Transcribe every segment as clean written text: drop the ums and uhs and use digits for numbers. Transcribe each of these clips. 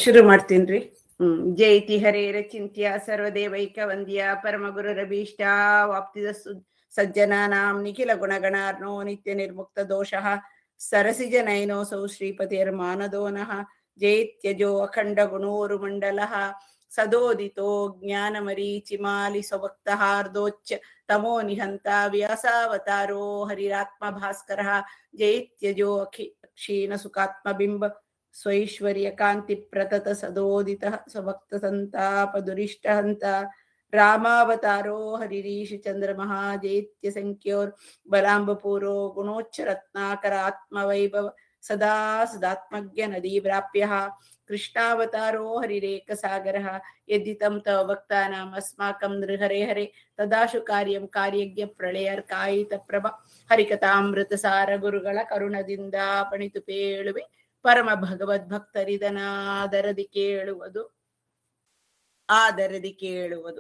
ಶುರು ಮಾಡ್ತೀನ್ರಿ. ಜೈತಿ ಹರೇರ ಚಿಂತ್ಯ ಸರ್ವದೇವೈಕ ವಂದ್ಯ ಪರಮ ಗುರುರಭೀಷ್ಟ ವಾಪ್ತಿದ ಸಜ್ಜನಾನಾಂ ನಿಖಿಲ ಗುಣಗಣಾರ್ನೋ ನಿತ್ಯ ನಿರ್ಮುಕ್ತ ದೋಷಃ ಸರಸಿಜ ನಯನೋಸೌ ಶ್ರೀಪತಿರ್ಮಾನದೋನಃ ಜೈತ್ಯಜೋ ಅಖಂಡ ಗುಣೋರುಮಂಡಲಃ ಸದೋದಿತೋ ಜ್ಞಾನಮರೀಚಿಮಾಲಿ ಸ್ವಭಕ್ತಹಾರ್ದೋಚ್ಚ ತಮೋ ನಿಹಂತ ವ್ಯಾಸಾವತಾರೋ ಹರಿರಾತ್ಮ ಭಾಸ್ಕರಃ ಜೈತ್ಯಜೋ ಕ್ಷೀಣ ಸುಖಾತ್ಮಬಿಂಬ ಸ್ವೈಶ್ವರ್ಯ ಕಾಂತಿ ಪ್ರತತ ಸದೋದಿತ ಸ್ವಭಕ್ತ ಸಂತಾಪ ದುರಿಷ್ಟ ಹಂತ ರಾಮಾವತಾರೋ ಹರಿರೀಶ್ ಚಂದ್ರಮಃ ಜೈತ್ಯ ಸಂಖ್ಯೋರ್ ಬಲಾಂಬಪೂರೋ ಗುಣೋಚ್ಚ ರತ್ನಾಕರ ಆತ್ಮವೈಭವ ಸದಾ ಸದಾತ್ಮಜ್ಞ ನದೀ ಪ್ರಾಪ್ಯ ಕೃಷ್ಣಾವತಾರೋ ಹರಿರೇಕ ಸಾಗರ ಯದ್ದಿತಂ ತವ ಭಕ್ತಾನಾಂ ಅಸ್ಮಾಕಂ ನೃಹರೆ ಹರೆ ತದಾಶು ಕಾರ್ಯಂ ಕಾರ್ಯಜ್ಞ ಪ್ರಳಯರ್ಕಾಯಿತ ಪ್ರಭ ಹರಿಕಥಾಮೃತ ಸಾರ ಗುರುಗಳ ಕರುಣದಿಂದ ಪಣಿತು ಪೇಳುವೆ ಪರಮ ಭಗವದ್ಭಕ್ತರಿದನಾದರದಿ ಕೇಳುವುದು ಆದರದಿ ಕೇಳುವುದು.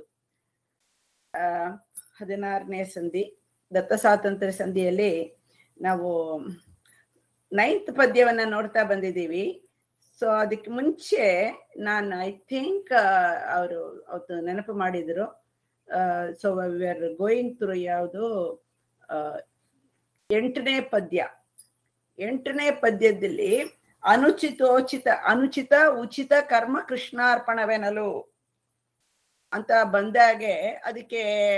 16ನೇ ಸಂಧಿ ದತ್ತ ಸ್ವಾತಂತ್ರ್ಯ ಸಂಧಿಯಲ್ಲಿ ನಾವು 9th ಪದ್ಯವನ್ನ ನೋಡ್ತಾ ಬಂದಿದ್ದೀವಿ. ಸೊ ಅದಕ್ಕೆ ಮುಂಚೆ ನಾನು ಐ ಥಿಂಕ್ ಅವರು ಅವತ್ತು ನೆನಪು ಮಾಡಿದ್ರು. So we are going through ಯಾವುದು 8ನೇ ಪದ್ಯ. 8ನೇ ಪದ್ಯದಲ್ಲಿ ಅನುಚಿತ ಉಚಿತ ಕರ್ಮ ಕೃಷ್ಣಾರ್ಪಣವೆನಲು ಅಂತ ಬಂದಾಗೆ ಅದಕ್ಕೆ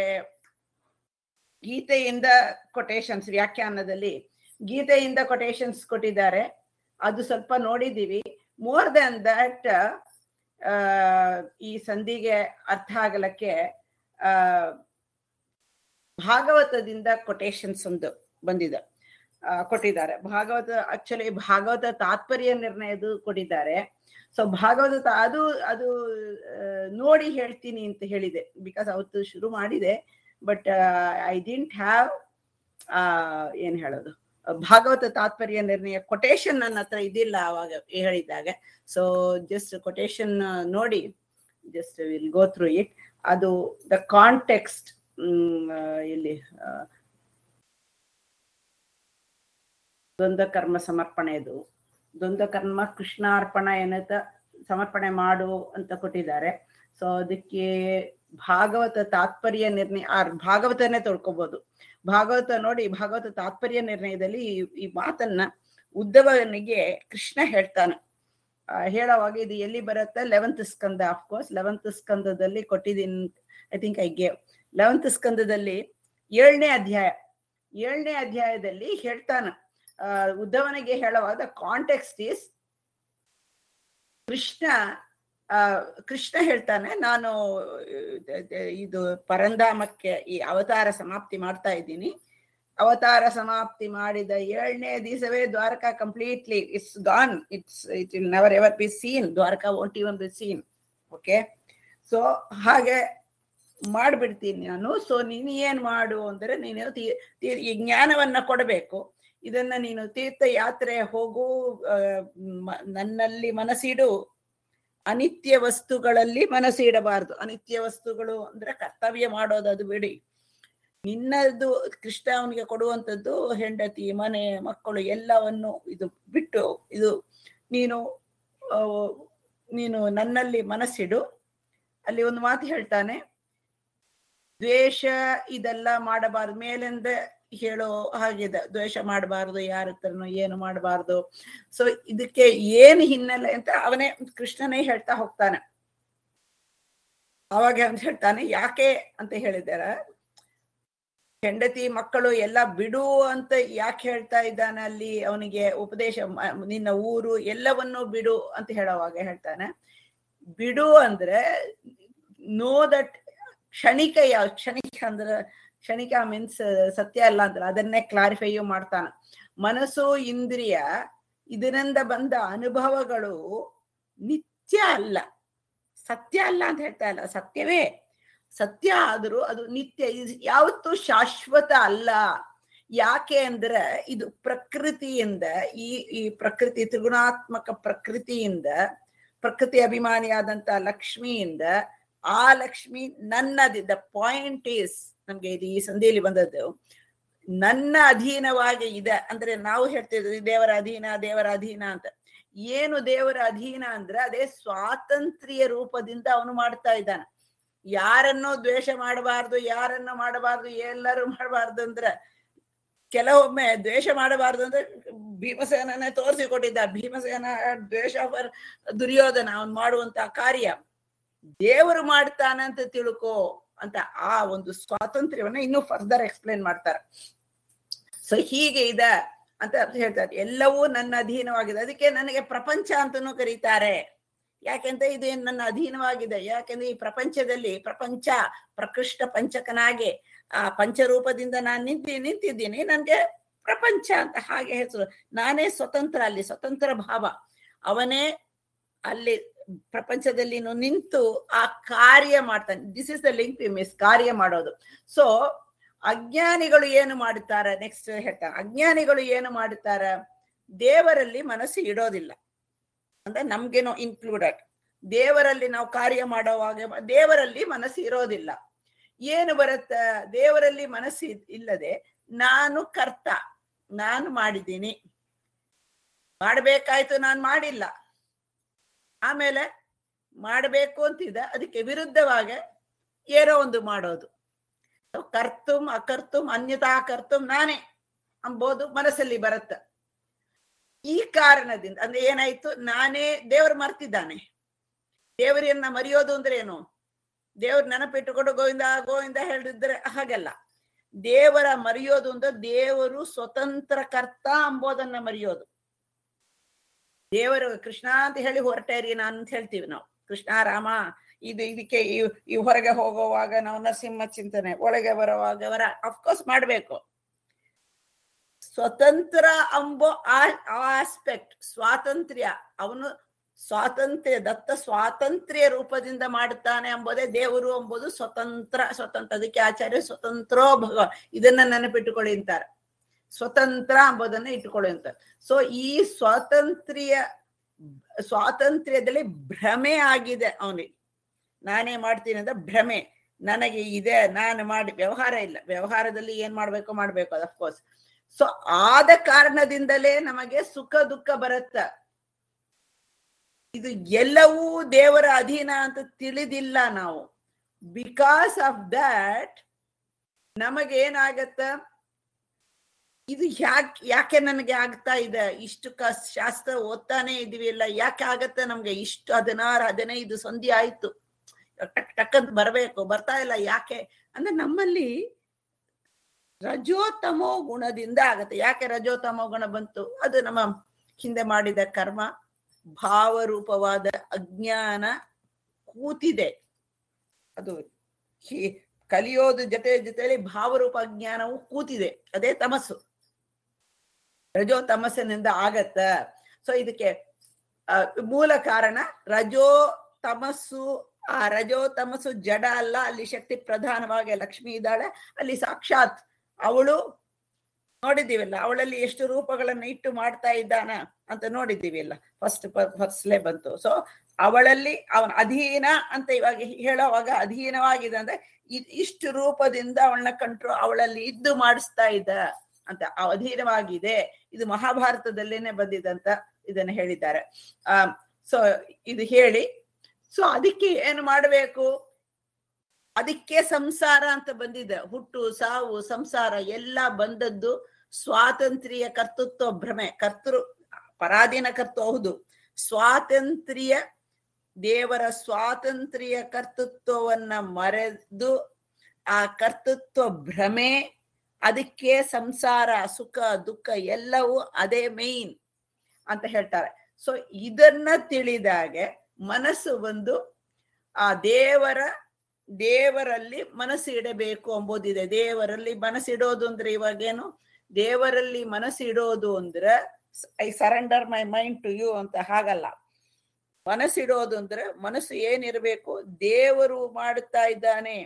ಗೀತೆಯಿಂದ ಕೊಟೇಶನ್ಸ್, ವ್ಯಾಖ್ಯಾನದಲ್ಲಿ ಗೀತೆಯಿಂದ ಕೊಟೇಶನ್ಸ್ ಕೊಟ್ಟಿದ್ದಾರೆ. ಅದು ಸ್ವಲ್ಪ ನೋಡಿದ್ದೀವಿ. ಮೋರ್ ದನ್ ದಟ್ ಈ ಸಂಧಿಗೆ ಅರ್ಥ ಆಗಲಕ್ಕೆ ಭಾಗವತದಿಂದ ಕೊಟೇಶನ್ಸ್ ಒಂದು ಬಂದಿದೆ, ಕೊಟ್ಟಿದ್ದಾರೆ. ಭಾಗವತ ತಾತ್ಪರ್ಯ ನಿರ್ಣಯದು ಕೊಟ್ಟಿದ್ದಾರೆ. ಸೊ ಭಾಗವತ ಅದು ನೋಡಿ ಹೇಳ್ತೀನಿ ಅಂತ ಹೇಳಿದೆ, ಬಿಕಾಸ್ ಅವತ್ತು ಶುರು ಮಾಡಿದೆ. ಬಟ್ ಐ ಡಿಂಟ್ ಹ್ಯಾವ್ ಏನ್ ಹೇಳೋದು, ಭಾಗವತ ತಾತ್ಪರ್ಯ ನಿರ್ಣಯ ಕೊಟೇಶನ್ ನನ್ನ ಹತ್ರ ಇದಿಲ್ಲ ಅವಾಗ ಹೇಳಿದಾಗ. ಸೊ ಜಸ್ಟ್ ಕೊಟೇಶನ್ ನೋಡಿ just will go through it. ಅದು ದ ಕಾಂಟೆಕ್ಸ್ಟ್ ಇಲ್ಲಿ ದ್ವಂದ್ವ ಕರ್ಮ ಸಮರ್ಪಣೆದು, ದ್ವಂದ್ವ ಕರ್ಮ ಕೃಷ್ಣಾರ್ಪಣ ಏನಂತ ಸಮರ್ಪಣೆ ಮಾಡು ಅಂತ ಕೊಟ್ಟಿದ್ದಾರೆ. ಸೊ ಅದಕ್ಕೆ ಭಾಗವತ ತಾತ್ಪರ್ಯ ನಿರ್ಣಯ ಭಾಗವತನೇ ತೊಳ್ಕೊಬಹುದು. ಭಾಗವತ ನೋಡಿ, ಭಾಗವತ ತಾತ್ಪರ್ಯ ನಿರ್ಣಯದಲ್ಲಿ ಈ ಮಾತನ್ನ ಉದ್ಧವನಿಗೆ ಕೃಷ್ಣ ಹೇಳ್ತಾನೆ. ಹೇಳೋವಾಗ ಇದು ಎಲ್ಲಿ ಬರುತ್ತೆ? 11th ಸ್ಕಂದ. ಅಫ್ಕೋರ್ಸ್ 11th ಸ್ಕಂದದಲ್ಲಿ ಕೊಟ್ಟಿದ್ದೀನಿ. I think I gave 11th ಸ್ಕಂದದಲ್ಲಿ 7ನೇ ಅಧ್ಯಾಯದಲ್ಲಿ ಹೇಳ್ತಾನೆ. ಉದ್ಧವನಿಗೆ ಹೇಳುವಾಗ ಕಾಂಟೆಕ್ಸ್ಟ್ ಈಸ್ ಕೃಷ್ಣ ಹೇಳ್ತಾನೆ, ನಾನು ಇದು ಪರಂಧಾಮಕ್ಕೆ ಈ ಅವತಾರ ಸಮಾಪ್ತಿ ಮಾಡ್ತಾ ಇದ್ದೀನಿ. ಅವತಾರ ಸಮಾಪ್ತಿ ಮಾಡಿದ 7ನೇ ದಿವಸವೇ Dwarka completely it's gone. It will never ever be seen. Dwarka won't even be seen. Okay, so ಹಾಗೆ ಮಾಡ್ಬಿಡ್ತೀನಿ ನಾನು. ಸೊ ನೀನು ಏನ್ ಮಾಡು ಅಂದ್ರೆ, ನೀನು ಈ ಜ್ಞಾನವನ್ನ ಕೊಡಬೇಕು. ಇದನ್ನ ನೀನು ತೀರ್ಥ ಯಾತ್ರೆ ಹೋಗು, ನನ್ನಲ್ಲಿ ಮನಸ್ಸಿಡು, ಅನಿತ್ಯ ವಸ್ತುಗಳಲ್ಲಿ ಮನಸ್ಸಿಡಬಾರ್ದು. ಅನಿತ್ಯ ವಸ್ತುಗಳು ಅಂದ್ರೆ ಕರ್ತವ್ಯ ಮಾಡೋದು, ಅದು ಬಿಡಿ. ನಿನ್ನದು ಕೃಷ್ಣ ಅವನಿಗೆ ಕೊಡುವಂಥದ್ದು ಹೆಂಡತಿ, ಮನೆ, ಮಕ್ಕಳು ಎಲ್ಲವನ್ನು ಇದು ಬಿಟ್ಟು ಇದು ನೀನು ನನ್ನಲ್ಲಿ ಮನಸ್ಸಿಡು. ಅಲ್ಲಿ ಒಂದು ಮಾತು ಹೇಳ್ತಾನೆ, ದ್ವೇಷ ಇದೆಲ್ಲ ಮಾಡಬಾರ್ದು. ಮೇಲಿಂದ ಹೇಳೋ ಹಾಗಿದೆ, ದ್ವೇಷ ಮಾಡಬಾರ್ದು, ಯಾರ ಹತ್ರನು ಏನು ಮಾಡಬಾರ್ದು. ಸೊ ಇದಕ್ಕೆ ಏನು ಹಿನ್ನೆಲೆ ಅಂತ ಅವನೇ ಕೃಷ್ಣನೇ ಹೇಳ್ತಾ ಹೋಗ್ತಾನೆ. ಅವಾಗ ಅಂತ ಹೇಳ್ತಾನೆ, ಯಾಕೆ ಅಂತ ಹೇಳಿದಾರೆ, ಹೆಂಡತಿ ಮಕ್ಕಳು ಎಲ್ಲ ಬಿಡು ಅಂತ ಯಾಕೆ ಹೇಳ್ತಾ ಇದ್ದಾನೆ ಅಲ್ಲಿ? ಅವನಿಗೆ ಉಪದೇಶ, ನಿನ್ನ ಊರು ಎಲ್ಲವನ್ನೂ ಬಿಡು ಅಂತ ಹೇಳೋವಾಗ ಹೇಳ್ತಾನೆ, ಬಿಡು ಅಂದ್ರೆ ನೋ ದಟ್ ಕ್ಷಣಿಕ ಅಂದ್ರೆ ಕ್ಷಣಿಕ ಮೀನ್ಸ್ ಸತ್ಯ ಅಲ್ಲ ಅಂದ್ರೆ ಅದನ್ನೇ ಕ್ಲಾರಿಫೈಯೂ ಮಾಡ್ತಾನೆ. ಮನಸ್ಸು, ಇಂದ್ರಿಯ ಇದರಿಂದ ಬಂದ ಅನುಭವಗಳು ನಿತ್ಯ ಅಲ್ಲ, ಸತ್ಯ ಅಲ್ಲ ಅಂತ ಹೇಳ್ತಾ ಇಲ್ಲ. ಸತ್ಯವೇ, ಸತ್ಯ ಆದರೂ ಅದು ನಿತ್ಯ, ಯಾವತ್ತೂ ಶಾಶ್ವತ ಅಲ್ಲ. ಯಾಕೆ ಅಂದ್ರೆ ಇದು ಪ್ರಕೃತಿಯಿಂದ, ಈ ಪ್ರಕೃತಿ ತ್ರಿಗುಣಾತ್ಮಕ ಪ್ರಕೃತಿಯಿಂದ, ಪ್ರಕೃತಿ ಅಭಿಮಾನಿಯಾದಂತ ಲಕ್ಷ್ಮಿಯಿಂದ, ಆ ಲಕ್ಷ್ಮಿ ನನ್ನದಿ. ದ ಪಾಯಿಂಟ್ ಈಸ್, ನಮ್ಗೆ ಇದು ಈ ಸಂಧಿಯಲ್ಲಿ ಬಂದದ್ದು, ನನ್ನ ಅಧೀನವಾಗಿ ಇದೆ ಅಂದ್ರೆ ನಾವು ಹೇಳ್ತಿದ್ವಿ ದೇವರ ಅಧೀನ ಅಂತ. ಏನು ದೇವರ ಅಧೀನ ಅಂದ್ರೆ ಅದೇ ಸ್ವಾತಂತ್ರ್ಯ ರೂಪದಿಂದ ಅವನು ಮಾಡ್ತಾ ಇದ್ದಾನೆ. ಯಾರನ್ನೋ ದ್ವೇಷ ಮಾಡಬಾರ್ದು, ಯಾರನ್ನ ಮಾಡಬಾರ್ದು, ಎಲ್ಲರೂ ಮಾಡಬಾರ್ದು ಅಂದ್ರೆ, ಕೆಲವೊಮ್ಮೆ ದ್ವೇಷ ಮಾಡಬಾರ್ದು ಅಂದ್ರೆ ಭೀಮಸೇನನೇ ತೋರಿಸಿಕೊಟ್ಟಿದ್ದ. ಭೀಮಸೇನ ದ್ವೇಷ ದುರ್ಯೋಧನ ಅವನ್ ಮಾಡುವಂತ ಕಾರ್ಯ ದೇವರು ಮಾಡ್ತಾನೆ ಅಂತ ತಿಳ್ಕೋ ಅಂತ ಆ ಒಂದು ಸ್ವಾತಂತ್ರ್ಯವನ್ನ ಇನ್ನೂ ಫರ್ದರ್ ಎಕ್ಸ್ಪ್ಲೇನ್ ಮಾಡ್ತಾರೆ. ಸೊ ಹೀಗೆ ಇದೆ ಅಂತ ಹೇಳ್ತಾರೆ. ಎಲ್ಲವೂ ನನ್ನ ಅಧೀನವಾಗಿದೆ, ಅದಕ್ಕೆ ನನಗೆ ಪ್ರಪಂಚ ಅಂತನೂ ಕರೀತಾರೆ. ಯಾಕೆಂದ್ರೆ ಇದು ನನ್ನ ಅಧೀನವಾಗಿದೆ. ಯಾಕೆಂದ್ರೆ ಈ ಪ್ರಪಂಚದಲ್ಲಿ ಪ್ರಪಂಚ ಪ್ರಕೃಷ್ಟ ಪಂಚಕನಾಗಿ ಆ ಪಂಚರೂಪದಿಂದ ನಾನು ನಿಂತಿದ್ದೀನಿ, ನನ್ಗೆ ಪ್ರಪಂಚ ಅಂತ ಹಾಗೆ ಹೆಸರು. ನಾನೇ ಸ್ವತಂತ್ರ, ಅಲ್ಲಿ ಸ್ವತಂತ್ರ ಭಾವ, ಅವನೇ ಅಲ್ಲಿ ಪ್ರಪಂಚದಲ್ಲಿ ನಿಂತು ಆ ಕಾರ್ಯ ಮಾಡ್ತಾನೆ. This is the link to miss, ಕಾರ್ಯ ಮಾಡೋದು. ಸೊ ಅಜ್ಞಾನಿಗಳು ಏನು ಮಾಡುತ್ತಾರೆ, ನೆಕ್ಸ್ಟ್ ಹೇಳ್ತಾರೆ, ಅಜ್ಞಾನಿಗಳು ಏನು ಮಾಡುತ್ತಾರೆ, ದೇವರಲ್ಲಿ ಮನಸ್ಸು ಇಡೋದಿಲ್ಲ. ಅಂದ್ರೆ ನಮ್ಗೇನೋ ಇನ್ಕ್ಲೂಡೆಡ್, ದೇವರಲ್ಲಿ ನಾವು ಕಾರ್ಯ ಮಾಡೋವಾಗ ದೇವರಲ್ಲಿ ಮನಸ್ಸು ಇರೋದಿಲ್ಲ. ಏನು ಬರುತ್ತೆ, ದೇವರಲ್ಲಿ ಮನಸ್ಸು ಇಲ್ಲದೆ ನಾನು ಕರ್ತ, ನಾನು ಮಾಡಿದ್ದೀನಿ, ಮಾಡ್ಬೇಕಾಯ್ತು, ನಾನು ಮಾಡಿಲ್ಲ, ಆಮೇಲೆ ಮಾಡಬೇಕು ಅಂತಿದೆ, ಅದಕ್ಕೆ ವಿರುದ್ಧವಾಗಿ ಏನೋ ಒಂದು ಮಾಡೋದು. ಕರ್ತುಂ ಅಕರ್ತುಂ ಅನ್ಯತಾ ಕರ್ತುಂ ನಾನೇ ಅಂಬೋದು ಮನಸ್ಸಲ್ಲಿ ಬರುತ್ತೆ. ಈ ಕಾರಣದಿಂದ ಅಂದ್ರೆ ಏನಾಯ್ತು, ನಾನೇ ದೇವರು ಮರ್ತಿದ್ದಾನೆ. ದೇವರನ್ನ ಮರೆಯೋದು ಅಂದ್ರೆ ಏನು, ದೇವ್ರ ನೆನಪಿಟ್ಟುಕೊಂಡು ಗೋವಿಂದ ಗೋವಿಂದ ಹೇಳಿದ್ರೆ ಹಾಗಲ್ಲ. ದೇವರ ಮರೆಯೋದು ಅಂದ್ರೆ ದೇವರು ಸ್ವತಂತ್ರ ಕರ್ತ ಅಂಬೋದನ್ನ ಮರೆಯೋದು. ದೇವರು ಕೃಷ್ಣ ಅಂತ ಹೇಳಿ ಹೊರಟೇರಿ ನಾನು ಅಂತ ಹೇಳ್ತೀವಿ ನಾವು, ಕೃಷ್ಣ ರಾಮ ಇದಕ್ಕೆ ಈ ಹೊರಗೆ ಹೋಗುವಾಗ ನಾವು ನರಸಿಂಹ ಚಿಂತನೆ, ಒಳಗೆ ಬರುವಾಗ ಅಫ್ಕೋರ್ಸ್ ಮಾಡ್ಬೇಕು. ಸ್ವತಂತ್ರ ಅಂಬೋ ಆಸ್ಪೆಕ್ಟ್, ಸ್ವಾತಂತ್ರ್ಯ, ಅವನು ಸ್ವಾತಂತ್ರ್ಯ ದತ್ತ ಸ್ವಾತಂತ್ರ್ಯ ರೂಪದಿಂದ ಮಾಡುತ್ತಾನೆ ಎಂಬುದೇ ದೇವರು ಎಂಬುದು ಸ್ವತಂತ್ರ. ಅದಕ್ಕೆ ಆಚಾರ್ಯ ಸ್ವತಂತ್ರೋ ಭಗವ, ಇದನ್ನ ನೆನಪಿಟ್ಟುಕೊಳ್ಳಿ ಅಂತಾರೆ. ಸ್ವತಂತ್ರ ಎಂಬುದನ್ನ ಇಟ್ಟುಕೊಳ್ಳಿ ಅಂತಾರೆ. ಸೊ ಈ ಸ್ವಾತಂತ್ರ್ಯದಲ್ಲಿ ಭ್ರಮೆ ಆಗಿದೆ ಅವನಿಗೆ. ನಾನೇ ಮಾಡ್ತೀನಿ ಅಂದ್ರೆ ಭ್ರಮೆ, ನನಗೆ ಇದೆ, ನಾನು ಮಾಡಿ ವ್ಯವಹಾರ ಇಲ್ಲ. ವ್ಯವಹಾರದಲ್ಲಿ ಏನ್ ಮಾಡ್ಬೇಕು ಅದು ಅಫ್ಕೋರ್ಸ್. ಸೊ ಆದ ಕಾರಣದಿಂದಲೇ ನಮಗೆ ಸುಖ ದುಃಖ ಬರುತ್ತ. ಇದು ಎಲ್ಲವೂ ದೇವರ ಅಧೀನ ಅಂತ ತಿಳಿದಿಲ್ಲ ನಾವು. ಬಿಕಾಸ್ ಆಫ್ ದಟ್ ನಮಗೇನಾಗತ್ತ, ಇದು ಯಾಕೆ ನನಗೆ ಆಗ್ತಾ ಇದೆ, ಇಷ್ಟು ಶಾಸ್ತ್ರ ಓದ್ತಾನೆ ಇದೀವಿ ಇಲ್ಲ, ಯಾಕೆ ಆಗತ್ತೆ ನಮ್ಗೆ ಇಷ್ಟು 16-15 ಸಂಧಿ ಆಯ್ತು, ಟಕ್ಕಂತ ಬರ್ಬೇಕು, ಬರ್ತಾ ಇಲ್ಲ, ಯಾಕೆ ಅಂದ್ರೆ ನಮ್ಮಲ್ಲಿ ರಜೋತಮೋ ಗುಣದಿಂದ ಆಗತ್ತೆ. ಯಾಕೆ ರಜೋತಮೋ ಗುಣ ಬಂತು, ಅದು ನಮ್ಮ ಹಿಂದೆ ಮಾಡಿದ ಕರ್ಮ, ಭಾವರೂಪವಾದ ಅಜ್ಞಾನ ಕೂತಿದೆ. ಅದು ಕಲಿಯೋದು ಜೊತೆಯಲ್ಲಿ ಭಾವರೂಪ ಅಜ್ಞಾನವು ಕೂತಿದೆ, ಅದೇ ತಮಸ್ಸು, ರಜೋ ತಮಸ್ಸಿನಿಂದ ಆಗತ್ತ. ಸೊ ಇದಕ್ಕೆ ಮೂಲ ಕಾರಣ ರಜೋ ತಮಸ್ಸು. ಆ ರಜೋ ತಮಸ್ಸು ಜಡ ಅಲ್ಲ, ಅಲ್ಲಿ ಶಕ್ತಿ ಪ್ರಧಾನವಾಗಿ ಲಕ್ಷ್ಮಿ ಇದ್ದಾಳೆ, ಅಲ್ಲಿ ಸಾಕ್ಷಾತ್ ಅವಳು ನೋಡಿದ್ದೀವಿಲ್ಲ, ಅವಳಲ್ಲಿ ಎಷ್ಟು ರೂಪಗಳನ್ನ ಇಟ್ಟು ಮಾಡ್ತಾ ಇದ್ದಾನ ಅಂತ ನೋಡಿದ್ದೀವಿಲ್ಲ, ಫಸ್ಟ್ಲೇ ಬಂತು. ಸೊ ಅವಳಲ್ಲಿ ಅವನ ಅಧೀನ ಅಂತ ಇವಾಗ ಹೇಳೋವಾಗ ಅಧೀನವಾಗಿದೆ ಅಂದ್ರೆ ಇಷ್ಟು ರೂಪದಿಂದ ಅವಳನ್ನ ಕಂಟ್ರೋಲ್ ಅವಳಲ್ಲಿ ಇದ್ದು ಮಾಡಿಸ್ತಾ ಇದ್ದ ಅಂತ ಅಧೀನವಾಗಿದೆ. ಇದು ಮಹಾಭಾರತದಲ್ಲೇನೆ ಬಂದಿದಂತ ಇದನ್ನ ಹೇಳಿದ್ದಾರೆ. ಸೊ ಇದು ಹೇಳಿ, ಸೊ ಅದಕ್ಕೆ ಏನು ಮಾಡಬೇಕು, ಅದಕ್ಕೆ ಸಂಸಾರ ಅಂತ ಬಂದಿದೆ. ಹುಟ್ಟು ಸಾವು ಸಂಸಾರ ಎಲ್ಲ ಬಂದದ್ದು ಸ್ವಾತಂತ್ರ್ಯ ಕರ್ತೃತ್ವ ಭ್ರಮೆ. ಪರಾಧೀನ ಕರ್ತು ಹೌದು, ಸ್ವಾತಂತ್ರ್ಯ ದೇವರ ಸ್ವಾತಂತ್ರ್ಯ ಕರ್ತೃತ್ವವನ್ನ ಮರೆದು ಆ ಕರ್ತೃತ್ವ ಭ್ರಮೆ, ಅದಕ್ಕೆ ಸಂಸಾರ ದೇವರ ಸುಖ ದುಃಖ ಎಲ್ಲವೂ ಅದೇ ಮೇನ್ ಅಂತ ಹೇಳ್ತಾರೆ. ಸೊ ಇದನ್ನ ತಿಳಿದಾಗೆ ಮನಸ್ಸು ಬಂದು ಆ ದೇವರಲ್ಲಿ ಮನಸ್ಸು ಇಡಬೇಕು ಎಂಬುದಿದೆ. ದೇವರಲ್ಲಿ ಮನಸ್ಸಿಡೋದು ಅಂದ್ರೆ ಇವಾಗೇನು, ದೇವರಲ್ಲಿ ಮನಸ್ಸಿಡೋದು ಅಂದ್ರೆ I surrender my mind to you ಅಂತ ಹಾಗಲ್ಲ. ಮನಸ್ಸಿಡೋದು ಅಂದ್ರೆ ಮನಸ್ಸು ಏನಿರಬೇಕು, ದೇವರು ಮಾಡುತ್ತಾ ಇದ್ದಾನೆ,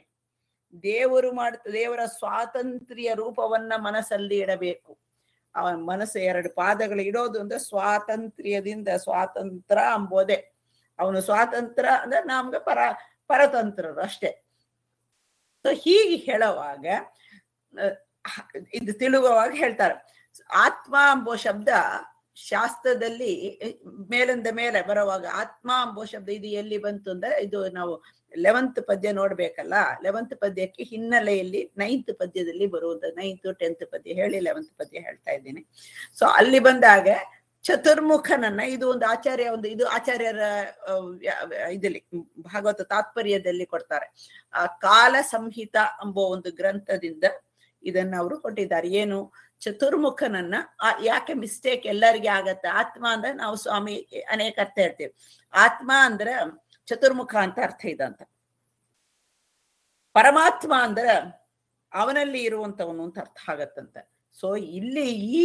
ದೇವರ ಸ್ವಾತಂತ್ರ್ಯ ರೂಪವನ್ನ ಮನಸ್ಸಲ್ಲಿ ಇಡಬೇಕು. ಅವನ ಮನಸ್ಸು 2 ಪಾದಗಳು ಇಡೋದು ಅಂದ್ರೆ ಸ್ವಾತಂತ್ರ್ಯದಿಂದ, ಸ್ವಾತಂತ್ರ್ಯ ಅಂಬೋದೆ. ಅವನು ಸ್ವಾತಂತ್ರ್ಯ ಅಂದ್ರೆ ನಮ್ಗೆ ಪರತಂತ್ರರು ಅಷ್ಟೇ. ಸೊ ಹೀಗೆ ಹೇಳುವಾಗ ಇದು ತಿಳುಗುವಾಗ ಹೇಳ್ತಾರೆ, ಆತ್ಮ ಎಂಬೋ ಶಾಸ್ತ್ರದಲ್ಲಿ ಮೇಲಿಂದ ಮೇಲೆ ಬರುವಾಗ ಆತ್ಮ ಎಂಬೋ ಶಬ್ದ ಇದು ಎಲ್ಲಿ ಬಂತು ಅಂದ್ರೆ ಇದು ನಾವು 11th ಪದ್ಯ ನೋಡ್ಬೇಕಲ್ಲ. 11th ಪದ್ಯಕ್ಕೆ ಹಿನ್ನೆಲೆಯಲ್ಲಿ 9th ಪದ್ಯದಲ್ಲಿ ಬರುವುದು. 9th 10th ಪದ್ಯ ಹೇಳಿ 11th ಪದ್ಯ ಹೇಳ್ತಾ ಇದ್ದೀನಿ. ಸೊ ಅಲ್ಲಿ ಬಂದಾಗ ಚತುರ್ಮುಖನನ್ನ ಇದು ಒಂದು ಇದು ಆಚಾರ್ಯರ ಇದಲ್ಲಿ ಭಾಗವತ ತಾತ್ಪರ್ಯದಲ್ಲಿ ಕೊಡ್ತಾರೆ. ಆ ಕಾಲ ಸಂಹಿತ ಎಂಬೋ ಒಂದು ಗ್ರಂಥದಿಂದ ಇದನ್ನ ಅವರು ಕೊಟ್ಟಿದ್ದಾರೆ. ಏನು ಚತುರ್ಮುಖನನ್ನ ಯಾಕೆ ಮಿಸ್ಟೇಕ್ ಎಲ್ಲರಿಗೆ ಆಗತ್ತೆ? ಆತ್ಮ ಅಂದ್ರೆ ನಾವು ಸ್ವಾಮಿ ಅನೇಕ ಅರ್ಥ ಹೇಳ್ತೀವಿ. ಆತ್ಮ ಅಂದ್ರೆ ಚತುರ್ಮುಖ ಅಂತ ಅರ್ಥ ಇದಂತ. ಪರಮಾತ್ಮ ಅಂದ್ರೆ ಅವನಲ್ಲಿ ಇರುವಂತವನು ಅಂತ ಅರ್ಥ ಆಗತ್ತಂತ. ಸೊ ಇಲ್ಲಿ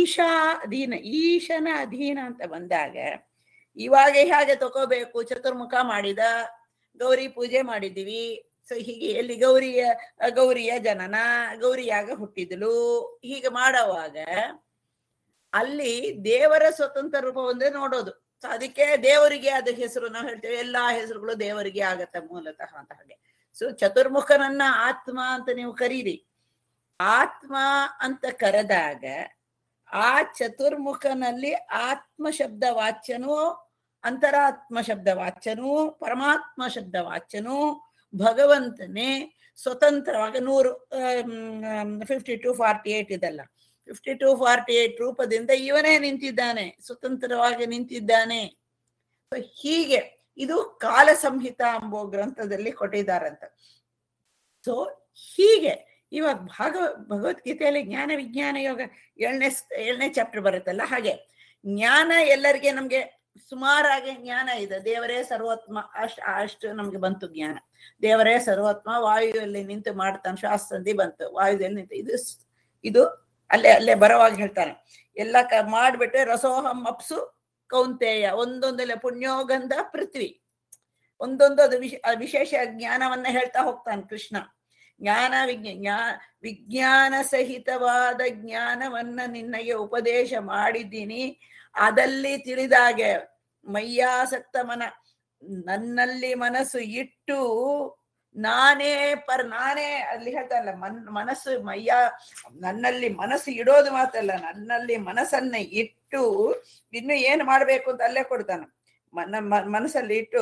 ಈಶನ ಅಧೀನ ಅಂತ ಬಂದಾಗ ಇವಾಗ ಹೇಗೆ ತಗೋಬೇಕು? ಚತುರ್ಮುಖ ಮಾಡಿದ, ಗೌರಿ ಪೂಜೆ ಮಾಡಿದೀವಿ. ಸೊ ಹೀಗೆ ಎಲ್ಲಿ ಗೌರಿಯ ಜನನ, ಗೌರಿಯಾಗ ಹುಟ್ಟಿದಳು, ಹೀಗೆ ಮಾಡೋವಾಗ ಅಲ್ಲಿ ದೇವರ ಸ್ವತಂತ್ರ ರೂಪ ಒಂದೇ ನೋಡೋದು. ಸೊ ಅದಕ್ಕೆ ದೇವರಿಗೆ ಅದ ಹೆಸರು ನಾವು ಹೇಳ್ತೇವೆ, ಎಲ್ಲಾ ಹೆಸರುಗಳು ದೇವರಿಗೆ ಆಗತ್ತ ಮೂಲತಃ ಅಂತ. ಹಾಗೆ ಸೊ ಚತುರ್ಮುಖನನ್ನ ಆತ್ಮ ಅಂತ ನೀವು ಕರೀರಿ. ಆತ್ಮ ಅಂತ ಕರೆದಾಗ ಆ ಚತುರ್ಮುಖನಲ್ಲಿ ಆತ್ಮ ಶಬ್ದ ವಾಚ್ಯನೂ, ಅಂತರಾತ್ಮ ಶಬ್ದ ವಾಚ್ಯನೂ, ಪರಮಾತ್ಮ ಶಬ್ದ ವಾಚ್ಯನೂ ಭಗವಂತನೇ ಸ್ವತಂತ್ರವಾಗಿ 52-48 ಇದಲ್ಲ, 52-48 ರೂಪದಿಂದ ಇವನೇ ನಿಂತಿದ್ದಾನೆ, ಸ್ವತಂತ್ರವಾಗಿ ನಿಂತಿದ್ದಾನೆ. ಹೀಗೆ ಇದು ಕಾಲ ಸಂಹಿತ ಎಂಬೋ ಗ್ರಂಥದಲ್ಲಿ ಕೊಟ್ಟಿದ್ದಾರಂತ. ಸೊ ಹೀಗೆ ಇವಾಗ ಭಗವದ್ಗೀತೆಯಲ್ಲಿ ಜ್ಞಾನ ವಿಜ್ಞಾನ ಯೋಗ 7ನೇ ಚಾಪ್ಟರ್ ಬರುತ್ತಲ್ಲ, ಹಾಗೆ ಜ್ಞಾನ ಎಲ್ಲರಿಗೆ ನಮ್ಗೆ ಸುಮಾರಾಗಿ ಜ್ಞಾನ ಇದೆ. ದೇವರೇ ಸರ್ವೋತ್ಮ ಅಷ್ಟು ನಮ್ಗೆ ಬಂತು ಜ್ಞಾನ. ದೇವರೇ ಸರ್ವೋತ್ಮ, ವಾಯುವಲ್ಲಿ ನಿಂತು ಮಾಡ್ತಾನೆ, ಶಾಸ್ತ್ರದಿ ಬಂತು, ವಾಯುದಲ್ಲಿ ನಿಂತು ಇದು ಅಲ್ಲೇ ಬರೋವಾಗ ಹೇಳ್ತಾನೆ. ಎಲ್ಲ ಮಾಡ್ಬಿಟ್ರೆ ರಸೋಹಂ ಅಪ್ಸು ಕೌಂತೆಯ, ಒಂದೊಂದಲ್ಲೇ ಪುಣ್ಯೋಗಂಧ ಪೃಥ್ವಿ, ಒಂದೊಂದು ಅದು ವಿಶೇಷ ಜ್ಞಾನವನ್ನ ಹೇಳ್ತಾ ಹೋಗ್ತಾನೆ ಕೃಷ್ಣ. ವಿಜ್ಞಾನ ಸಹಿತವಾದ ಜ್ಞಾನವನ್ನ ನಿನ್ನಗೆ ಉಪದೇಶ ಮಾಡಿದ್ದೀನಿ. ಅದಲ್ಲಿ ತಿಳಿದಾಗೆ ಮಯ್ಯಾಸಕ್ತ ನನ್ನಲ್ಲಿ ಮನಸ್ಸು ಇಟ್ಟು ನಾನೇ ಅಲ್ಲಿ ಹೇಳ್ತಾರಲ್ಲ, ಮನಸ್ಸು ನನ್ನಲ್ಲಿ ಮನಸ್ಸು ಇಡೋದು ಮಾತಲ್ಲ, ನನ್ನಲ್ಲಿ ಮನಸ್ಸನ್ನ ಇಟ್ಟು ಇನ್ನು ಏನು ಮಾಡ್ಬೇಕು ಅಂತ ಅಲ್ಲೇ ಕೊಡ್ತಾನೆ. ಮನಸ್ಸಲ್ಲಿ ಇಟ್ಟು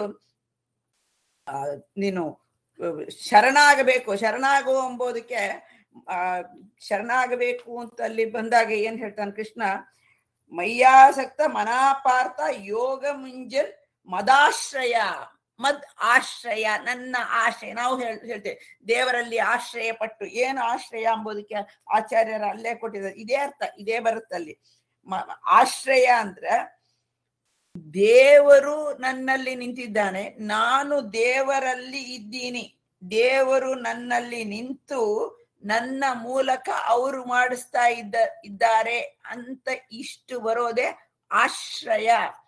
ನೀನು ಶರಣಾಗಬೇಕು ಎಂಬುದಕ್ಕೆ ಶರಣಾಗಬೇಕು ಅಂತ ಅಲ್ಲಿ ಬಂದಾಗ ಏನ್ ಹೇಳ್ತಾನೆ ಕೃಷ್ಣ? ಮಯ್ಯಾಸಕ್ತ ಮನಾಪಾರ್ಥ ಯೋಗ ಮುಂಜಲ್ ಮದಾಶ್ರಯ, ಆಶ್ರಯ, ನನ್ನ ಆಶ್ರಯ. ನಾವು ಹೇಳ್ತೇವೆ ದೇವರಲ್ಲಿ ಆಶ್ರಯ ಪಟ್ಟು. ಏನು ಆಶ್ರಯ ಎಂಬುದಕ್ಕೆ ಆಚಾರ್ಯರ ಅಲ್ಲೇ ಕೊಟ್ಟಿದ್ದಾರೆ. ಇದೇ ಅರ್ಥ, ಇದೇ ಬರುತ್ತಲ್ಲಿ. ಆಶ್ರಯ ಅಂದ್ರೆ ದೇವರು ನನ್ನಲ್ಲಿ ನಿಂತಿದ್ದಾನೆ, ನಾನು ದೇವರಲ್ಲಿ ಇದ್ದೀನಿ, ದೇವರು ನನ್ನಲ್ಲಿ ನಿಂತು ನನ್ನ ಮೂಲಕ ಅವರು ಮಾಡಿಸ್ತಾ ಇದ್ದಾರೆ ಅಂತ ಇಷ್ಟು ಬರೋದೆ ಆಶ್ರಯ.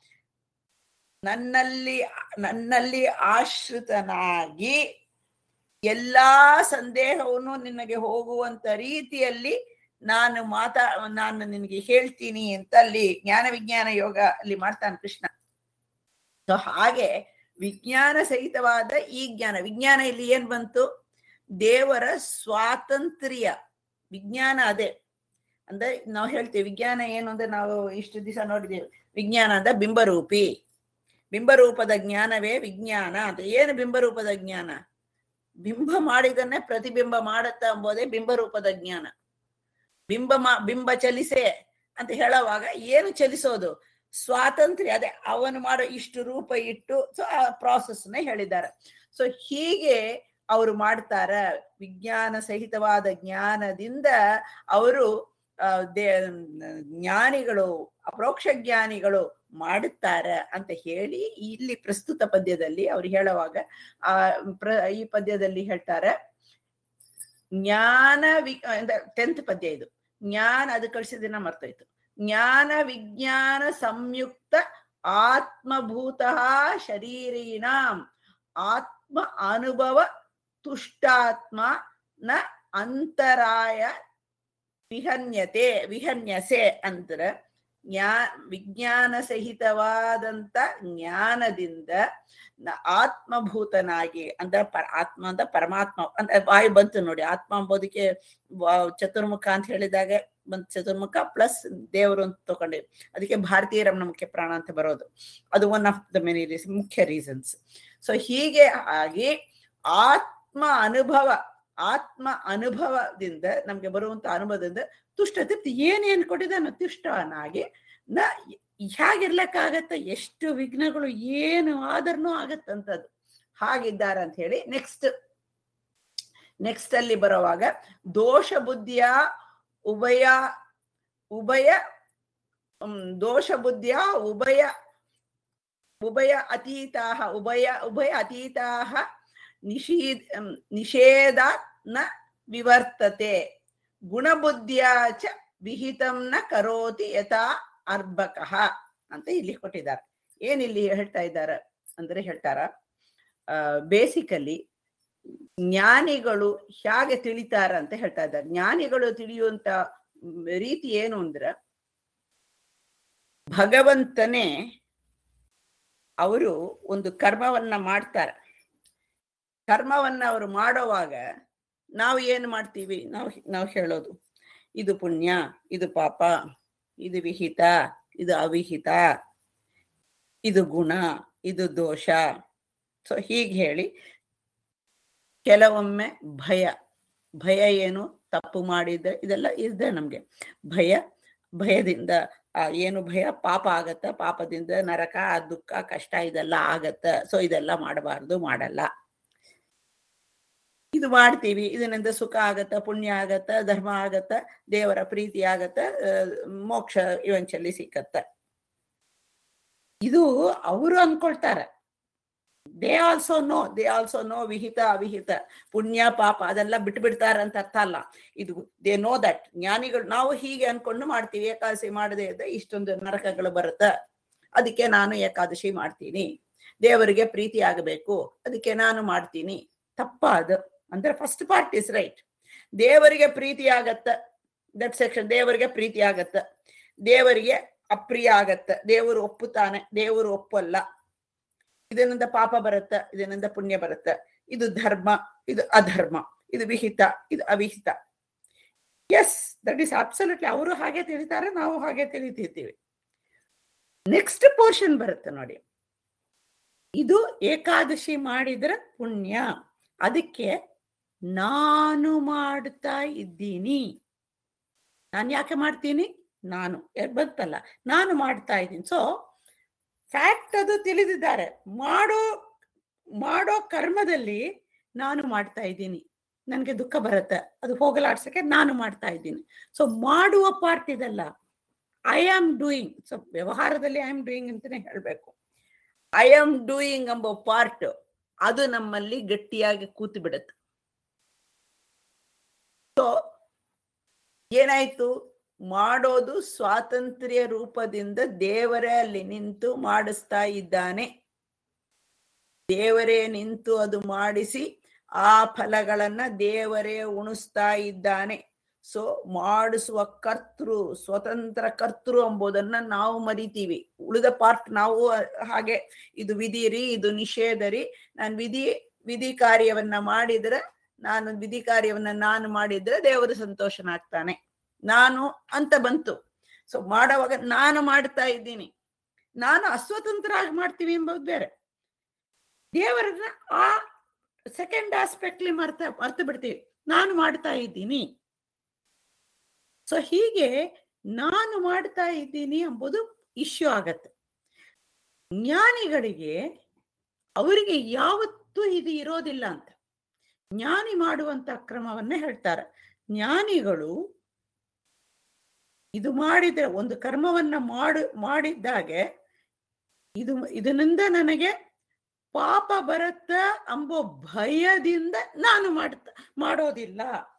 ನನ್ನಲ್ಲಿ ಆಶ್ರಿತನಾಗಿ ಎಲ್ಲಾ ಸಂದೇಹವನ್ನು ನಿನಗೆ ಹೋಗುವಂತ ರೀತಿಯಲ್ಲಿ ನಾನು ನಿನಗೆ ಹೇಳ್ತೀನಿ ಅಂತ ಅಲ್ಲಿ ಜ್ಞಾನ ವಿಜ್ಞಾನ ಯೋಗ ಅಲ್ಲಿ ಮಾಡ್ತಾನೆ ಕೃಷ್ಣ. ಸೊ ಹಾಗೆ ವಿಜ್ಞಾನ ಸಹಿತವಾದ ಈ ವಿಜ್ಞಾನ ಇಲ್ಲಿ ಏನ್ ಬಂತು? ದೇವರ ಸ್ವಾತಂತ್ರ್ಯ ವಿಜ್ಞಾನ. ಅದೇ ಅಂದ್ರೆ ನಾವು ಹೇಳ್ತೀವಿ ವಿಜ್ಞಾನ ಏನು ಅಂದ್ರೆ, ನಾವು ಇಷ್ಟು ದಿವಸ ನೋಡಿದ್ದೇವೆ ವಿಜ್ಞಾನ ಅಂದ್ರೆ ಬಿಂಬರೂಪದ ಜ್ಞಾನವೇ ವಿಜ್ಞಾನ ಅಂತ. ಏನು ಬಿಂಬರೂಪದ ಜ್ಞಾನ? ಬಿಂಬ ಮಾಡಿದನ್ನೇ ಪ್ರತಿಬಿಂಬ ಮಾಡುತ್ತಾ ಎಂಬುದೇ ಬಿಂಬರೂಪದ ಜ್ಞಾನ. ಬಿಂಬ ಚಲಿಸೆ ಅಂತ ಹೇಳುವಾಗ ಏನು ಚಲಿಸೋದು? ಸ್ವಾತಂತ್ರ್ಯ. ಅದೇ ಅವನು ಮಾಡೋ ಇಷ್ಟು ರೂಪ ಇಟ್ಟು ಸೊ ಆ ಪ್ರಾಸೆಸ್ನೇ ಹೇಳಿದ್ದಾರೆ. ಸೊ ಹೀಗೆ ಅವರು ಮಾಡ್ತಾರ. ವಿಜ್ಞಾನ ಸಹಿತವಾದ ಜ್ಞಾನದಿಂದ ಅವರು ಜ್ಞಾನಿಗಳು, ಅಪರೋಕ್ಷ ಜ್ಞಾನಿಗಳು ಮಾಡುತ್ತಾರ ಅಂತ ಹೇಳಿ ಇಲ್ಲಿ ಪ್ರಸ್ತುತ ಪದ್ಯದಲ್ಲಿ ಅವ್ರು ಹೇಳುವಾಗ ಈ ಪದ್ಯದಲ್ಲಿ ಹೇಳ್ತಾರೆ ಜ್ಞಾನ 10th ಪದ್ಯ ಇದು. ಜ್ಞಾನ ಅದು ಕಳಿಸಿದಿನ ಮರ್ತೋಯ್ತು. ಜ್ಞಾನ ವಿಜ್ಞಾನ ಸಂಯುಕ್ತ ಆತ್ಮಭೂತ ಶರೀರೀಣಾಂ ಆತ್ಮ ಅನುಭವ ತುಷ್ಟಾತ್ಮ ನ ಅಂತರಾಯ ವಿಹನ್ಯಸೆ ಅಂದ್ರ ವಿಜ್ಞಾನ ಸಹಿತವಾದಂತ ಜ್ಞಾನದಿಂದ ಆತ್ಮಭೂತನಾಗಿ ಅಂದ್ರೆ ಆತ್ಮ ಅಂತ ಪರಮಾತ್ಮ ಅಂತ ವಾಯು ಬಂತು ನೋಡಿ. ಆತ್ಮ ಎಂಬುದಕ್ಕೆ ಚತುರ್ಮುಖ ಅಂತ ಹೇಳಿದಾಗ ಚತುರ್ಮುಖ ಪ್ಲಸ್ ದೇವರು ಅಂತ ತಗೊಂಡಿವಿ. ಅದಕ್ಕೆ ಭಾರತೀಯ ರಮಣ ಮುಖ್ಯ ಪ್ರಾಣ ಅಂತ ಬರೋದು. ಅದು ಒನ್ ಆಫ್ ದ ಮೆನಿ ಮುಖ್ಯ ರೀಸನ್ಸ್. ಸೊ ಹೀಗೆ ಆಗಿ ಆತ್ಮ ಅನುಭವದಿಂದ ನಮ್ಗೆ ಬರುವಂತ ಅನುಭವದಿಂದ ತುಷ್ಟ ತೃಪ್ತಿ ಏನೇನು ಕೊಟ್ಟಿದ್ದಾನೋ ತುಷ್ಟನಾಗಿ ಹೇಗಿರ್ಲಕ್ಕಾಗತ್ತ, ಎಷ್ಟು ವಿಘ್ನಗಳು ಏನು ಆದ್ರೂ ಆಗತ್ತಂತದ್ದು ಹಾಗಿದ್ದಾರೆ ಅಂತ ಹೇಳಿ ನೆಕ್ಸ್ಟ್ ಅಲ್ಲಿ ಬರುವಾಗ ದೋಷ ಬುದ್ಧಿಯ ಉಭಯ ಅತೀತಾಹ ನಿಷೇಧಾತ್ ನ ವಿವರ್ತತೆ ಗುಣಬುದ್ಧಿಯ ಚ ವಿಹಿತಂ ನ ಕರೋತಿ ಯಥಾ ಅರ್ಭಕಃ ಅಂತ ಇಲ್ಲಿ ಕೊಟ್ಟಿದ್ದಾರೆ. ಏನಿಲ್ಲಿ ಹೇಳ್ತಾ ಇದ್ದಾರೆ ಅಂದ್ರೆ ಹೇಳ್ತಾರ, ಬೇಸಿಕಲಿ ಜ್ಞಾನಿಗಳು ಹೇಗೆ ತಿಳಿತಾರ ಅಂತ ಹೇಳ್ತಾ ಇದ್ದಾರೆ. ಜ್ಞಾನಿಗಳು ತಿಳಿಯುವಂತ ರೀತಿ ಏನು ಅಂದ್ರೆ, ಭಗವಂತನೇ ಅವರು ಒಂದು ಕರ್ಮವನ್ನ ಮಾಡ್ತಾರೆ. ಕರ್ಮವನ್ನ ಅವರು ಮಾಡೋವಾಗ ನಾವು ಏನು ಮಾಡ್ತೀವಿ, ನಾವು ಹೇಳೋದು ಇದು ಪುಣ್ಯ, ಇದು ಪಾಪ, ಇದು ವಿಹಿತ, ಇದು ಅವಿಹಿತ, ಇದು ಗುಣ, ಇದು ದೋಷ. ಸೊ ಹೀಗೆ ಹೇಳಿ ಕೆಲವೊಮ್ಮೆ ಭಯ ಏನು, ತಪ್ಪು ಮಾಡಿದ್ರೆ ಇದೆಲ್ಲ ಇದೆ ನಮ್ಗೆ ಭಯದಿಂದ ಏನು ಭಯ, ಪಾಪ ಆಗತ್ತ, ಪಾಪದಿಂದ ನರಕ, ದುಃಖ, ಕಷ್ಟ ಇದೆಲ್ಲ ಆಗತ್ತ. ಸೊ ಇದೆಲ್ಲ ಮಾಡಬಾರ್ದು, ಮಾಡಲ್ಲ. ಇದು ಮಾಡ್ತೀವಿ, ಇದರಿಂದ ಸುಖ ಆಗತ್ತ, ಪುಣ್ಯ ಆಗತ್ತ, ಧರ್ಮ ಆಗತ್ತ, ದೇವರ ಪ್ರೀತಿ ಆಗತ್ತ, ಮೋಕ್ಷ ಇವೆಂಚುಲಿ ಸಿಕ್ಕತ್ತ. ಇದು ಅವರು ಅನ್ಕೊಳ್ತಾರೆ. ದೇ ಆಲ್ಸೋ ನೋ ವಿಹಿತ ಅವಿಹಿತ, ಪುಣ್ಯ ಪಾಪ ಅದೆಲ್ಲ ಬಿಟ್ಬಿಡ್ತಾರ ಅಂತ ಅರ್ಥ ಅಲ್ಲ. ಇದು ದೇ ನೋ ದಟ್. ಜ್ಞಾನಿಗಳು ನಾವು ಹೀಗೆ ಅನ್ಕೊಂಡು ಮಾಡ್ತೀವಿ, ಏಕಾದಶಿ ಮಾಡದೇ ಇದ್ದ ಇಷ್ಟೊಂದು ನರಕಗಳು ಬರುತ್ತ, ಅದಕ್ಕೆ ನಾನು ಏಕಾದಶಿ ಮಾಡ್ತೀನಿ, ದೇವರಿಗೆ ಪ್ರೀತಿ ಆಗಬೇಕು ಅದಕ್ಕೆ ನಾನು ಮಾಡ್ತೀನಿ. ತಪ್ಪಾದ ಅಂದ್ರೆ ಫಸ್ಟ್ ಪಾರ್ಟ್ ಇಸ್ ರೈಟ್. ದೇವರಿಗೆ ಪ್ರೀತಿ ಆಗತ್ತ, ದಟ್ ಸೆಕ್ಷನ್. ದೇವರಿಗೆ ಪ್ರೀತಿ ಆಗತ್ತ, ದೇವರಿಗೆ ಅಪ್ರಿಯ ಆಗತ್ತ, ದೇವರು ಒಪ್ಪುತ್ತಾನೆ, ದೇವರು ಒಪ್ಪಲ್ಲ. ಇದರಿಂದ ಪಾಪ ಬರುತ್ತ, ಇದರಿಂದ ಪುಣ್ಯ ಬರುತ್ತ, ಇದು ಧರ್ಮ, ಇದು ಅಧರ್ಮ, ಇದು ವಿಹಿತ, ಇದು ಅವಿಹಿತ. Yes, that is absolutely. ಅವರು ಹಾಗೆ ತಿಳಿತಾರೆ, ನಾವು ಹಾಗೆ ತಿಳಿತಿರ್ತೀವಿ. ನೆಕ್ಸ್ಟ್ ಪೋರ್ಷನ್ ಬರುತ್ತೆ ನೋಡಿ, ಇದು ಏಕಾದಶಿ ಮಾಡಿದ್ರೆ ಪುಣ್ಯ, ಅದಕ್ಕೆ ನಾನು ಮಾಡ್ತಾ ಇದ್ದೀನಿ. ನಾನು ಯಾಕೆ ಮಾಡ್ತೀನಿ? ನಾನು ಬಂತಲ್ಲ, ನಾನು ಮಾಡ್ತಾ ಇದ್ದೀನಿ. ಸೊ ಫ್ಯಾಕ್ಟ್ ಅದು ತಿಳಿದಿದ್ದಾರೆ. ಮಾಡೋ ಕರ್ಮದಲ್ಲಿ ನಾನು ಮಾಡ್ತಾ ಇದ್ದೀನಿ, ನನಗೆ ದುಃಖ ಬರುತ್ತೆ, ಅದು ಹೋಗಲಾಡ್ಸಕ್ಕೆ ನಾನು ಮಾಡ್ತಾ ಇದ್ದೀನಿ. ಸೊ ಮಾಡುವ ಪಾರ್ಟ್ ಇದಲ್ಲ, ಐ ಆಮ್ ಡೂಯಿಂಗ್. ಸೊ ವ್ಯವಹಾರದಲ್ಲಿ ಐ ಆಮ್ ಡೂಯಿಂಗ್ ಅಂತಾನೆ ಹೇಳ್ಬೇಕು. ಐ ಆಮ್ ಡೂಯಿಂಗ್ ಎಂಬ ಪಾರ್ಟ್ ಅದು ನಮ್ಮಲ್ಲಿ ಗಟ್ಟಿಯಾಗಿ ಕೂತು ಬಿಡುತ್ತೆ. ಸೊ ಏನಾಯ್ತು, ಮಾಡೋದು ಸ್ವಾತಂತ್ರ್ಯ ರೂಪದಿಂದ ದೇವರೇ ಅಲ್ಲಿ ನಿಂತು ಮಾಡಿಸ್ತಾ ಇದ್ದಾನೆ. ದೇವರೇ ನಿಂತು ಅದು ಮಾಡಿಸಿ ಆ ಫಲಗಳನ್ನ ದೇವರೇ ಉಣಿಸ್ತಾ ಇದ್ದಾನೆ. ಸೊ ಮಾಡಿಸುವ ಕರ್ತೃ, ಸ್ವತಂತ್ರ ಕರ್ತೃ ಎಂಬುದನ್ನ ನಾವು ಮರಿತೀವಿ. ಉಳಿದ ಪಾರ್ಟ್ ನಾವು ಹಾಗೆ, ಇದು ವಿಧಿರಿ, ಇದು ನಿಷೇಧರಿ, ನಾನು ವಿಧಿ ಕಾರ್ಯವನ್ನ ಮಾಡಿದ್ರೆ, ನಾನು ಮಾಡಿದ್ರೆ ದೇವರು ಸಂತೋಷನಾಗ್ತಾನೆ, ನಾನು ಅಂತ ಬಂತು. ಸೊ ಮಾಡುವಾಗ ನಾನು ಮಾಡ್ತಾ ಇದ್ದೀನಿ, ನಾನು ಅಸ್ವತಂತ್ರ ಆಗಿ ಮಾಡ್ತೀವಿ ಎಂಬುದು ಬೇರೆ. ದೇವರನ್ನ ಆ ಸೆಕೆಂಡ್ ಆಸ್ಪೆಕ್ಟ್ಲಿ ಮರ್ತು ಬಿಡ್ತೀವಿ, ನಾನು ಮಾಡ್ತಾ ಇದ್ದೀನಿ. ಸೊ ಹೀಗೆ ನಾನು ಮಾಡ್ತಾ ಇದ್ದೀನಿ ಎಂಬುದು ಇಶ್ಯೂ ಆಗತ್ತೆ. ಜ್ಞಾನಿಗಳಿಗೆ ಅವರಿಗೆ ಯಾವತ್ತೂ ಇದು ಇರೋದಿಲ್ಲ ಅಂತ ಜ್ಞಾನಿ ಮಾಡುವಂತ ಕ್ರಮವನ್ನೇ ಹೇಳ್ತಾರೆ. ಜ್ಞಾನಿಗಳು ಇದು ಮಾಡಿದ್ರೆ, ಒಂದು ಕರ್ಮವನ್ನ ಮಾಡಿದ್ದಾಗೆ ಇದರಿಂದ ನನಗೆ ಪಾಪ ಬರುತ್ತ ಎಂಬೋ ಭಯದಿಂದ ನಾನು ಮಾಡೋದಿಲ್ಲ.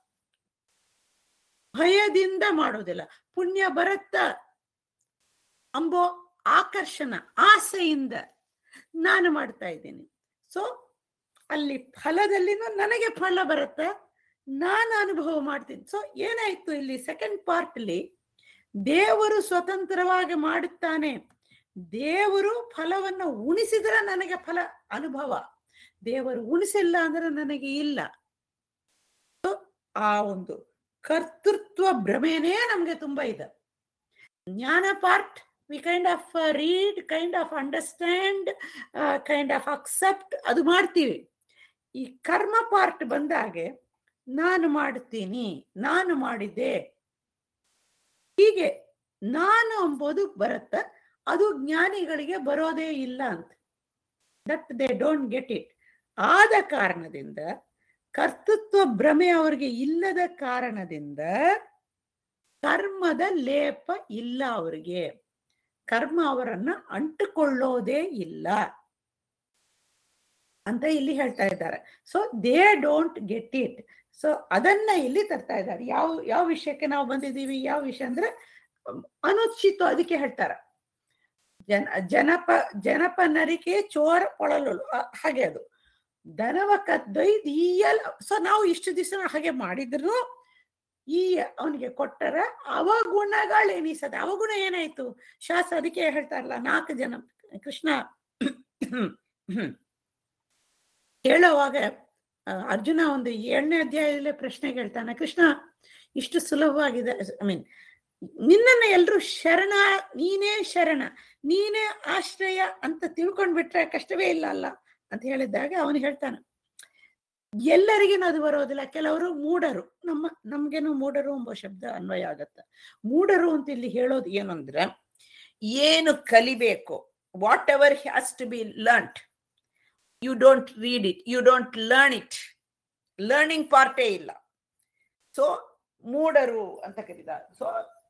ಪುಣ್ಯ ಬರುತ್ತ ಎಂಬೋ ಆಕರ್ಷಣ, ಆಸೆಯಿಂದ ನಾನು ಮಾಡ್ತಾ ಇದ್ದೀನಿ. ಸೊ ಅಲ್ಲಿ ಫಲದಲ್ಲಿನೂ ನನಗೆ ಫಲ ಬರುತ್ತೆ, ನಾನು ಅನುಭವ ಮಾಡ್ತೀನಿ. ಸೊ ಏನಾಯ್ತು ಇಲ್ಲಿ ಸೆಕೆಂಡ್ ಪಾರ್ಟ್ ಅಲ್ಲಿ, ದೇವರು ಸ್ವತಂತ್ರವಾಗಿ ಮಾಡುತ್ತಾನೆ, ದೇವರು ಫಲವನ್ನ ಉಣಿಸಿದ್ರೆ ನನಗೆ ಫಲ ಅನುಭವ, ದೇವರು ಉಣಿಸಿಲ್ಲ ಅಂದ್ರೆ ನನಗೆ ಇಲ್ಲ. ಆ ಒಂದು ಕರ್ತೃತ್ವ ಭ್ರಮೆನೇ ನಮ್ಗೆ ತುಂಬಾ ಇದೆ. ಜ್ಞಾನ part we kind of read, kind of understand, kind of accept, ಅದು ಮಾಡ್ತೀವಿ. ಈ ಕರ್ಮ ಪಾರ್ಟ್ ಬಂದಾಗೆ ನಾನು ಮಾಡುತ್ತೀನಿ, ನಾನು ಮಾಡಿದ್ದೆ, ಹೀಗೆ ನಾನು ಎಂಬುದು ಬರುತ್ತೆ. ಅದು ಜ್ಞಾನಿಗಳಿಗೆ ಬರೋದೇ ಇಲ್ಲ ಅಂತ. That they don't get it. ಆದ ಕಾರಣದಿಂದ, ಕರ್ತೃತ್ವ ಭ್ರಮೆ ಅವರಿಗೆ ಇಲ್ಲದ ಕಾರಣದಿಂದ ಕರ್ಮದ ಲೇಪ ಇಲ್ಲ ಅವರಿಗೆ. ಕರ್ಮ ಅವರನ್ನ ಅಂಟುಕೊಳ್ಳೋದೇ ಇಲ್ಲ ಅಂತ ಇಲ್ಲಿ ಹೇಳ್ತಾ ಇದ್ದಾರೆ. So they don't get it. So ಅದನ್ನ ಇಲ್ಲಿ ತರ್ತಾ ಇದ್ದಾರೆ. ಯಾವ ವಿಷಯಕ್ಕೆ ನಾವು ಬಂದಿದ್ದೀವಿ? ಯಾವ ವಿಷಯ ಅಂದ್ರೆ ಅನುಚಿತ. ಅದಕ್ಕೆ ಹೇಳ್ತಾರೆ ಜನಪನರಿಗೆ ಚೋರ ಪೊಳಲು, ಹಾಗೆ ಅದು ದನವ ಕದ್ದೊಯ್ದು ಈಯಲ್. ಸೊ ನಾವು ಇಷ್ಟು ದಿವಸ ಹಾಗೆ ಮಾಡಿದ್ರು ಈ ಅವನಿಗೆ ಕೊಟ್ಟರ ಅವಗುಣಗಳೆನಿಸದೆ. ಅವಗುಣ ಏನಾಯ್ತು? ಶಾಸ್ತ್ರ ಅದಕ್ಕೆ ಹೇಳ್ತಾರಲ್ಲ, 4 ಜನ ಕೃಷ್ಣ ಹೇಳುವಾಗ ಅರ್ಜುನ ಒಂದು 7ನೇ ಅಧ್ಯಾಯದಲ್ಲೇ ಪ್ರಶ್ನೆ ಕೇಳ್ತಾನೆ, ಕೃಷ್ಣ ಇಷ್ಟು ಸುಲಭವಾಗಿದೆ, ಐ ಮೀನ್ ನಿನ್ನನ್ನ ಎಲ್ರು ಶರಣ, ನೀನೇ ಶರಣ, ನೀನೇ ಆಶ್ರಯ ಅಂತ ತಿಳ್ಕೊಂಡ್ಬಿಟ್ರೆ ಕಷ್ಟವೇ ಇಲ್ಲ ಅಲ್ಲ ಅಂತ ಹೇಳಿದಾಗ ಅವನು ಹೇಳ್ತಾನೆ, ಎಲ್ಲರಿಗೇನು ಅದು ಬರೋದಿಲ್ಲ. ಕೆಲವರು ಮೂಢರು, ನಮ್ಗೇನು ಮೂಢರು ಎಂಬ ಶಬ್ದ ಅನ್ವಯ ಆಗತ್ತ. ಮೂಢರು ಅಂತ ಇಲ್ಲಿ ಹೇಳೋದು ಏನಂದ್ರೆ, ಏನು ಕಲಿಬೇಕು, whatever has to be learned, you don't read it, you don't learn it. Learning ಪಾರ್ಟೇ ಇಲ್ಲ. ಸೊ ಮೂಢರು ಅಂತ ಕರೀತಾರೆ. ಸೊ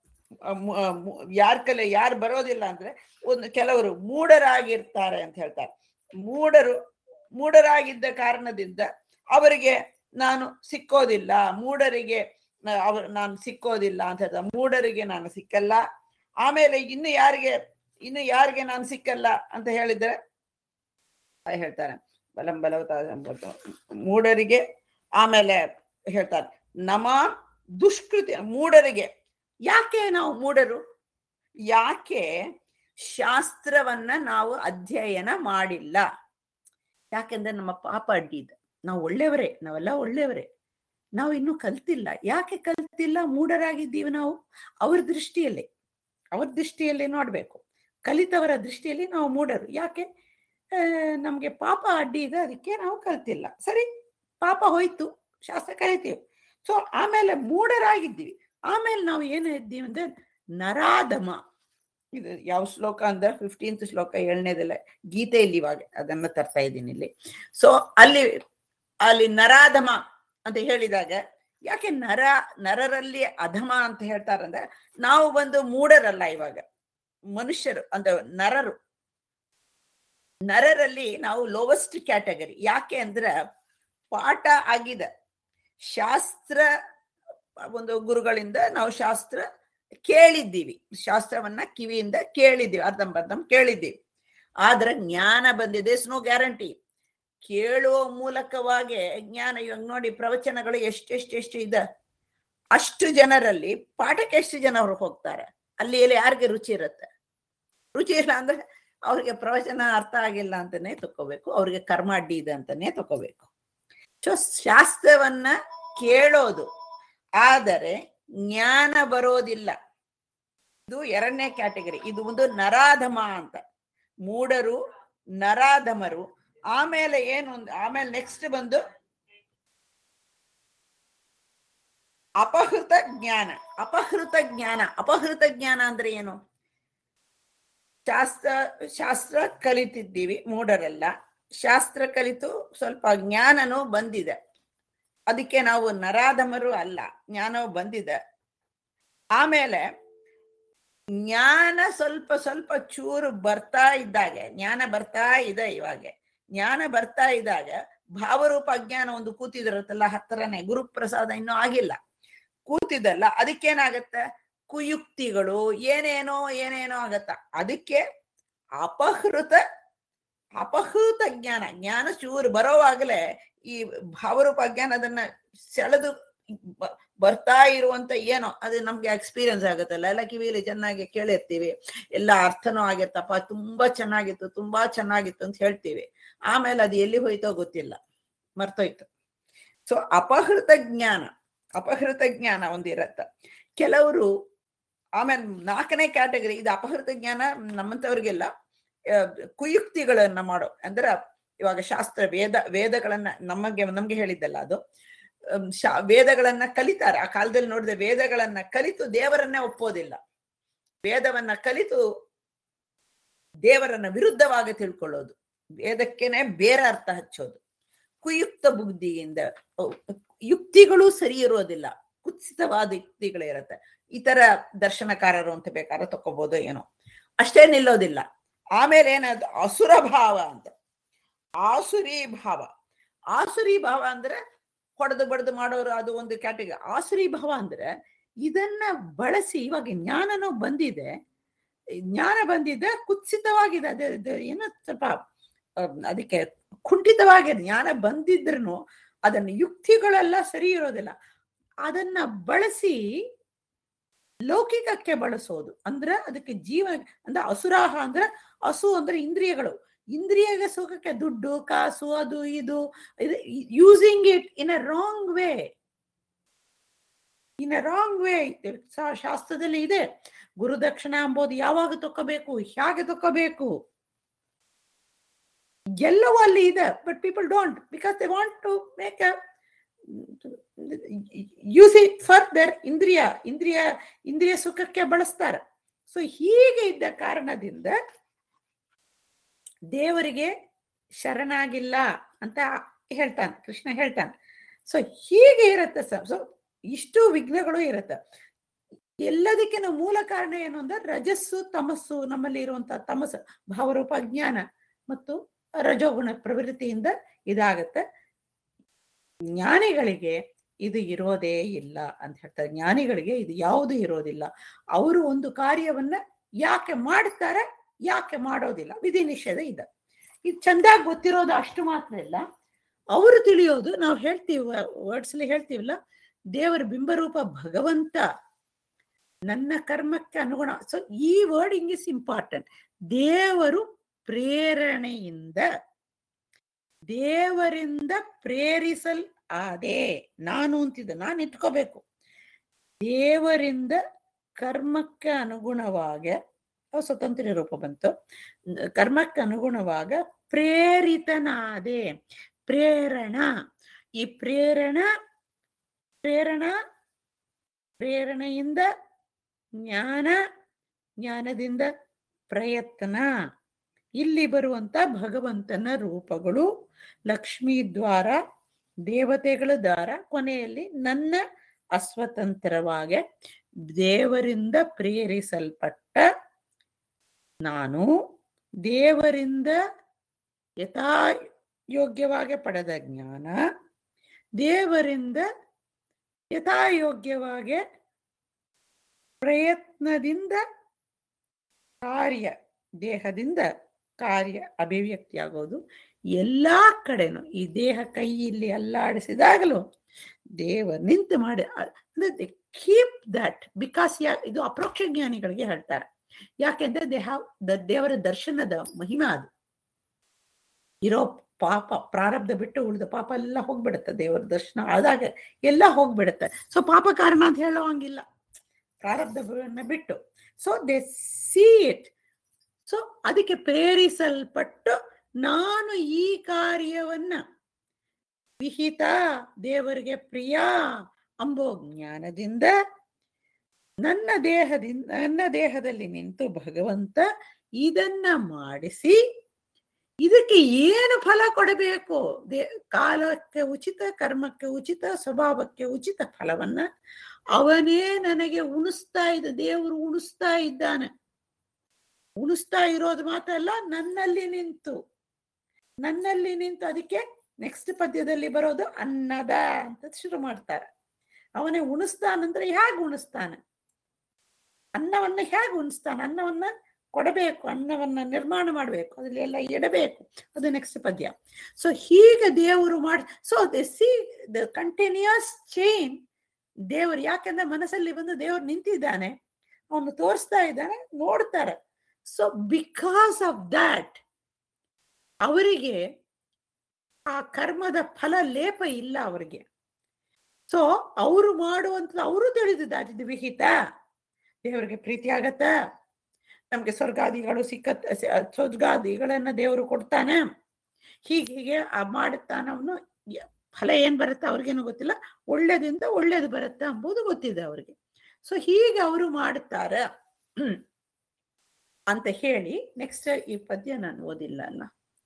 ಯಾರು ಬರೋದಿಲ್ಲ ಅಂದ್ರೆ ಕೆಲವರು ಮೂಢರಾಗಿರ್ತಾರೆ ಅಂತ ಹೇಳ್ತಾರೆ. ಮೂಢರಾಗಿದ್ದ ಕಾರಣದಿಂದ ಅವರಿಗೆ ನಾನು ಸಿಕ್ಕೋದಿಲ್ಲ, ಮೂಢರಿಗೆ ನಾನು ಸಿಕ್ಕೋದಿಲ್ಲ ಅಂತ ಹೇಳ್ತಾರೆ. ಮೂಢರಿಗೆ ನಾನು ಸಿಕ್ಕಲ್ಲ. ಆಮೇಲೆ ಇನ್ನು ಯಾರಿಗೆ ನಾನು ಸಿಕ್ಕಲ್ಲ ಅಂತ ಹೇಳಿದ್ರೆ ಹೇಳ್ತಾರೆ ಬಲಂ ಬಲವತ ಮೂಢರಿಗೆ. ಆಮೇಲೆ ಹೇಳ್ತಾರೆ ನಮ ದುಷ್ಕೃತಿ, ಮೂಢರಿಗೆ. ಯಾಕೆ ನಾವು ಮೂಢರು? ಯಾಕೆ ಶಾಸ್ತ್ರವನ್ನ ನಾವು ಅಧ್ಯಯನ ಮಾಡಿಲ್ಲ? ಯಾಕೆಂದ್ರೆ ನಮ್ಮ ಪಾಪ ಅಡ್ಡಿದ. ನಾವು ಒಳ್ಳೆಯವರೇ, ನಾವೆಲ್ಲ ಒಳ್ಳೆಯವರೇ, ನಾವು ಇನ್ನೂ ಕಲ್ತಿಲ್ಲ. ಯಾಕೆ ಕಲ್ತಿಲ್ಲ? ಮೂಢರಾಗಿದ್ದೀವಿ ನಾವು. ಅವ್ರ ದೃಷ್ಟಿಯಲ್ಲಿ ನೋಡ್ಬೇಕು. ಕಲಿತವರ ದೃಷ್ಟಿಯಲ್ಲಿ ನಾವು ಮೂಢರು. ಯಾಕೆ? ನಮ್ಗೆ ಪಾಪ ಅಡ್ಡಿ ಇದೆ, ಅದಕ್ಕೆ ನಾವು ಕಲ್ತಿಲ್ಲ. ಸರಿ, ಪಾಪ ಹೋಯ್ತು, ಶಾಸ್ತ್ರ ಕಲಿತೀವಿ. ಸೊ ಆಮೇಲೆ ಮೂಢರಾಗಿದ್ದೀವಿ. ಆಮೇಲೆ ನಾವು ಏನು ಇದ್ದೀವಿ ಅಂದ್ರೆ ನರಾಧಮ. ಇದು ಯಾವ ಶ್ಲೋಕ ಅಂದ್ರೆ 15th ಶ್ಲೋಕ 7ನೇದಲ್ಲ ಗೀತೆಯಲ್ಲಿ, ಇವಾಗ ಅದನ್ನ ತರ್ತಾ ಇದ್ದೀನಿ ಇಲ್ಲಿ. ಸೊ ಅಲ್ಲಿ ನರಾಧಮ ಅಂತ ಹೇಳಿದಾಗ, ಯಾಕೆ ನರರಲ್ಲಿ ಅಧಮ ಅಂತ ಹೇಳ್ತಾರಂದ್ರೆ, ನಾವು ಒಂದು ಮೂಢರಲ್ಲ, ಇವಾಗ ಮನುಷ್ಯರು ಅಂತ ನರರಲ್ಲಿ ನಾವು ಲೋವೆಸ್ಟ್ ಕ್ಯಾಟಗರಿ. ಯಾಕೆ ಅಂದ್ರೆ ಪಾಠ ಆಗಿದೆ, ಶಾಸ್ತ್ರ ಒಂದು ಗುರುಗಳಿಂದ ನಾವು ಶಾಸ್ತ್ರ ಕೇಳಿದ್ದೀವಿ, ಶಾಸ್ತ್ರವನ್ನ ಕಿವಿಯಿಂದ ಕೇಳಿದ್ದೀವಿ, ಅರ್ಧಂಬರ್ಧಂ ಕೇಳಿದ್ದೀವಿ. ಆದ್ರೆ ಜ್ಞಾನ ಬಂದಿದೆ, ನೋ ಗ್ಯಾರಂಟಿ. ಕೇಳುವ ಮೂಲಕವಾಗಿ ಜ್ಞಾನ. ಇವಾಗ ನೋಡಿ, ಪ್ರವಚನಗಳು ಎಷ್ಟು ಇದೆ, ಅಷ್ಟು ಜನರಲ್ಲಿ ಪಾಠಕ್ಕೆ ಎಷ್ಟು ಜನ ಅವ್ರು ಹೋಗ್ತಾರೆ? ಅಲ್ಲಿ ಯಾರಿಗೆ ರುಚಿ ಇರುತ್ತೆ? ರುಚಿ ಇಲ್ಲ ಅಂದ್ರೆ ಅವ್ರಿಗೆ ಪ್ರವಚನ ಅರ್ಥ ಆಗಿಲ್ಲ ಅಂತಾನೆ ತಕೋಬೇಕು, ಅವ್ರಿಗೆ ಕರ್ಮ ಅಡ್ಡಿ ಇದೆ ಅಂತಾನೆ ತಕೋಬೇಕು. ಸೊ ಶಾಸ್ತ್ರವನ್ನ ಕೇಳೋದು, ಆದರೆ ಜ್ಞಾನ ಬರೋದಿಲ್ಲ. ಇದು 2ನೇ ಕ್ಯಾಟಗರಿ. ಇದು ಒಂದು ನರಾಧಮ ಅಂತ. ಮೂಢರು, ನರಾಧಮರು. ಆಮೇಲೆ ಆಮೇಲೆ ನೆಕ್ಸ್ಟ್ ಬಂದು ಅಪಹೃತ ಜ್ಞಾನ. ಅಪಹೃತ ಜ್ಞಾನ ಅಂದ್ರೆ ಏನು? ಶಾಸ್ತ್ರ ಕಲಿತಿದ್ದೀವಿ, ಮೂಢರೆಲ್ಲ. ಶಾಸ್ತ್ರ ಕಲಿತು ಸ್ವಲ್ಪ ಜ್ಞಾನನೂ ಬಂದಿದೆ, ಅದಕ್ಕೆ ನಾವು ನರಾಧಮರು ಅಲ್ಲ, ಜ್ಞಾನವು ಬಂದಿದೆ. ಆಮೇಲೆ ಜ್ಞಾನ ಸ್ವಲ್ಪ ಚೂರು ಬರ್ತಾ ಇದ್ದಾಗ, ಜ್ಞಾನ ಬರ್ತಾ ಇದೆ, ಇವಾಗ ಜ್ಞಾನ ಬರ್ತಾ ಇದ್ದಾಗ ಭಾವರೂಪ ಅಜ್ಞಾನ ಒಂದು ಕೂತಿದಿರುತ್ತಲ್ಲ ಹತ್ತಿರನೇ, ಗುರುಪ್ರಸಾದ ಇನ್ನೂ ಆಗಿಲ್ಲ, ಕೂತಿದಲ್ಲ, ಅದಕ್ಕೇನಾಗತ್ತೆ? ಕುಯುಕ್ತಿಗಳು ಏನೇನೋ ಆಗತ್ತ. ಅದಕ್ಕೆ ಅಪಹೃತ ಜ್ಞಾನ ಚೂರು ಬರೋವಾಗಲೇ ಈ ಭಾವರೂಪ ಅಜ್ಞಾನ ಅದನ್ನ ಸೆಳೆದು ಬರ್ತಾ ಇರುವಂತ ಏನೋ ಅದು ನಮ್ಗೆ ಎಕ್ಸ್ಪೀರಿಯನ್ಸ್ ಆಗುತ್ತಲ್ಲ, ಎಲ್ಲ ಕಿವಿಯಲ್ಲಿ ಚೆನ್ನಾಗಿ ಕೇಳಿರ್ತೀವಿ, ಎಲ್ಲ ಅರ್ಥನೂ ಆಗಿರ್ತಪ್ಪ, ತುಂಬಾ ಚೆನ್ನಾಗಿತ್ತು ಅಂತ ಹೇಳ್ತೀವಿ. ಆಮೇಲೆ ಅದು ಎಲ್ಲಿ ಹೋಯ್ತೋ ಗೊತ್ತಿಲ್ಲ, ಮರ್ತೋಯ್ತು. ಸೊ ಅಪಹೃತ ಜ್ಞಾನ ಅಪಹೃತ ಜ್ಞಾನ ಒಂದಿರತ್ತ. ಕೆಲವರು ಆಮೇಲೆ 4ನೇ ಕ್ಯಾಟಗರಿ, ಇದು ಅಪಹೃತ ಜ್ಞಾನ ನಮ್ಮಂತವ್ರಿಗೆಲ್ಲ ಕುಯುಕ್ತಿಗಳನ್ನ ಮಾಡೋ, ಅಂದ್ರ ಇವಾಗ ಶಾಸ್ತ್ರ ವೇದಗಳನ್ನ ನಮ್ಗೆ ಹೇಳಿದ್ದಲ್ಲ ಅದು. ವೇದಗಳನ್ನ ಕಲಿತಾರೆ. ಆ ಕಾಲದಲ್ಲಿ ನೋಡಿದ್ರೆ ವೇದಗಳನ್ನ ಕಲಿತು ದೇವರನ್ನೇ ಒಪ್ಪೋದಿಲ್ಲ. ವೇದವನ್ನ ಕಲಿತು ದೇವರನ್ನ ವಿರುದ್ಧವಾಗಿ ತಿಳ್ಕೊಳ್ಳೋದು, ವೇದಕ್ಕೆನೆ ಬೇರೆ ಅರ್ಥ ಹಚ್ಚೋದು, ಕುಯುಕ್ತ ಬುದ್ಧಿಯಿಂದ. ಯುಕ್ತಿಗಳು ಸರಿ ಇರೋದಿಲ್ಲ, ಕುತ್ಸಿತವಾದ ಯುಕ್ತಿಗಳಿರತ್ತೆ. ಇತರ ದರ್ಶನಕಾರರು ಅಂತ ಬೇಕಾದ್ರೆ ತಕೋಬಹುದು, ಏನೋ ಅಷ್ಟೇ ನಿಲ್ಲೋದಿಲ್ಲ. ಆಮೇಲೆ ಏನದು ಅಸುರ ಭಾವ ಅಂತ, ಆಸುರಿ ಭಾವ. ಆಸುರಿ ಭಾವ ಅಂದ್ರೆ ಹೊಡೆದು ಬಡ್ದು ಮಾಡೋರು, ಅದು ಒಂದು ಕ್ಯಾಟಗರಿ. ಆಸುರಿ ಭಾವ ಅಂದ್ರೆ ಇದನ್ನ ಬಳಸಿ, ಇವಾಗ ಜ್ಞಾನನೂ ಬಂದಿದೆ, ಜ್ಞಾನ ಬಂದಿದೆ, ಕುತ್ಸಿತವಾಗಿದೆ, ಅದೇ ಏನೋ ಸ್ವಲ್ಪ ಅದಕ್ಕೆ ಕುಂಠಿತವಾಗಿದೆ. ಜ್ಞಾನ ಬಂದಿದ್ರು ಅದನ್ನ ಯುಕ್ತಿಗಳೆಲ್ಲ ಸರಿ ಇರೋದಿಲ್ಲ, ಅದನ್ನ ಬಳಸಿ ಲೌಕಿಕಕ್ಕೆ ಬಳಸೋದು. ಅಂದ್ರೆ ಅದಕ್ಕೆ ಜೀವ ಅಂದ್ರೆ ಅಸುರಾಹ ಅಂದ್ರೆ, ಹಸು ಅಂದ್ರೆ ಇಂದ್ರಿಯಗಳು, ಇಂದ್ರಿಯ ಸುಖಕ್ಕೆ ದುಡ್ಡು ಕಾಸು ಅದು ಇದು, using it in a wrong way. ಶಾಸ್ತ್ರದಲ್ಲಿ ಇದೆ, ಗುರುದಕ್ಷಿಣ ಎಂಬುದು ಯಾವಾಗ ತಗೋಬೇಕು, ಹೇಗೆ ತಗೋಬೇಕು, ಎಲ್ಲವೂ ಅಲ್ಲಿ ಇದೆ. But people don't, because they want to make a use it for their ಇಂದ್ರಿಯ ಸುಖಕ್ಕೆ ಬಳಸ್ತಾರೆ. ಸೊ ಹೀಗೆ ಇದ್ದ ಕಾರಣದಿಂದ ದೇವರಿಗೆ ಶರಣಾಗಿಲ್ಲ ಅಂತ ಹೇಳ್ತಾನೆ ಕೃಷ್ಣ ಹೇಳ್ತಾನೆ. ಸೊ ಹೀಗೆ ಇರತ್ತೆ ಸರ್. ಸೊ ಇಷ್ಟು ವಿಘ್ನಗಳು ಇರತ್ತೆ. ಎಲ್ಲದಕ್ಕಿಂತ ಮೂಲ ಕಾರಣ ಏನು ಅಂದ್ರೆ ರಜಸ್ಸು ತಮಸ್ಸು, ನಮ್ಮಲ್ಲಿ ಇರುವಂತಹ ತಮಸ್ಸು ಭಾವರೂಪ ಜ್ಞಾನ ಮತ್ತು ರಜೋಗುಣ ಪ್ರವೃತ್ತಿಯಿಂದ ಇದಾಗತ್ತೆ. ಜ್ಞಾನಿಗಳಿಗೆ ಇದು ಇರೋದೇ ಇಲ್ಲ ಅಂತ ಹೇಳ್ತಾರೆ. ಜ್ಞಾನಿಗಳಿಗೆ ಇದು ಯಾವುದು ಇರೋದಿಲ್ಲ. ಅವರು ಒಂದು ಕಾರ್ಯವನ್ನ ಯಾಕೆ ಮಾಡ್ತಾರೆ, ಯಾಕೆ ಮಾಡೋದಿಲ್ಲ, ವಿಧಿ ನಿಷೇಧ ಇದೆ. ಇದು ಚಂದಾಗಿ ಗೊತ್ತಿರೋದು ಅಷ್ಟು ಮಾತ್ರ ಇಲ್ಲ, ಅವರು ತಿಳಿಯೋದು. ನಾವು ಹೇಳ್ತೀವಿ, ವರ್ಡ್ಸ್ಲಿ ಹೇಳ್ತೀವಲ್ಲ, ದೇವರ ಬಿಂಬರೂಪ ಭಗವಂತ ನನ್ನ ಕರ್ಮಕ್ಕೆ ಅನುಗುಣ. ಸೊ ಈ ವರ್ಡಿಂಗ್ ಇಸ್ ಇಂಪಾರ್ಟೆಂಟ್. ದೇವರು ಪ್ರೇರಣೆಯಿಂದ, ದೇವರಿಂದ ಪ್ರೇರಿಸಲ್ಆದೆ ನಾನು ಅಂತಿದ್ದೆ, ನಾನು ಇಟ್ಕೋಬೇಕು. ದೇವರಿಂದ ಕರ್ಮಕ್ಕೆ ಅನುಗುಣವಾಗ ಸ್ವತಂತ್ರ ರೂಪ ಬಂತು. ಕರ್ಮಕ್ಕೆ ಅನುಗುಣವಾಗ ಪ್ರೇರಿತನಾದೆ. ಪ್ರೇರಣಾ, ಈ ಪ್ರೇರಣೆಯಿಂದ ಜ್ಞಾನ, ಜ್ಞಾನದಿಂದ ಪ್ರಯತ್ನ. ಇಲ್ಲಿ ಬರುವಂತ ಭಗವಂತನ ರೂಪಗಳು ಲಕ್ಷ್ಮೀ ದ್ವಾರ, ದೇವತೆಗಳ ದ್ವಾರ, ಕೊನೆಯಲ್ಲಿ ನನ್ನ ಅಸ್ವತಂತ್ರವಾಗಿ ದೇವರಿಂದ ಪ್ರೇರಿಸಲ್ಪಟ್ಟ ನಾನು, ದೇವರಿಂದ ಯಥಾಯೋಗ್ಯವಾಗಿ ಪಡೆದ ಜ್ಞಾನ, ದೇವರಿಂದ ಯಥಾಯೋಗ್ಯವಾಗಿ ಪ್ರಯತ್ನದಿಂದ ಕಾರ್ಯ, ದೇಹದಿಂದ ಕಾರ್ಯ ಅಭಿವ್ಯಕ್ತಿ ಆಗೋದು. ಎಲ್ಲಾ ಕಡೆನೂ ಈ ದೇಹ ಕೈಯಲ್ಲಿ ಅಲ್ಲಾಡಿಸಿದಾಗಲೂ ದೇವರು ನಿಂತು ಮಾಡಿ ಅಂದ್ರೆ ಕೀಪ್ ದಟ್. ಬಿಕಾಸ್ ಇದು ಅಪ್ರೋಕ್ಷ ಜ್ಞಾನಿಗಳಿಗೆ ಹೇಳ್ತಾರೆ. ಯಾಕೆಂದ್ರೆ ದೇವರ ದರ್ಶನದ ಮಹಿಮಾ ಅದು. ಇರೋ ಪಾಪ ಪ್ರಾರಬ್ಧ ಬಿಟ್ಟು ಉಳಿದ ಪಾಪ ಎಲ್ಲ ಹೋಗ್ಬಿಡುತ್ತೆ. ದೇವರ ದರ್ಶನ ಆದಾಗ ಎಲ್ಲ ಹೋಗ್ಬಿಡುತ್ತೆ. ಸೊ ಪಾಪ ಕಾರಣ ಅಂತ ಹೇಳುವಂಗಿಲ್ಲ, ಪ್ರಾರಬ್ಧವನ್ನ ಬಿಟ್ಟು. So they see it. So ಅದಕ್ಕೆ ಪ್ರೇರಿಸಲ್ಪಟ್ಟು ನಾನು ಈ ಕಾರ್ಯವನ್ನ ವಿಹಿತ, ದೇವರಿಗೆ ಪ್ರಿಯ ಅಂಬೋ ಜ್ಞಾನದಿಂದ ನನ್ನ ದೇಹದಲ್ಲಿ ನಿಂತು ಭಗವಂತ ಇದನ್ನ ಮಾಡಿಸಿ, ಇದಕ್ಕೆ ಏನು ಫಲ ಕೊಡಬೇಕು, ಕಾಲಕ್ಕೆ ಉಚಿತ, ಕರ್ಮಕ್ಕೆ ಉಚಿತ, ಸ್ವಭಾವಕ್ಕೆ ಉಚಿತ ಫಲವನ್ನ ಅವನೇ ನನಗೆ ಉಣಿಸ್ತಾ ಇದ್ದ. ದೇವರು ಉಣಿಸ್ತಾ ಇದ್ದಾನೆ. ಉಣಿಸ್ತಾ ಇರೋದು ಮಾತ್ರ ಅಲ್ಲ, ನನ್ನಲ್ಲಿ ನಿಂತು ಅದಕ್ಕೆ ನೆಕ್ಸ್ಟ್ ಪದ್ಯದಲ್ಲಿ ಬರೋದು ಅನ್ನದ ಅಂತ ಶುರು ಮಾಡ್ತಾರೆ. ಅವನೇ ಉಣಿಸ್ತಾನಂದ್ರೆ ಹೇಗೆ ಉಣಿಸ್ತಾನೆ, ಅನ್ನವನ್ನ ಹೇಗೆ ಉಣಿಸ್ತಾನೆ, ಅನ್ನವನ್ನ ಕೊಡಬೇಕು, ಅನ್ನವನ್ನ ನಿರ್ಮಾಣ ಮಾಡಬೇಕು, ಅದ್ರಲ್ಲಿ ಎಲ್ಲ ಇಡಬೇಕು, ಅದು ನೆಕ್ಸ್ಟ್ ಪದ್ಯ. ಸೊ ಹೀಗೆ ದೇವರು ಮಾಡಿ, so they see the continuous chain. ದೇವರು ಯಾಕೆಂದ್ರೆ ಮನಸ್ಸಲ್ಲಿ ಬಂದು ದೇವರು ನಿಂತಿದ್ದಾನೆ, ಅವನು ತೋರಿಸ್ತಾ ಇದ್ದಾನೆ, ನೋಡ್ತಾರೆ. ಸೊ ಬಿಕಾಸ್ ಆಫ್ ದ್ಯಾಟ್ ಅವರಿಗೆ ಆ ಕರ್ಮದ ಫಲ ಲೇಪ ಇಲ್ಲ ಅವರಿಗೆ. ಸೊ ಅವರು ಮಾಡುವಂಥದ್ದು ಅವರು ತಿಳಿದಿದ್ದಾರೆ, ಇದು ವಿಹಿತ, ದೇವರಿಗೆ ಪ್ರೀತಿ ಆಗತ್ತ, ನಮ್ಗೆ ಸ್ವರ್ಗಾದಿಗಳು ಸ್ವರ್ಗಾದಿಗಳನ್ನ ದೇವರು ಕೊಡ್ತಾನೆ, ಹೀಗೆ ಮಾಡುತ್ತಾನ. ಅವನು ಫಲ ಏನ್ ಬರುತ್ತೆ ಅವ್ರಿಗೇನು ಗೊತ್ತಿಲ್ಲ, ಒಳ್ಳೇದಿಂದ ಒಳ್ಳೇದು ಬರುತ್ತೆ ಅಂಬುದು ಗೊತ್ತಿದೆ ಅವ್ರಿಗೆ. ಸೊ ಹೀಗೆ ಅವರು ಮಾಡುತ್ತಾರೆ ಅಂತ ಹೇಳಿ ನೆಕ್ಸ್ಟ್ ಈ ಪದ್ಯ ನಾನು ಓದಿಲ್ಲ ಅಲ್ಲ.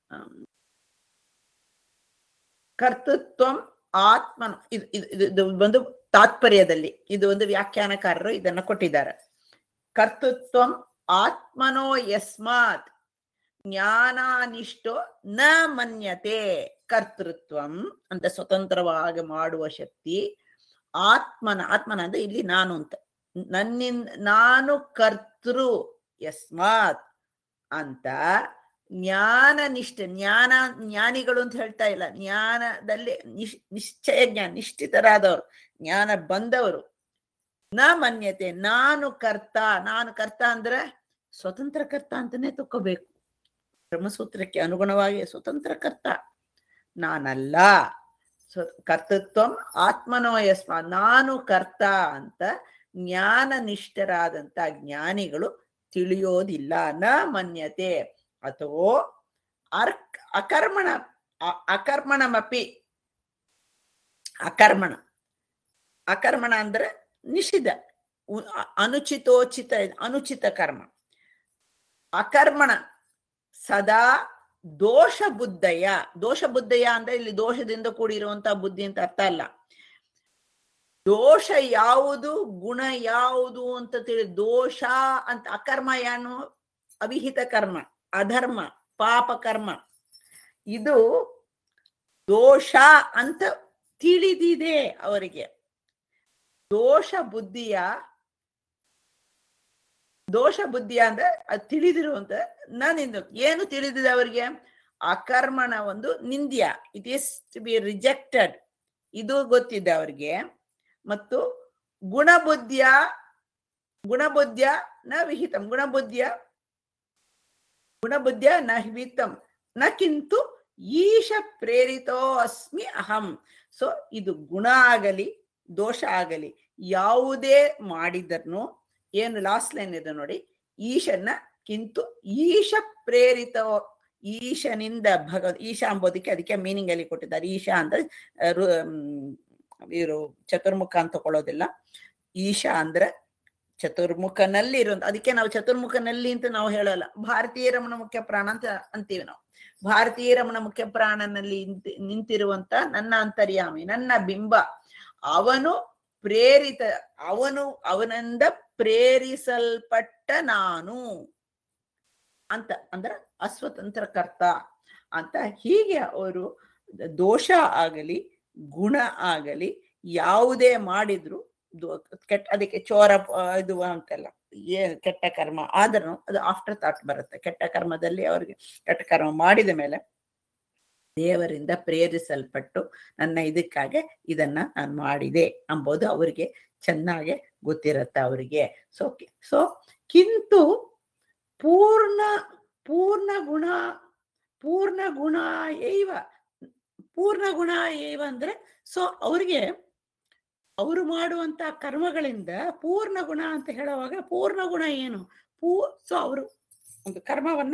ಕರ್ತೃತ್ವಂ ಆತ್ಮನ, ಇದು ಒಂದು ತಾತ್ಪರ್ಯದಲ್ಲಿ, ಇದು ಒಂದು ವ್ಯಾಖ್ಯಾನಕಾರರು ಇದನ್ನ ಕೊಟ್ಟಿದ್ದಾರೆ. ಕರ್ತೃತ್ವಂ ಆತ್ಮನೋ ಯಸ್ಮಾತ್ ಜ್ಞಾನಾನಿಷ್ಟೋ ನ ಮನ್ಯತೆ. ಕರ್ತೃತ್ವಂ ಅಂತ ಸ್ವತಂತ್ರವಾಗಿ ಮಾಡುವ ಶಕ್ತಿ, ಆತ್ಮನ ಅಂದ್ರೆ ಇಲ್ಲಿ ನಾನು ಅಂತ, ನನ್ನಿಂದ ನಾನು ಕರ್ತೃ ಯಸ್ಮಾತ್ ಅಂತ ಜ್ಞಾನನಿಷ್ಠ, ಜ್ಞಾನಿಗಳು ಅಂತ ಹೇಳ್ತಾ ಇಲ್ಲ, ಜ್ಞಾನದಲ್ಲಿ ನಿಶ್ಚಯ ಜ್ಞಾನ, ನಿಷ್ಠಿತರಾದವರು, ಜ್ಞಾನ ಬಂದವರು. ನ ಮನ್ಯತೆ, ನಾನು ಕರ್ತ ಅಂದ್ರೆ ಸ್ವತಂತ್ರ ಕರ್ತ ಅಂತಾನೆ ತಕ್ಕೋಬೇಕು. ಬ್ರಹ್ಮಸೂತ್ರಕ್ಕೆ ಅನುಗುಣವಾಗಿ ಸ್ವತಂತ್ರ ಕರ್ತ ನಾನಲ್ಲ. ಕರ್ತೃತ್ವಂ ಆತ್ಮನೋ ಯಸ್ಮ, ನಾನು ಕರ್ತ ಅಂತ ಜ್ಞಾನನಿಷ್ಠರಾದಂತ ಜ್ಞಾನಿಗಳು ತಿಳಿಯೋದಿಲ್ಲ. ನ ಮನ್ಯತೆ ಅಥವಾ ಅಕರ್ಮಣಮಪಿ. ಅಕರ್ಮಣ ಅಂದ್ರೆ ನಿಷಿದ್ಧ, ಅನುಚಿತ ಕರ್ಮ. ಅಕರ್ಮಣ ಸದಾ ದೋಷ ಬುದ್ಧಯ ಅಂದ್ರೆ ಇಲ್ಲಿ ದೋಷದಿಂದ ಕೂಡಿರುವಂತ ಬುದ್ಧಿ ಅಂತ ಅರ್ಥ ಅಲ್ಲ. ದೋಷ ಯಾವುದು ಗುಣ ಯಾವುದು ಅಂತ ತಿಳಿ, ದೋಷ ಅಂತ ಅಕರ್ಮ ಏನು, ಅವಿಹಿತ ಕರ್ಮ, ಅಧರ್ಮ, ಪಾಪ ಕರ್ಮ. ಇದು ದೋಷ ಅಂತ ತಿಳಿದಿದೆ ಅವರಿಗೆ. ದೋಷ ಬುದ್ಧಿಯ ಅಂದ್ರೆ ಅದು ತಿಳಿದಿರುವಂತ ನಾನಿಂದು ಏನು ತಿಳಿದಿದೆ ಅವರಿಗೆ, ಅಕರ್ಮಣ ಒಂದು ನಿಂದ್ಯ, it is to be rejected, ಇದು ಗೊತ್ತಿದೆ ಅವರಿಗೆ. ಮತ್ತು ಗುಣಬುದ್ಧಿಯ ನ ವಿಹಿತಂ, ಗುಣಬುದ್ಧಿಯ ನ ವಿಹಿತಂ ನ ಕಿಂತು ಈಶ ಪ್ರೇರಿತೋ ಅಸ್ಮಿ ಅಹಂ. ಸೊ ಇದು ಗುಣ ಆಗಲಿ ದೋಷ ಆಗಲಿ ಯಾವುದೇ ಮಾಡಿದರ್ನು, ಏನು ಲಾಸ್ಟ್ ಲೈನ್ ಇದೆ ನೋಡಿ, ಈಶನ ಕಿಂತು ಈಶ ಪ್ರೇರಿತ, ಈಶನಿಂದ ಈಶ ಅಂಬೋದಕ್ಕೆ ಅದಕ್ಕೆ ಮೀನಿಂಗ್ ಅಲ್ಲಿ ಕೊಟ್ಟಿದ್ದಾರೆ. ಈಶ ಅಂದ್ರೆ ಇವರು ಚತುರ್ಮುಖ ಅಂತ ತಗೊಳ್ಳೋದಿಲ್ಲ. ಈಶ ಅಂದ್ರೆ ಚತುರ್ಮುಖನಲ್ಲಿ ಇರುವಂತ, ಅದಕ್ಕೆ ನಾವು ಚತುರ್ಮುಖನಲ್ಲಿ ಅಂತ ನಾವು ಹೇಳಲ್ಲ. ಭಾರತೀಯ ರಮಣ ಮುಖ್ಯ ಪ್ರಾಣ ಅಂತ ಅಂತೀವಿ ನಾವು. ಭಾರತೀಯ ರಮಣ ಮುಖ್ಯ ಪ್ರಾಣನಲ್ಲಿ ನಿಂತಿರುವಂತ ನನ್ನ ಅಂತರ್ಯಾಮಿ, ನನ್ನ ಬಿಂಬ, ಅವನು ಪ್ರೇರಿತ, ಅವನಿಂದ ಪ್ರೇರಿಸಲ್ಪಟ್ಟ ನಾನು ಅಂತ ಅಂದ್ರೆ ಅಸ್ವತಂತ್ರ ಕರ್ತ ಅಂತ. ಹೀಗೆ ಅವರು ದೋಷ ಆಗಲಿ ಗುಣ ಆಗಲಿ ಯಾವುದೇ ಮಾಡಿದ್ರು ಕೆಟ್ಟ, ಅದಕ್ಕೆ ಚೋರ ಇದು ಅಂತೆಲ್ಲ ಕೆಟ್ಟ ಕರ್ಮ ಆದ್ರೂ ಅದು ಆಫ್ಟರ್ ಥಾಟ್ ಬರುತ್ತೆ. ಕೆಟ್ಟ ಕರ್ಮದಲ್ಲಿ ಅವ್ರಿಗೆ ಕೆಟ್ಟ ಕರ್ಮ ಮಾಡಿದ ಮೇಲೆ ದೇವರಿಂದ ಪ್ರೇರಿಸಲ್ಪಟ್ಟು ನನ್ನ ಇದಕ್ಕಾಗಿ ಇದನ್ನ ನಾನು ಮಾಡಿದೆ ಅಂಬೋದು ಅವರಿಗೆ ಚೆನ್ನಾಗೆ ಗೊತ್ತಿರತ್ತೆ ಅವರಿಗೆ. ಸೊ ಕಿಂತು ಪೂರ್ಣ ಗುಣ ಅಂದ್ರೆ ಸೊ ಅವ್ರಿಗೆ ಅವರು ಮಾಡುವಂತ ಕರ್ಮಗಳಿಂದ ಪೂರ್ಣ ಗುಣ ಅಂತ ಹೇಳುವಾಗ, ಪೂರ್ಣ ಗುಣ ಏನು, ಸೊ ಅವರು ಒಂದು ಕರ್ಮವನ್ನ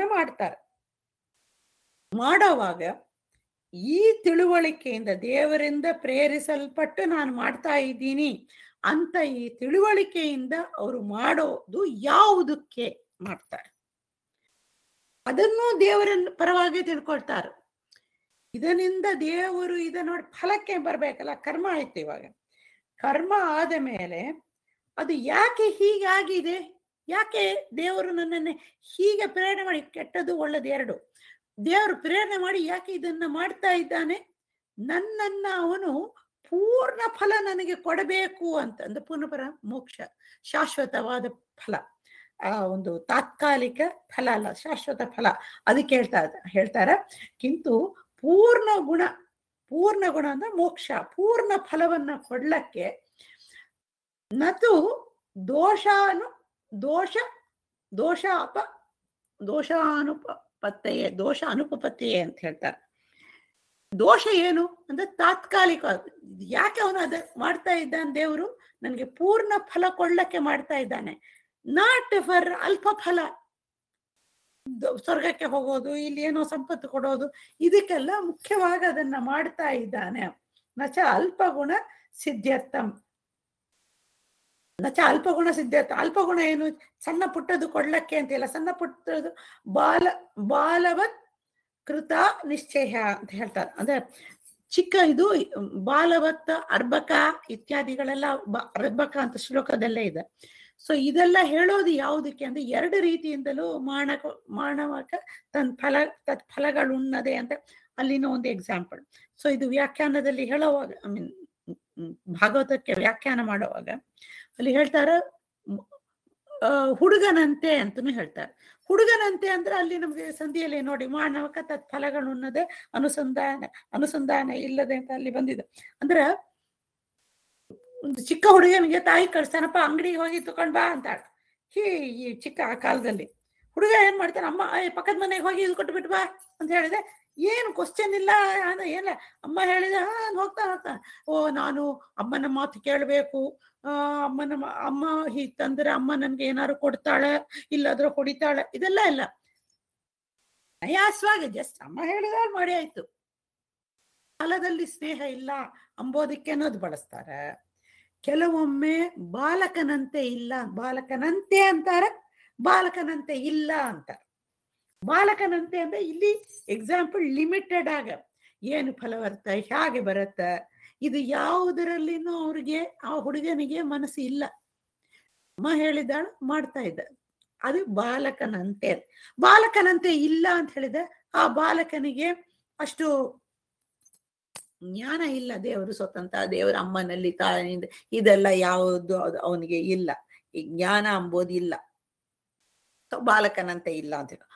ಮಾಡೋವಾಗ ಈ ತಿಳುವಳಿಕೆಯಿಂದ ದೇವರಿಂದ ಪ್ರೇರಿಸಲ್ಪಟ್ಟು ನಾನು ಮಾಡ್ತಾ ಇದ್ದೀನಿ ಅಂತ ಈ ತಿಳುವಳಿಕೆಯಿಂದ ಅವರು ಮಾಡೋದು ಯಾವುದಕ್ಕೆ ಮಾಡ್ತಾರೆ ಅದನ್ನು ದೇವರ ಪರವಾಗಿ ತಿಳ್ಕೊಳ್ತಾರೆ. ಇದರಿಂದ ದೇವರು ಇದನ್ನ ನೋಡಿ ಫಲಕ್ಕೆ ಬರ್ಬೇಕಲ್ಲ, ಕರ್ಮ ಆಯ್ತು. ಇವಾಗ ಕರ್ಮ ಆದ ಮೇಲೆ ಅದು ಯಾಕೆ ಹೀಗಾಗಿದೆ, ಯಾಕೆ ದೇವರು ನನ್ನನ್ನೇ ಹೀಗೆ ಪ್ರೇರಣೆ ಮಾಡಿ, ಕೆಟ್ಟದ್ದು ಒಳ್ಳೇದು ಎರಡು, ದೇವರು ಪ್ರೇರಣೆ ಮಾಡಿ ಯಾಕೆ ಇದನ್ನ ಮಾಡ್ತಾ ಇದ್ದಾನೆ, ನನ್ನನ್ನ ಅವನು ಪೂರ್ಣ ಫಲ ನನಗೆ ಕೊಡಬೇಕು ಅಂತಂದು, ಪುನಃ ಮೋಕ್ಷ ಶಾಶ್ವತವಾದ ಫಲ, ಒಂದು ತಾತ್ಕಾಲಿಕ ಫಲ ಅಲ್ಲ, ಶಾಶ್ವತ ಫಲ. ಅದಕ್ಕೆ ಹೇಳ್ತಾರ ಕಿಂತು ಪೂರ್ಣ ಗುಣ ಅಂದ್ರೆ ಮೋಕ್ಷ, ಪೂರ್ಣ ಫಲವನ್ನ ಕೊಡ್ಲಕ್ಕೆ ನತು ದೋಷ ಅನುಪಪತ್ತೆಯೇ ಅಂತ ಹೇಳ್ತಾರೆ. ದೋಷ ಏನು ಅಂದ್ರೆ ತಾತ್ಕಾಲಿಕ. ಯಾಕೆ ಅವನು ಅದ ಮಾಡ್ತಾ ಇದ್ದಾನೆ? ದೇವರು ನನಗೆ ಪೂರ್ಣ ಫಲ ಕೊಳ್ಳಕ್ಕೆ ಮಾಡ್ತಾ ಇದ್ದಾನೆ, ನಾಟ್ ಫಾರ್ ಅಲ್ಪ ಫಲ. ಸ್ವರ್ಗಕ್ಕೆ ಹೋಗೋದು, ಇಲ್ಲಿ ಏನೋ ಸಂಪತ್ತು ಕೊಡೋದು, ಇದಕ್ಕೆಲ್ಲ ಮುಖ್ಯವಾಗಿ ಅದನ್ನ ಮಾಡ್ತಾ ಇದ್ದಾನೆ. ನಚ ಅಲ್ಪಗುಣ ಸಿದ್ಧ್ಯರ್ಥಂ, ನಚ ಅಲ್ಪಗುಣ ಸಿದ್ಧಾರ್ಥ. ಅಲ್ಪಗುಣ ಏನು? ಸಣ್ಣ ಪುಟ್ಟದು ಕೊಡ್ಲಕ್ಕೆ ಅಂತಿಲ್ಲ, ಸಣ್ಣ ಪುಟ್ಟದು ಬಾಲವತ್ ಕೃತ ನಿಶ್ಚಯ ಅಂತ ಹೇಳ್ತಾರೆ. ಅಂದ್ರೆ ಚಿಕ್ಕ ಇದು ಬಾಲವತ್, ಅರ್ಬಕ ಇತ್ಯಾದಿಗಳೆಲ್ಲ ಅರ್ಬಕ ಅಂತ ಶ್ಲೋಕದಲ್ಲೇ ಇದೆ. ಸೊ ಇದೆಲ್ಲ ಹೇಳೋದು ಯಾವುದಕ್ಕೆ ಅಂದ್ರೆ ಎರಡು ರೀತಿಯಿಂದಲೂ ಮಾನವಕ ಫಲಗಳುನ್ನದೆ ಅಂತ ಅಲ್ಲಿನ ಒಂದು ಎಕ್ಸಾಂಪಲ್. ಸೊ ಇದು ವ್ಯಾಖ್ಯಾನದಲ್ಲಿ ಹೇಳುವಾಗ, ಐ ಮೀನ್ ಭಾಗವತಕ್ಕೆ ವ್ಯಾಖ್ಯಾನ ಮಾಡುವಾಗ ಅಲ್ಲಿ ಹೇಳ್ತಾರೆ ಹುಡುಗನಂತೆ ಅಂತನೂ ಹೇಳ್ತಾರೆ. ಹುಡುಗನಂತೆ ಅಂದ್ರೆ ಅಲ್ಲಿ ನಮ್ಗೆ ಸಂಧಿಯಲ್ಲಿ ನೋಡಿ ಮಾನವಕ ತತ್ಫಲಗಳುನ್ನದೆ ಅನುಸಂಧಾನ ಇಲ್ಲದೆ ಅಂತ ಅಲ್ಲಿ ಬಂದಿದೆ. ಅಂದ್ರೆ ಒಂದು ಚಿಕ್ಕ ಹುಡುಗನಿಗೆ ತಾಯಿ ಕಳ್ಸ್ತಾನಪ್ಪ, ಅಂಗಡಿಗೆ ಹೋಗಿ ತಕೊಂಡ್ ಬಾ ಅಂತಾಳ. ಈ ಚಿಕ್ಕ ಆ ಕಾಲದಲ್ಲಿ ಹುಡುಗ ಏನ್ ಮಾಡ್ತಾನೆ, ಅಮ್ಮ ಪಕ್ಕದ ಮನೆಗೆ ಹೋಗಿ ಇದು ಕೊಟ್ಟು ಬಾ ಅಂತ ಹೇಳಿದೆ, ಏನು ಕ್ವಶನ್ ಇಲ್ಲ ಏನಿಲ್ಲ. ಅಮ್ಮ ಹೇಳಿದೆ ಹೋಗ್ತಾನ. ನಾನು ಅಮ್ಮನ ಮಾತು ಕೇಳಬೇಕು, ಅಮ್ಮ ಹೀಗ್ ತಂದ್ರೆ ಅಮ್ಮ ನನ್ಗೆ ಏನಾದ್ರು ಕೊಡ್ತಾಳೆ, ಇಲ್ಲಾದ್ರೂ ಹೊಡಿತಾಳೆ, ಇದೆಲ್ಲ ಇಲ್ಲ. ನಯಾಸವಾಗಿ ಜಸ್ಟ್ ಅಮ್ಮ ಹೇಳಿದ ಮಾಡಿ ಆಯ್ತು. ಫಲದಲ್ಲಿ ಸ್ನೇಹ ಇಲ್ಲ ಅಂಬೋದಕ್ಕೆ ಅನ್ನೋದು ಬಳಸ್ತಾರೆ. ಕೆಲವೊಮ್ಮೆ ಬಾಲಕನಂತೆ ಇಲ್ಲ, ಬಾಲಕನಂತೆ ಅಂತಾರೆ, ಬಾಲಕನಂತೆ ಇಲ್ಲ ಅಂತಾರೆ. ಬಾಲಕನಂತೆ ಅಂದ್ರೆ ಇಲ್ಲಿ ಎಕ್ಸಾಂಪಲ್ ಲಿಮಿಟೆಡ್ ಆಗ ಏನು ಫಲ ಬರುತ್ತೆ, ಹೇಗೆ ಬರುತ್ತೆ, ಇದು ಯಾವುದರಲ್ಲಿನೂ ಅವ್ರಿಗೆ ಆ ಹುಡುಗನಿಗೆ ಮನಸ್ಸು ಇಲ್ಲ. ಅಮ್ಮ ಹೇಳಿದಾಳು ಮಾಡ್ತಾ ಇದ್ದ, ಅದು ಬಾಲಕನಂತೆ. ಬಾಲಕನಂತೆ ಇಲ್ಲ ಅಂತ ಹೇಳಿದ್ರೆ ಆ ಬಾಲಕನಿಗೆ ಅಷ್ಟು ಜ್ಞಾನ ಇಲ್ಲ. ದೇವರು ಸ್ವತಂತ್ರ, ದೇವರ ಅಮ್ಮನಲ್ಲಿ ತಾಯಿನಿಂದ ಇದೆಲ್ಲ ಯಾವುದು ಅವನಿಗೆ ಇಲ್ಲ, ಈ ಜ್ಞಾನ ಅಂಬೋದಿಲ್ಲ. ಬಾಲಕನಂತೆ ಇಲ್ಲ ಅಂತ ಹೇಳ.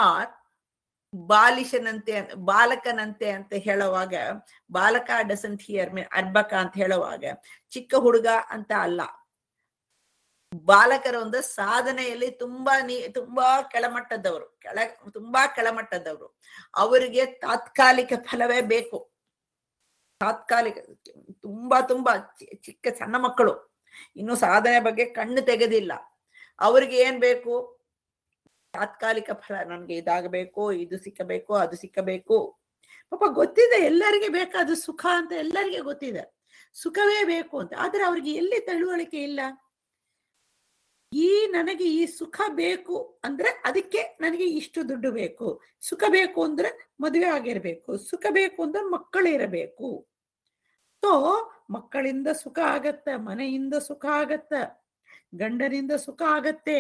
ಬಾಲಕನಂತೆ ಅಂತ ಹೇಳುವಾಗ ಬಾಲಕ ಡಸಂಟ್ ಹಿಯರ್ ಮೀನ್ ಅರ್ಬಕ ಅಂತ ಹೇಳುವಾಗ ಚಿಕ್ಕ ಹುಡುಗ ಅಂತ ಅಲ್ಲ. ಬಾಲಕರ ಒಂದು ಸಾಧನೆಯಲ್ಲಿ ತುಂಬಾ ಕೆಳಮಟ್ಟದವರು, ತುಂಬಾ ಕೆಳಮಟ್ಟದವರು. ಅವರಿಗೆ ತಾತ್ಕಾಲಿಕ ಫಲವೇ ಬೇಕು. ತಾತ್ಕಾಲಿಕ, ತುಂಬಾ ಚಿಕ್ಕ ಸಣ್ಣ ಮಕ್ಕಳು ಇನ್ನು ಸಾಧನೆ ಬಗ್ಗೆ ಕಣ್ಣು ತೆಗೆದಿಲ್ಲ. ಅವ್ರಿಗೆ ಏನ್ ಬೇಕು? ತಾತ್ಕಾಲಿಕ ಫಲ. ನನ್ಗೆ ಇದಾಗಬೇಕು, ಇದು ಸಿಕ್ಕಬೇಕು, ಅದು ಸಿಕ್ಕಬೇಕು. ಪಾಪ ಗೊತ್ತಿದೆ ಎಲ್ಲರಿಗೆ ಬೇಕಾದ ಸುಖ ಅಂತ, ಎಲ್ಲರಿಗೆ ಗೊತ್ತಿದೆ ಸುಖವೇ ಬೇಕು ಅಂತ. ಆದ್ರೆ ಅವ್ರಿಗೆ ಎಲ್ಲಿ ತಿಳುವಳಿಕೆ ಇಲ್ಲ. ನನಗೆ ಈ ಸುಖ ಬೇಕು ಅಂದ್ರೆ ಅದಕ್ಕೆ ನನಗೆ ಇಷ್ಟು ದುಡ್ಡು ಬೇಕು, ಸುಖ ಬೇಕು ಅಂದ್ರೆ ಮದುವೆ ಆಗಿರ್ಬೇಕು, ಸುಖ ಬೇಕು ಅಂದ್ರೆ ಮಕ್ಕಳಿರಬೇಕು. ಸೊ ಮಕ್ಕಳಿಂದ ಸುಖ ಆಗತ್ತೆ, ಮನೆಯಿಂದ ಸುಖ ಆಗತ್ತ, ಗಂಡನಿಂದ ಸುಖ ಆಗತ್ತೆ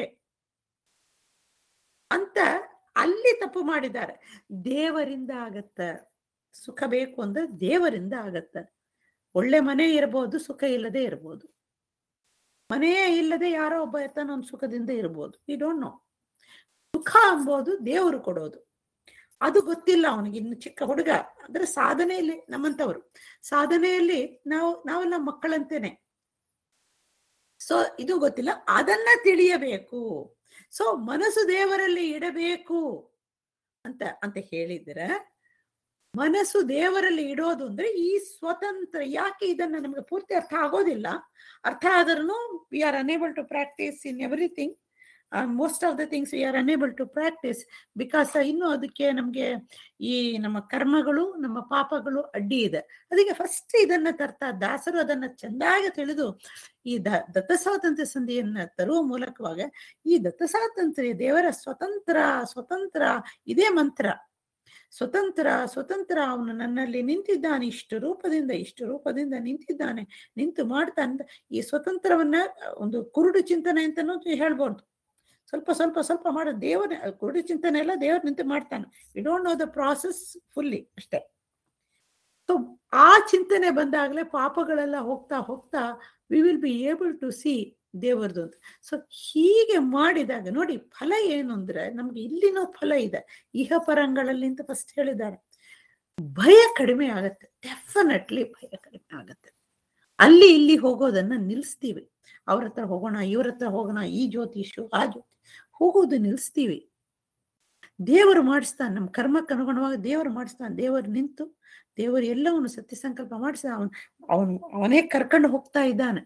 ಅಂತ ಅಲ್ಲಿ ತಪ್ಪು ಮಾಡಿದ್ದಾರೆ. ದೇವರಿಂದ ಆಗತ್ತ ಸುಖ ಬೇಕು ಅಂದ್ರೆ, ದೇವರಿಂದ ಆಗತ್ತ. ಒಳ್ಳೆ ಮನೆ ಇರಬಹುದು, ಸುಖ ಇಲ್ಲದೆ ಇರಬಹುದು. ಮನೆಯೇ ಇಲ್ಲದೆ ಯಾರೋ ಒಬ್ಬ ಎತ್ತನ ಒಂದು ಸುಖದಿಂದ ಇರ್ಬೋದು. We don't know. ಸುಖ ಅಂಬೋದು ದೇವರು ಕೊಡೋದು, ಅದು ಗೊತ್ತಿಲ್ಲ ಅವನಿಗೆ. ಇನ್ನು ಚಿಕ್ಕ ಹುಡುಗ ಅಂದ್ರೆ ಸಾಧನೆಯಲ್ಲಿ ನಮ್ಮಂತವರು ಸಾಧನೆಯಲ್ಲಿ ನಾವೆಲ್ಲ ಮಕ್ಕಳಂತೇನೆ. ಸೊ ಇದು ಗೊತ್ತಿಲ್ಲ, ಅದನ್ನ ತಿಳಿಯಬೇಕು. ಸೊ ಮನಸ್ಸು ದೇವರಲ್ಲಿ ಇಡಬೇಕು ಅಂತ ಹೇಳಿದ್ರೆ, ಮನಸ್ಸು ದೇವರಲ್ಲಿ ಇಡೋದು ಅಂದ್ರೆ ಈ ಸ್ವತಂತ್ರ. ಯಾಕೆ ಇದನ್ನ ನಮ್ಗೆ ಪೂರ್ತಿ ಅರ್ಥ ಆಗೋದಿಲ್ಲ, ಅರ್ಥ ಆದ್ರೂ we are unable to practise in everything. Most of the things we are unable to practise because ಇನ್ನು ಅದಕ್ಕೆ ನಮ್ಗೆ ಈ ನಮ್ಮ ಕರ್ಮಗಳು, ನಮ್ಮ ಪಾಪಗಳು ಅಡ್ಡಿ ಇದೆ. ಅದಕ್ಕೆ ಫಸ್ಟ್ ಇದನ್ನ ದಾಸರು ಅದನ್ನ ಚೆಂದಾಗಿ ತಿಳಿದು ಈ ದತ್ತ ಸ್ವಾತಂತ್ರ್ಯ ಸಂಧಿಯನ್ನ ತರುವ ಮೂಲಕವಾಗ ಈ ದತ್ತ ಸ್ವಾತಂತ್ರ್ಯ ದೇವರ ಸ್ವತಂತ್ರ ಇದೇ ಮಂತ್ರ. ಸ್ವತಂತ್ರ ಅವನು ನನ್ನಲ್ಲಿ ನಿಂತಿದ್ದಾನೆ, ಇಷ್ಟು ರೂಪದಿಂದ ನಿಂತಿದ್ದಾನೆ, ನಿಂತು ಮಾಡ್ತಾನೆ. ಈ ಸ್ವತಂತ್ರವನ್ನ ಒಂದು ಕುರುಡು ಚಿಂತನೆ ಅಂತನೂ ಹೇಳ್ಬೋದು. ಸ್ವಲ್ಪ ಮಾಡೋ ದೇವರ ಕುರುಡು ಚಿಂತನೆ ಎಲ್ಲ ದೇವರು ನಿಂತು ಮಾಡ್ತಾನೆ. We don't know the process fully ಅಷ್ಟೇ. ಸೊ ಆ ಚಿಂತನೆ ಬಂದಾಗಲೇ ಪಾಪಗಳೆಲ್ಲ ಹೋಗ್ತಾ we will be able to see ದೇವರದು ಅಂತ. ಸೊ ಹೀಗೆ ಮಾಡಿದಾಗ ನೋಡಿ ಫಲ ಏನು ಅಂದ್ರೆ ನಮ್ಗೆ ಇಲ್ಲಿನೋ ಫಲ ಇದೆ, ಇಹ ಪರಂಗಳಲ್ಲಿ ಅಂತ ಫಸ್ಟ್ ಹೇಳಿದ್ದಾರೆ. ಭಯ ಕಡಿಮೆ ಆಗತ್ತೆ, ಡೆಫಿನೆಟ್ಲಿ ಭಯ ಕಡಿಮೆ ಆಗತ್ತೆ. ಅಲ್ಲಿ ಇಲ್ಲಿ ಹೋಗೋದನ್ನ ನಿಲ್ಲಿಸ್ತೀವಿ. ಅವ್ರ ಹತ್ರ ಹೋಗೋಣ, ಇವ್ರ ಹತ್ರ ಹೋಗೋಣ, ಈ ಜ್ಯೋತಿಷು ಆ ಜ್ಯೋತಿ ಹೋಗೋದು ನಿಲ್ಲಿಸ್ತೀವಿ. ದೇವರು ಮಾಡಿಸ್ತಾನೆ, ನಮ್ಮ ಕರ್ಮಕ್ಕೆ ಅನುಗುಣವಾಗಿ ದೇವರು ಮಾಡಿಸ್ತಾನೆ. ದೇವರು ನಿಂತು ದೇವರು ಎಲ್ಲವನು ಸತ್ಯ ಸಂಕಲ್ಪ ಮಾಡಿಸಿದ. ಅವನೇ ಕರ್ಕೊಂಡು ಹೋಗ್ತಾ ಇದ್ದಾನೆ.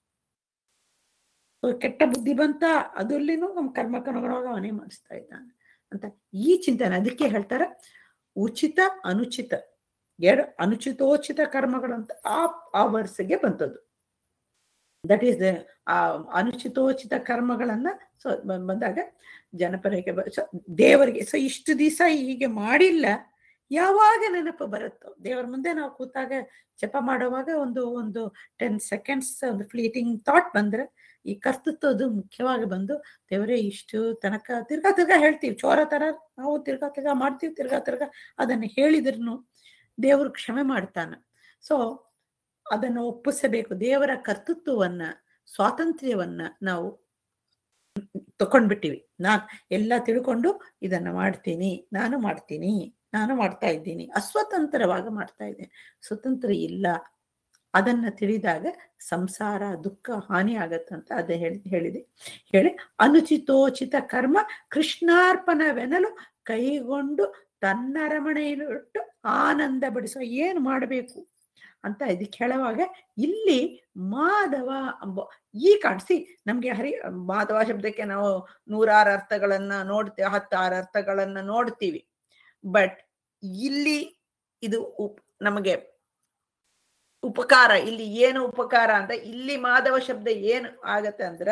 ಕೆಟ್ಟ ಬುದ್ಧಿ ಬಂತ ಅದರಲ್ಲಿನೂ ನಮ್ಮ ಕರ್ಮಕ್ಕನುಗುಣವಾಗಿ ಅವನೇ ಮಾಡಿಸ್ತಾ ಇದ್ದಾನೆ ಅಂತ ಈ ಚಿಂತನೆ. ಅದಕ್ಕೆ ಹೇಳ್ತಾರೆ ಉಚಿತ ಅನುಚಿತ ಎರಡು ಅನುಚಿತೋಚಿತ ಕರ್ಮಗಳಂತ ಆ ವರ್ಸಿಗೆ ಬಂತದ್ದು. ದಟ್ ಈಸ್ ಆ ಅನುಚಿತೋಚಿತ ಕರ್ಮಗಳನ್ನ ಬಂದಾಗ ಜನಪರಕ್ಕೆ ದೇವರಿಗೆ ಇಷ್ಟು ದಿವಸ ಹೀಗೆ ಮಾಡಿಲ್ಲ, ಯಾವಾಗ ನೆನಪು ಬರುತ್ತೋ ದೇವರ ಮುಂದೆ ನಾವು ಕೂತಾಗ ಜಪ ಮಾಡುವಾಗ ಒಂದು 10 seconds ಒಂದು ಫ್ಲೀಟಿಂಗ್ ಥಾಟ್ ಬಂದ್ರೆ ಈ ಕರ್ತೃತ್ವದು ಮುಖ್ಯವಾಗಿ ಬಂದು ದೇವರೇ ಇಷ್ಟು ತನಕ ತಿರ್ಗಾ ಹೇಳ್ತೀವಿ, ಚೋರ ತರ ನಾವು ತಿರ್ಗಾ ಮಾಡ್ತೀವಿ, ತಿರ್ಗಾ ಅದನ್ನು ಹೇಳಿದ್ರು ದೇವರು ಕ್ಷಮೆ ಮಾಡ್ತಾನ. ಸೊ ಅದನ್ನು ಒಪ್ಪಿಸಬೇಕು. ದೇವರ ಕರ್ತೃತ್ವವನ್ನ ಸ್ವಾತಂತ್ರ್ಯವನ್ನ ನಾವು ತಕೊಂಡ್ಬಿಟ್ಟಿವಿ. ನಾನ್ ಎಲ್ಲ ತಿಳ್ಕೊಂಡು ಇದನ್ನ ಮಾಡ್ತೀನಿ, ನಾನು ಮಾಡ್ತಾ ಇದ್ದೀನಿ, ಅಸ್ವತಂತ್ರವಾಗಿ ಮಾಡ್ತಾ ಇದ್ದೀನಿ. ಸ್ವತಂತ್ರ ಇಲ್ಲ. ಅದನ್ನ ತಿಳಿದಾಗ ಸಂಸಾರ ದುಃಖ ಹಾನಿ ಆಗತ್ತಂತ ಅದೇ ಹೇಳಿ ಅನುಚಿತೋಚಿತ ಕರ್ಮ ಕೃಷ್ಣಾರ್ಪಣವೆನಲು ಕೈಗೊಂಡು ತನ್ನರಮಣೆಯಲ್ಲಿಟ್ಟು ಆನಂದ ಬಡಿಸುವ. ಏನು ಮಾಡಬೇಕು ಅಂತ ಇದಕ್ಕೆ ಹೇಳುವಾಗ ಇಲ್ಲಿ ಮಾಧವ ಅಂಬ ಈ ಕಾಣಿಸಿ ನಮ್ಗೆ ಮಾಧವ ಶಬ್ದಕ್ಕೆ ನಾವು 106 ಅರ್ಥಗಳನ್ನ ನೋಡ್ತೇವೆ, 16 ಅರ್ಥಗಳನ್ನ ನೋಡ್ತೀವಿ. ಬಟ್ ಇಲ್ಲಿ ಇದು ನಮಗೆ ಉಪಕಾರ. ಇಲ್ಲಿ ಏನು ಉಪಕಾರ ಅಂತ ಇಲ್ಲಿ ಮಾಧವ ಶಬ್ದ ಏನು ಆಗತ್ತೆ ಅಂದ್ರೆ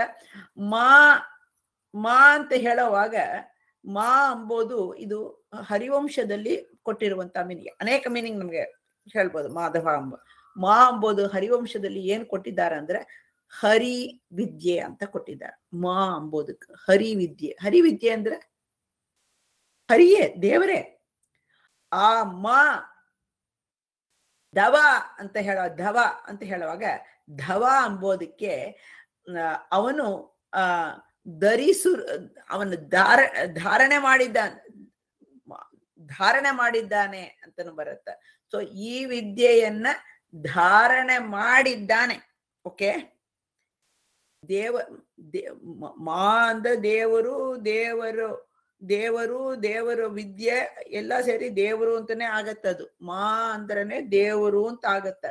ಮಾ ಅಂತ ಹೇಳುವಾಗ ಮಾ ಅಂಬೋದು ಇದು ಹರಿವಂಶದಲ್ಲಿ ಕೊಟ್ಟಿರುವಂತ ಮೀನಿಂಗ್. ಅನೇಕ ಮೀನಿಂಗ್ ನಮ್ಗೆ ಹೇಳ್ಬೋದು. ಮಾಧವ ಮಾ ಅಂಬೋದು ಹರಿವಂಶದಲ್ಲಿ ಏನ್ ಕೊಟ್ಟಿದ್ದಾರೆ ಅಂದ್ರೆ ಹರಿ ವಿದ್ಯೆ ಅಂತ ಕೊಟ್ಟಿದ್ದಾರೆ. ಮಾ ಅಂಬೋದಕ್ಕೆ ಹರಿವಿದ್ಯೆ ಅಂದ್ರೆ ಹರಿಯೇ, ದೇವರೇ. ಆ ಮಾ ಧವ ಅಂತ ಹೇಳುವಾಗ ಧವ ಅಂಬೋದಕ್ಕೆ ಅವನು ಅವನು ಧಾರಣೆ ಮಾಡಿದ್ದಾನೆ ಅಂತನೂ ಬರುತ್ತೆ. ಸೊ ಈ ವಿದ್ಯೆಯನ್ನ ಧಾರಣೆ ಮಾಡಿದ್ದಾನೆ. ಓಕೆ, ಮಾ ಅಂದ್ರೆ ದೇವರು ವಿದ್ಯೆ ಎಲ್ಲ ಸೇರಿ ದೇವರು ಅಂತಾನೆ ಆಗತ್ತದು. ಮಾ ಅಂದ್ರನೆ ದೇವರು ಅಂತ ಆಗತ್ತ.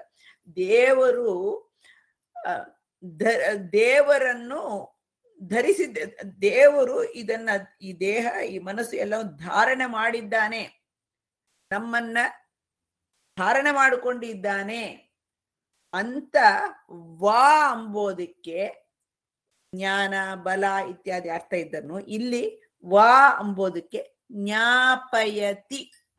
ದೇವರನ್ನು ಧರಿಸಿದ್ದ ದೇವರು ಇದನ್ನ ಈ ದೇಹ ಈ ಮನಸ್ಸು ಎಲ್ಲ ಧಾರಣೆ ಮಾಡಿದ್ದಾನೆ, ನಮ್ಮನ್ನ ಧಾರಣೆ ಮಾಡಿಕೊಂಡಿದ್ದಾನೆ ಅಂತ ವಾ ಅಂಬೋದಕ್ಕೆ ಜ್ಞಾನ ಬಲ ಇತ್ಯಾದಿ ಅರ್ಥ ಇದ್ದನು. ಇಲ್ಲಿ ವಾ ಅಂಬೋದಕ್ಕೆ ಜ್ಞಾಪಯತಿ.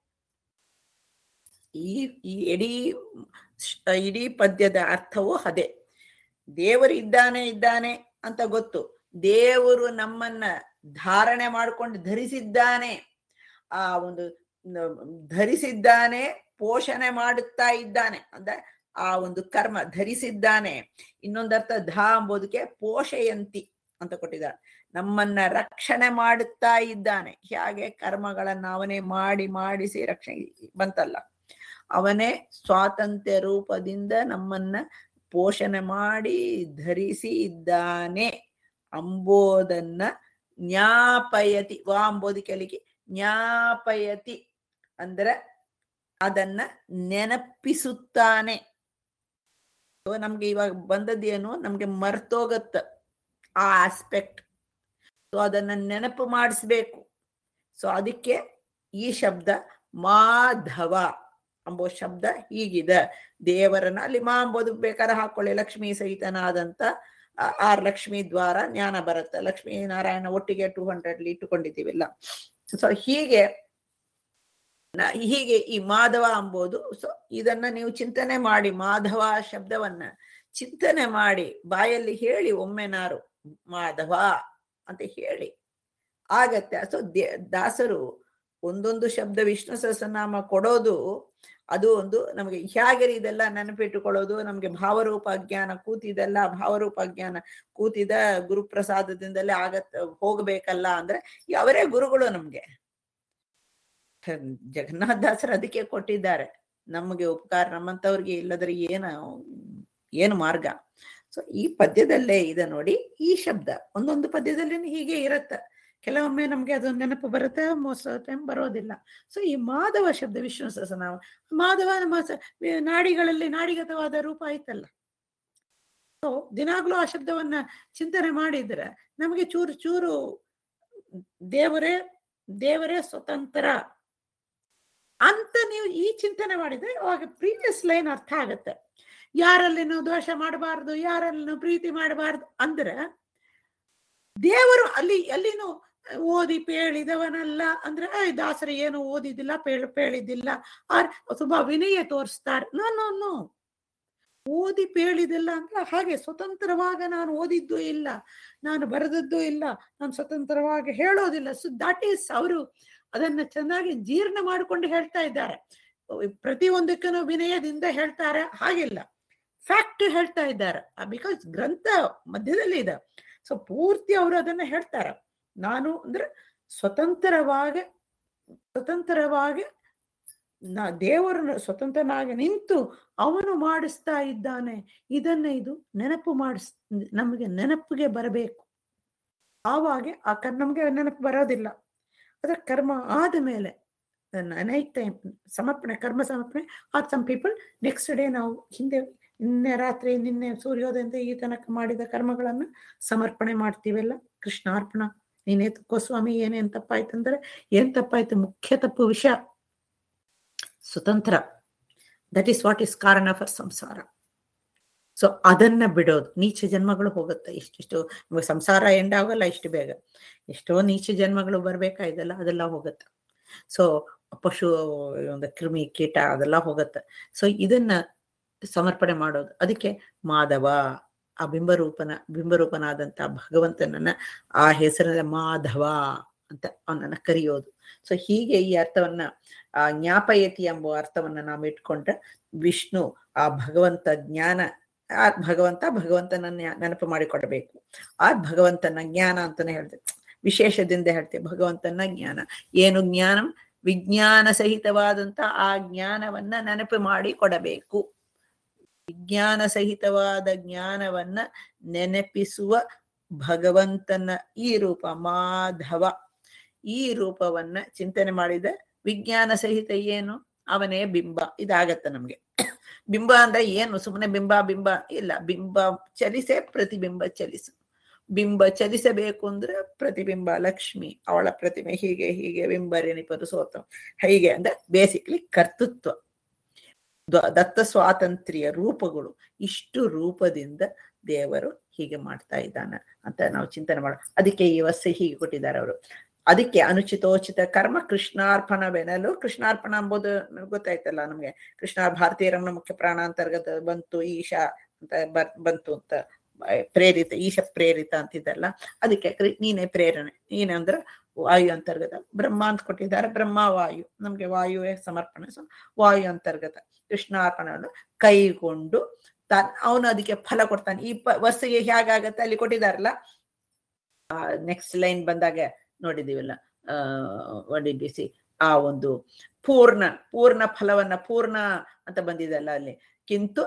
ಈ ಇಡೀ ಪದ್ಯದ ಅರ್ಥವು ಅದೇ. ದೇವರು ಇದ್ದಾನೆ ಅಂತ ಗೊತ್ತು. ದೇವರು ನಮ್ಮನ್ನ ಧಾರಣೆ ಮಾಡ್ಕೊಂಡು ಧರಿಸಿದ್ದಾನೆ. ಆ ಒಂದು ಧರಿಸಿದ್ದಾನೆ, ಪೋಷಣೆ ಮಾಡುತ್ತಾ ಇದ್ದಾನೆ ಅಂದ್ರೆ ಆ ಒಂದು ಕರ್ಮ ಧರಿಸಿದ್ದಾನೆ. ಇನ್ನೊಂದರ್ಥ ಅಂಬೋದಕ್ಕೆ ಪೋಷಯಂತಿ ಅಂತ ಕೊಟ್ಟಿದ್ದಾನೆ. ನಮ್ಮನ್ನ ರಕ್ಷಣೆ ಮಾಡುತ್ತಾ ಇದ್ದಾನೆ. ಹೇಗೆ ಕರ್ಮಗಳನ್ನ ಅವನೇ ಮಾಡಿಸಿ ರಕ್ಷಣೆ ಬಂತಲ್ಲ, ಅವನೇ ಸ್ವಾತಂತ್ರ್ಯ ರೂಪದಿಂದ ನಮ್ಮನ್ನ ಪೋಷಣೆ ಮಾಡಿ ಧರಿಸಿ ಇದ್ದಾನೆ ಅಂಬೋದನ್ನ ಜ್ಞಾಪಯತಿ. ವಾ ಅಂಬೋದಕ್ಕೆ ಅಲ್ಲಿಗೆ ಜ್ಞಾಪಯತಿ ಅಂದ್ರೆ ಅದನ್ನ ನೆನಪಿಸುತ್ತಾನೆ. ನಮ್ಗೆ ಇವಾಗ ಬಂದದ್ದೇನು, ನಮ್ಗೆ ಮರ್ತೋಗತ್ತ ಆ ಆಸ್ಪೆಕ್ಟ್. ಸೊ ಅದನ್ನ ನೆನಪು ಮಾಡಿಸ್ಬೇಕು. ಸೊ ಅದಕ್ಕೆ ಈ ಶಬ್ದ ಮಾಧವ ಅಂಬೋ ಶಬ್ದ ಹೀಗಿದೆ. ದೇವರನ್ನ ಅಲ್ಲಿ ಮಾ ಅಂಬೋದು ಬೇಕಾದ್ರೆ ಹಾಕೊಳ್ಳಿ, ಲಕ್ಷ್ಮೀ ಸಹಿತನಾದಂತ 6 ಲಕ್ಷ್ಮೀ ದ್ವಾರ ಜ್ಞಾನ ಬರುತ್ತೆ. ಲಕ್ಷ್ಮೀ ನಾರಾಯಣ ಒಟ್ಟಿಗೆ 200 ಇಟ್ಟುಕೊಂಡಿದ್ದೀವಿಲ್ಲ. ಸೊ ಹೀಗೆ ಈ ಮಾಧವ ಅಂಬೋದು. ಸೊ ಇದನ್ನ ನೀವು ಚಿಂತನೆ ಮಾಡಿ, ಮಾಧವ ಶಬ್ದವನ್ನ ಚಿಂತನೆ ಮಾಡಿ ಬಾಯಲ್ಲಿ ಹೇಳಿ ಒಮ್ಮೆನಾರು ಮಾಧವ ಅಂತ ಹೇಳಿ ಆಗತ್ತೆ. ಸೊ ದಾಸರು ಒಂದೊಂದು ಶಬ್ದ ವಿಷ್ಣು ಸಹಸ್ರನಾಮ ಕೊಡೋದು ಅದು ಒಂದು ನಮಗೆ ಹೇಗೆ ಇದೆಲ್ಲ ನೆನಪಿಟ್ಟುಕೊಳ್ಳೋದು. ನಮ್ಗೆ ಭಾವರೂಪ ಜ್ಞಾನ ಕೂತಿದೆಲ್ಲ, ಭಾವರೂಪ ಜ್ಞಾನ ಕೂತಿದ ಗುರುಪ್ರಸಾದದಿಂದಲೇ ಹೋಗ್ಬೇಕಲ್ಲ ಅಂದ್ರೆ ಅವರೇ ಗುರುಗಳು ನಮ್ಗೆ. ಜಗನ್ನಾಥ ದಾಸರು ಅದಕ್ಕೆ ಕೊಟ್ಟಿದ್ದಾರೆ ನಮಗೆ ಉಪಕಾರ. ನಮ್ಮಂತವ್ರಿಗೆ ಇಲ್ಲದ್ರೆ ಏನು ಮಾರ್ಗ. ಸೊ ಈ ಪದ್ಯದಲ್ಲೇ ಇದೆ ನೋಡಿ. ಈ ಶಬ್ದ ಒಂದೊಂದು ಪದ್ಯದಲ್ಲಿ ಹೀಗೆ ಇರತ್ತ. ಕೆಲವೊಮ್ಮೆ ನಮ್ಗೆ ಅದು ನೆನಪು ಬರುತ್ತೆ, ಮೋಸ್ಟ್ ಟೈಮ್ ಬರೋದಿಲ್ಲ. ಸೊ ಈ ಮಾಧವ ಶಬ್ದ ವಿಷ್ಣು ಸಹಸ್ರನಾಮ, ಮಾಧವ ನಮ್ಮ ನಾಡಿಗಳಲ್ಲಿ ನಾಡಿಗತವಾದ ರೂಪ ಆಯ್ತಲ್ಲ. ಸೊ ದಿನಾಗ್ಲೂ ಆ ಶಬ್ದವನ್ನ ಚಿಂತನೆ ಮಾಡಿದ್ರೆ ನಮಗೆ ಚೂರು ಚೂರು ದೇವರೇ ಸ್ವತಂತ್ರ ಅಂತ ನೀವು ಈ ಚಿಂತನೆ ಮಾಡಿದ್ರೆ ಅವಾಗ ಪ್ರೀವಿಯಸ್ ಲೈನ್ ಅರ್ಥ ಆಗತ್ತೆ. ಯಾರಲ್ಲಿನೂ ದೋಷ ಮಾಡಬಾರ್ದು, ಯಾರಲ್ಲಿನೂ ಪ್ರೀತಿ ಮಾಡಬಾರ್ದು ಅಂದ್ರೆ ದೇವರು ಅಲ್ಲಿನೂ ಓದಿ ಪೇಳಿದವನಲ್ಲ ಅಂದ್ರೆ ದಾಸರು ಏನು ಓದಿದ್ದಿಲ್ಲ, ಪೇಳಿದ್ದಿಲ್ಲ, ತುಂಬಾ ವಿನಯ ತೋರಿಸ್ತಾರೆ. ನೋ ಓದಿ ಪೇಳಿದಿಲ್ಲ ಅಂದ್ರೆ ಹಾಗೆ ಸ್ವತಂತ್ರವಾಗಿ ನಾನು ಓದಿದ್ದು ಇಲ್ಲ, ನಾನು ಬರೆದದ್ದು ಇಲ್ಲ, ನಾನು ಸ್ವತಂತ್ರವಾಗಿ ಹೇಳೋದಿಲ್ಲ. ಸೊ ದಟ್ ಈಸ್ ಅವರು ಅದನ್ನ ಚೆನ್ನಾಗಿ ಜೀರ್ಣ ಮಾಡಿಕೊಂಡು ಹೇಳ್ತಾ ಇದ್ದಾರೆ. ಪ್ರತಿಯೊಂದಕ್ಕೂ ವಿನಯದಿಂದ ಹೇಳ್ತಾರೆ ಹಾಗಿಲ್ಲ, ಫ್ಯಾಕ್ಟ್ ಹೇಳ್ತಾ ಇದ್ದಾರೆ. ಬಿಕಾಸ್ ಗ್ರಂಥ ಮಧ್ಯದಲ್ಲಿ ಇದೆ. ಸೊ ಪೂರ್ತಿ ಅವರು ಅದನ್ನ ಹೇಳ್ತಾರೆ. ನಾನು ಅಂದ್ರೆ ಸ್ವತಂತ್ರವಾಗಿ ದೇವರನ್ನು ಸ್ವತಂತ್ರನಾಗಿ ನಿಂತು ಅವನು ಮಾಡಿಸ್ತಾ ಇದ್ದಾನೆ. ಇದು ನೆನಪು ನಮಗೆ ನೆನಪಿಗೆ ಬರಬೇಕು. ಆವಾಗ ನಮ್ಗೆ ನೆನಪು ಬರೋದಿಲ್ಲ. ಅದ್ರ ಕರ್ಮ ಆದ ಮೇಲೆ ನೈಟ್ ಟೈಮ್ ಸಮರ್ಪಣೆ, ಕರ್ಮ ಸಮರ್ಪಣೆ are some people next day ನಾವು ನಿನ್ನೆ ರಾತ್ರಿ, ನಿನ್ನೆ ಸೂರ್ಯೋದಯದಿಂದ ಈ ತನಕ ಮಾಡಿದ ಕರ್ಮಗಳನ್ನು ಸಮರ್ಪಣೆ ಮಾಡ್ತೀವಲ್ಲ. ಕೃಷ್ಣಾರ್ಪಣ. ನೀನೇ ತಕ್ಕೋ ಸ್ವಾಮಿ, ಏನೇನ್ ತಪ್ಪಾಯ್ತಂದ್ರೆ ಏನ್ ತಪ್ಪಾಯ್ತು? ಮುಖ್ಯ ತಪ್ಪು ವಿಷಯ ಸ್ವತಂತ್ರ. ದಟ್ ಈಸ್ ವಾಟ್ ಈಸ್ ಕಾರಣ ಫಾರ್ ಸಂಸಾರ. ಸೊ ಅದನ್ನ ಬಿಡೋದು. ನೀಚ ಜನ್ಮಗಳು ಹೋಗುತ್ತೆ. ಇಷ್ಟು ನಮಗೆ ಸಂಸಾರ ಎಂಡ್ ಆಗಲ್ಲ ಇಷ್ಟು ಬೇಗ. ಎಷ್ಟೋ ನೀಚ ಜನ್ಮಗಳು ಬರ್ಬೇಕಾಯ್ದಲ್ಲ, ಅದೆಲ್ಲ ಹೋಗುತ್ತೆ. ಸೊ ಪಶು, ಒಂದು ಕ್ರಿಮಿ ಕೀಟ ಅದೆಲ್ಲ ಹೋಗುತ್ತೆ. ಸೊ ಇದನ್ನ ಸಮರ್ಪಣೆ ಮಾಡೋದು. ಅದಕ್ಕೆ ಮಾಧವ, ಆ ಬಿಂಬರೂಪನಾದಂತ ಭಗವಂತನನ್ನ ಆ ಹೆಸರಿನ ಮಾಧವ ಅಂತ ಅವನನ್ನ ಕರೆಯೋದು. ಸೊ ಹೀಗೆ ಈ ಅರ್ಥವನ್ನ, ಆ ಜ್ಞಾಪಯತಿ ಎಂಬ ಅರ್ಥವನ್ನ ನಾವು ಇಟ್ಕೊಂಡ್ರೆ ವಿಷ್ಣು ಆ ಭಗವಂತ ಜ್ಞಾನ, ಆ ಭಗವಂತನನ್ನ ನೆನಪು ಮಾಡಿಕೊಡಬೇಕು. ಆ ಭಗವಂತನ ಜ್ಞಾನ ಅಂತಾನೆ ಹೇಳ್ತೇವೆ, ವಿಶೇಷದಿಂದ ಹೇಳ್ತೇವೆ. ಭಗವಂತನ ಜ್ಞಾನ ಏನು? ಜ್ಞಾನ ವಿಜ್ಞಾನ ಸಹಿತವಾದಂತ ಆ ಜ್ಞಾನವನ್ನ ನೆನಪು ಮಾಡಿ ಕೊಡಬೇಕು. ವಿಜ್ಞಾನ ಸಹಿತವಾದ ಜ್ಞಾನವನ್ನ ನೆನಪಿಸುವ ಭಗವಂತನ ಈ ರೂಪ ಮಾಧವ, ಈ ರೂಪವನ್ನ ಚಿಂತನೆ ಮಾಡಿದ ವಿಜ್ಞಾನ ಸಹಿತ ಏನು? ಅವನೇ ಬಿಂಬ. ಇದಾಗತ್ತೆ ನಮ್ಗೆ. ಬಿಂಬ ಅಂದ್ರೆ ಏನು? ಸುಮ್ಮನೆ ಬಿಂಬ ಇಲ್ಲ. ಬಿಂಬ ಚಲಿಸೆ, ಪ್ರತಿಬಿಂಬ ಚಲಿಸು. ಬಿಂಬ ಚಲಿಸಬೇಕು ಅಂದ್ರೆ ಪ್ರತಿಬಿಂಬ ಲಕ್ಷ್ಮಿ, ಅವಳ ಪ್ರತಿಮೆ ಹೀಗೆ ಬಿಂಬರೇನಿಪರು ಸೋತ, ಹೀಗೆ ಅಂದ್ರೆ ಬೇಸಿಕ್ಲಿ ಕರ್ತೃತ್ವ, ದತ್ತ ಸ್ವಾತಂತ್ರ್ಯ ರೂಪಗಳು. ಇಷ್ಟು ರೂಪದಿಂದ ದೇವರು ಹೀಗೆ ಮಾಡ್ತಾ ಇದ್ದಾನೆ ಅಂತ ನಾವು ಚಿಂತನೆ ಮಾಡ. ಅದಕ್ಕೆ ಈ ವಸ್ತು ಹೀಗೆ ಕೊಟ್ಟಿದ್ದಾರೆ ಅವರು. ಅದಕ್ಕೆ ಅನುಚಿತೋಚಿತ ಕರ್ಮ ಕೃಷ್ಣಾರ್ಪಣವೆನಲು. ಕೃಷ್ಣಾರ್ಪಣ ಎಂಬುದು ಗೊತ್ತಾಯ್ತಲ್ಲ ನಮ್ಗೆ. ಭಾರತೀಯರನ್ನ ಮುಖ್ಯ ಪ್ರಾಣ ಅಂತರ್ಗತ ಬಂತು, ಈಶಾ ಅಂತ ಬಂತು ಅಂತ ಪ್ರೇರಿತ, ಈಶ ಪ್ರೇರಿತ ಅಂತಿದ್ದಲ್ಲ. ಅದಕ್ಕೆ ನೀನೇ ಪ್ರೇರಣೆ, ನೀನಂದ್ರ ವಾಯು ಅಂತರ್ಗತ. ಬ್ರಹ್ಮ ಅಂತ ಕೊಟ್ಟಿದ್ದಾರೆ, ಬ್ರಹ್ಮ ವಾಯು, ನಮ್ಗೆ ವಾಯುವೇ ಸಮರ್ಪಣೆ. ಸೊ ವಾಯು ಅಂತರ್ಗತ ಕೃಷ್ಣಾರ್ಪಣವನ್ನು ಕೈಗೊಂಡು ಅವನು ಅದಕ್ಕೆ ಫಲ ಕೊಡ್ತಾನೆ. ಈ ವರ್ಷಗೆ ಹೇಗಾಗತ್ತೆ ಅಲ್ಲಿ ಕೊಟ್ಟಿದಾರಲ್ಲ. ನೆಕ್ಸ್ಟ್ ಲೈನ್ ಬಂದಾಗ ನೋಡಿದೀವಲ್ಲ, ವಡಿಸಿ ಆ ಒಂದು ಪೂರ್ಣ ಫಲವನ್ನ, ಪೂರ್ಣ ಅಂತ ಬಂದಿದೆಲ್ಲ ಅಲ್ಲಿ. ಕಿಂತು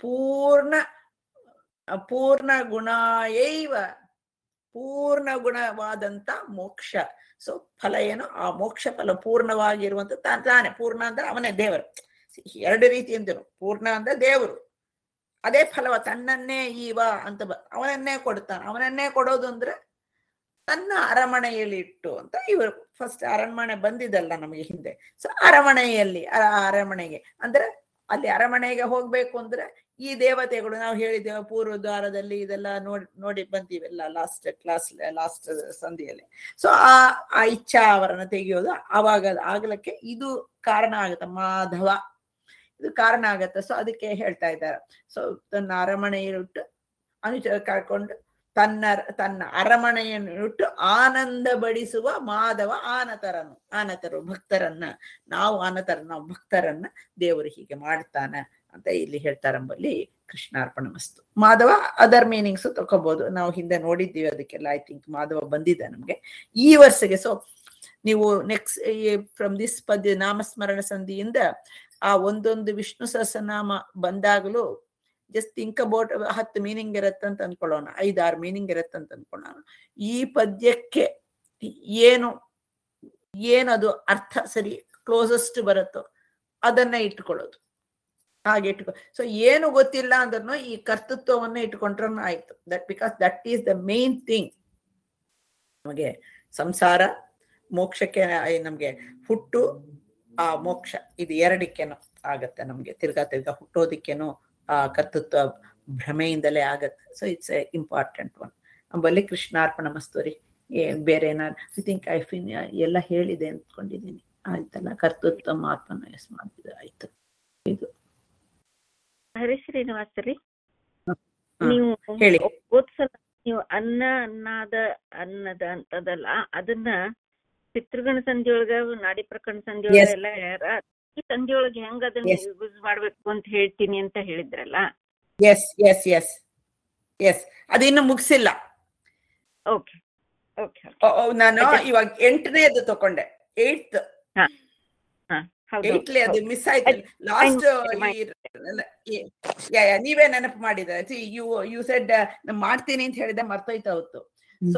ಪೂರ್ಣ ಗುಣಯೈವ, ಪೂರ್ಣ ಗುಣವಾದಂತ ಮೋಕ್ಷ. ಸೊ ಫಲ ಏನು? ಆ ಮೋಕ್ಷ ಫಲ ಪೂರ್ಣವಾಗಿರುವಂತ ತಾನೇ. ಪೂರ್ಣ ಅಂದ್ರೆ ಅವನೇ ದೇವರು. ಎರಡು ರೀತಿ ಅಂತಿರು. ಪೂರ್ಣ ಅಂದ್ರೆ ದೇವರು, ಅದೇ ಫಲವ ತನ್ನನ್ನೇ ಈವ ಅಂತ ಅವನನ್ನೇ ಕೊಡ್ತಾನೆ. ಅವನನ್ನೇ ಕೊಡೋದು ಅಂದ್ರೆ ತನ್ನ ಅರಮನೆಯಲ್ಲಿ ಇಟ್ಟು ಅಂತ. ಇವರು ಫಸ್ಟ್ ಅರಮನೆ ಬಂದಿದಲ್ಲ ನಮಗೆ ಹಿಂದೆ. ಸೊ ಅರಮನೆಯಲ್ಲಿ, ಅರಮನೆಗೆ ಅಂದ್ರೆ ಅಲ್ಲಿ ಅರಮನೆಗೆ ಹೋಗ್ಬೇಕು ಅಂದ್ರೆ ಈ ದೇವತೆಗಳು ನಾವು ಹೇಳಿದ್ದೇವೆ ಪೂರ್ವ ದ್ವಾರದಲ್ಲಿ, ಇದೆಲ್ಲ ನೋಡಿ ಬಂತೀವೆಲ್ಲ ಲಾಸ್ಟ್ ಸಂಧಿಯಲ್ಲಿ. ಸೊ ಆ ಇಚ್ಛಾವರಣ ತೆಗೆಯೋದು ಆಗ್ಲಕ್ಕೆ ಇದು ಕಾರಣ ಆಗತ್ತೆ. ಮಾಧವ ಇದು ಕಾರಣ ಆಗತ್ತೆ. ಸೊ ಅದಕ್ಕೆ ಹೇಳ್ತಾ ಇದ್ದಾರೆ. ಸೊ ತನ್ನ ಅರಮನೆಯಿಟ್ಟು ಅನುಚರ ಕರ್ಕೊಂಡು ತನ್ನ ಅರಮನೆಯನ್ನು ಇಟ್ಟು ಆನಂದ ಬಡಿಸುವ ಮಾಧವ ಆನತರು ಭಕ್ತರನ್ನ, ನಾವು ಭಕ್ತರನ್ನ ದೇವರು ಹೀಗೆ ಮಾಡ್ತಾನ ಅಂತ ಇಲ್ಲಿ ಹೇಳ್ತಾರಂಬಲ್ಲಿ ಕೃಷ್ಣಾರ್ಪಣ ಮಸ್ತು. ಮಾಧವ ಅದರ್ ಮೀನಿಂಗ್ಸ್ ತಕೋಬಹುದು, ನಾವು ಹಿಂದೆ ನೋಡಿದ್ದೀವಿ ಅದಕ್ಕೆಲ್ಲ. ಐ ಥಿಂಕ್ ಮಾಧವ ಬಂದಿದೆ ನಮ್ಗೆ ಈ ವರ್ಷಗೆ. ಸೊ ನೀವು ನೆಕ್ಸ್ಟ್ ಫ್ರಮ್ ದಿಸ್ ಪದ್ಯ ನಾಮಸ್ಮರಣ ಸಂಧಿಯಿಂದ ಆ ಒಂದೊಂದು ವಿಷ್ಣು ಸಹಸ್ರನಾಮ ಬಂದಾಗಲೂ ಜಸ್ಟ್ ಥಿಂಕ್ ಅಬೌಟ್ 10 ಮೀನಿಂಗ್ ಇರತ್ತಂತ ಅನ್ಕೊಳ್ಳೋಣ, 5-6 ಮೀನಿಂಗ್ ಇರತ್ತಂತ ಅನ್ಕೊಳ್ಳೋಣ. ಈ ಪದ್ಯಕ್ಕೆ ಏನು ಏನದು ಅರ್ಥ ಸರಿ ಕ್ಲೋಸೆಸ್ಟ್ ಬರುತ್ತೋ ಅದನ್ನ ಇಟ್ಕೊಳ್ಳೋದು, ಹಾಗೆ ಇಟ್ಕೊ. ಸೊ ಏನು ಗೊತ್ತಿಲ್ಲ ಅಂದ್ರೂ ಈ ಕರ್ತೃತ್ವವನ್ನ ಇಟ್ಕೊಂಡ್ರೂ ಆಯ್ತು. That because that is the main thing. ನಮಗೆ ಸಂಸಾರ, ಮೋಕ್ಷಕ್ಕೆ ನಮ್ಗೆ ಹುಟ್ಟು ಆ ಮೋಕ್ಷ ಇದು ಎರಡಕ್ಕೇನೋ ಆಗತ್ತೆ. ನಮ್ಗೆ ತಿರ್ಗಾ ಹುಟ್ಟೋದಿಕ್ಕೇನೋ ಆ ಕರ್ತೃತ್ವ ಭ್ರಮೆಯಿಂದಲೇ ಆಗತ್ತೆ. So it's a important one. ಅಂಬಲ್ಲಿ ಕೃಷ್ಣಾರ್ಪಣ ಮಸ್ತುರಿ. ಬೇರೆ ಏನಾದ್ರು ಐ ಥಿಂಕ್ ಎಲ್ಲ ಹೇಳಿದೆ ಅಂದ್ಕೊಂಡಿದ್ದೀನಿ. ಆಯ್ತಲ್ಲ, ಕರ್ತೃತ್ವ ಆತ್ಮನ ಎಸ್ ಮಾಡಿದ ಆಯ್ತು. ಇದು ಹರಿ ಶ್ರೀನಿವಾಸ ರೀ, ನೀವು ಹೇಳಿ. ಓದ್ಸಲ ನೀವು ಅನ್ನದ ಅಂತದಲ್ಲ, ಅದನ್ನ ಪಿತೃಗಣ ಸಂಧಿಯೊಳಗ, ನಾಡಿ ಪ್ರಕರಣ ಸಂಧಿಯೊಳಗ ಎಲ್ಲ ಈ ಸಂಧಿಯೊಳಗೆ ಹೆಂಗ ಅದನ್ನ ಯೂಸ್ ಮಾಡ್ಬೇಕು ಅಂತ ಹೇಳ್ತೀನಿ ಅಂತ ಹೇಳಿದ್ರಲ್ಲ. ಎಸ್ ಎಸ್ ಎಸ್ ಎಸ್ ಅದು ಇನ್ನು ಮುಗಿಸಿಲ್ಲ. Okay okay. ನಾನು ಇವಾಗ 8ನೇದು ತಕೊಂಡೆ. 8th ಅದು ಮಿಸ್ ಆಯ್ತು ಲಾಸ್ಟ್. ನೀವೇ ನೆನಪು ಮಾಡಿದ್ರೆ ಯು ಸೆಡ್ ಮಾಡ್ತೀನಿ ಅಂತ ಹೇಳಿದೆ, ಮರ್ತೋಯ್ತು ಅವತ್ತು. ಸೊ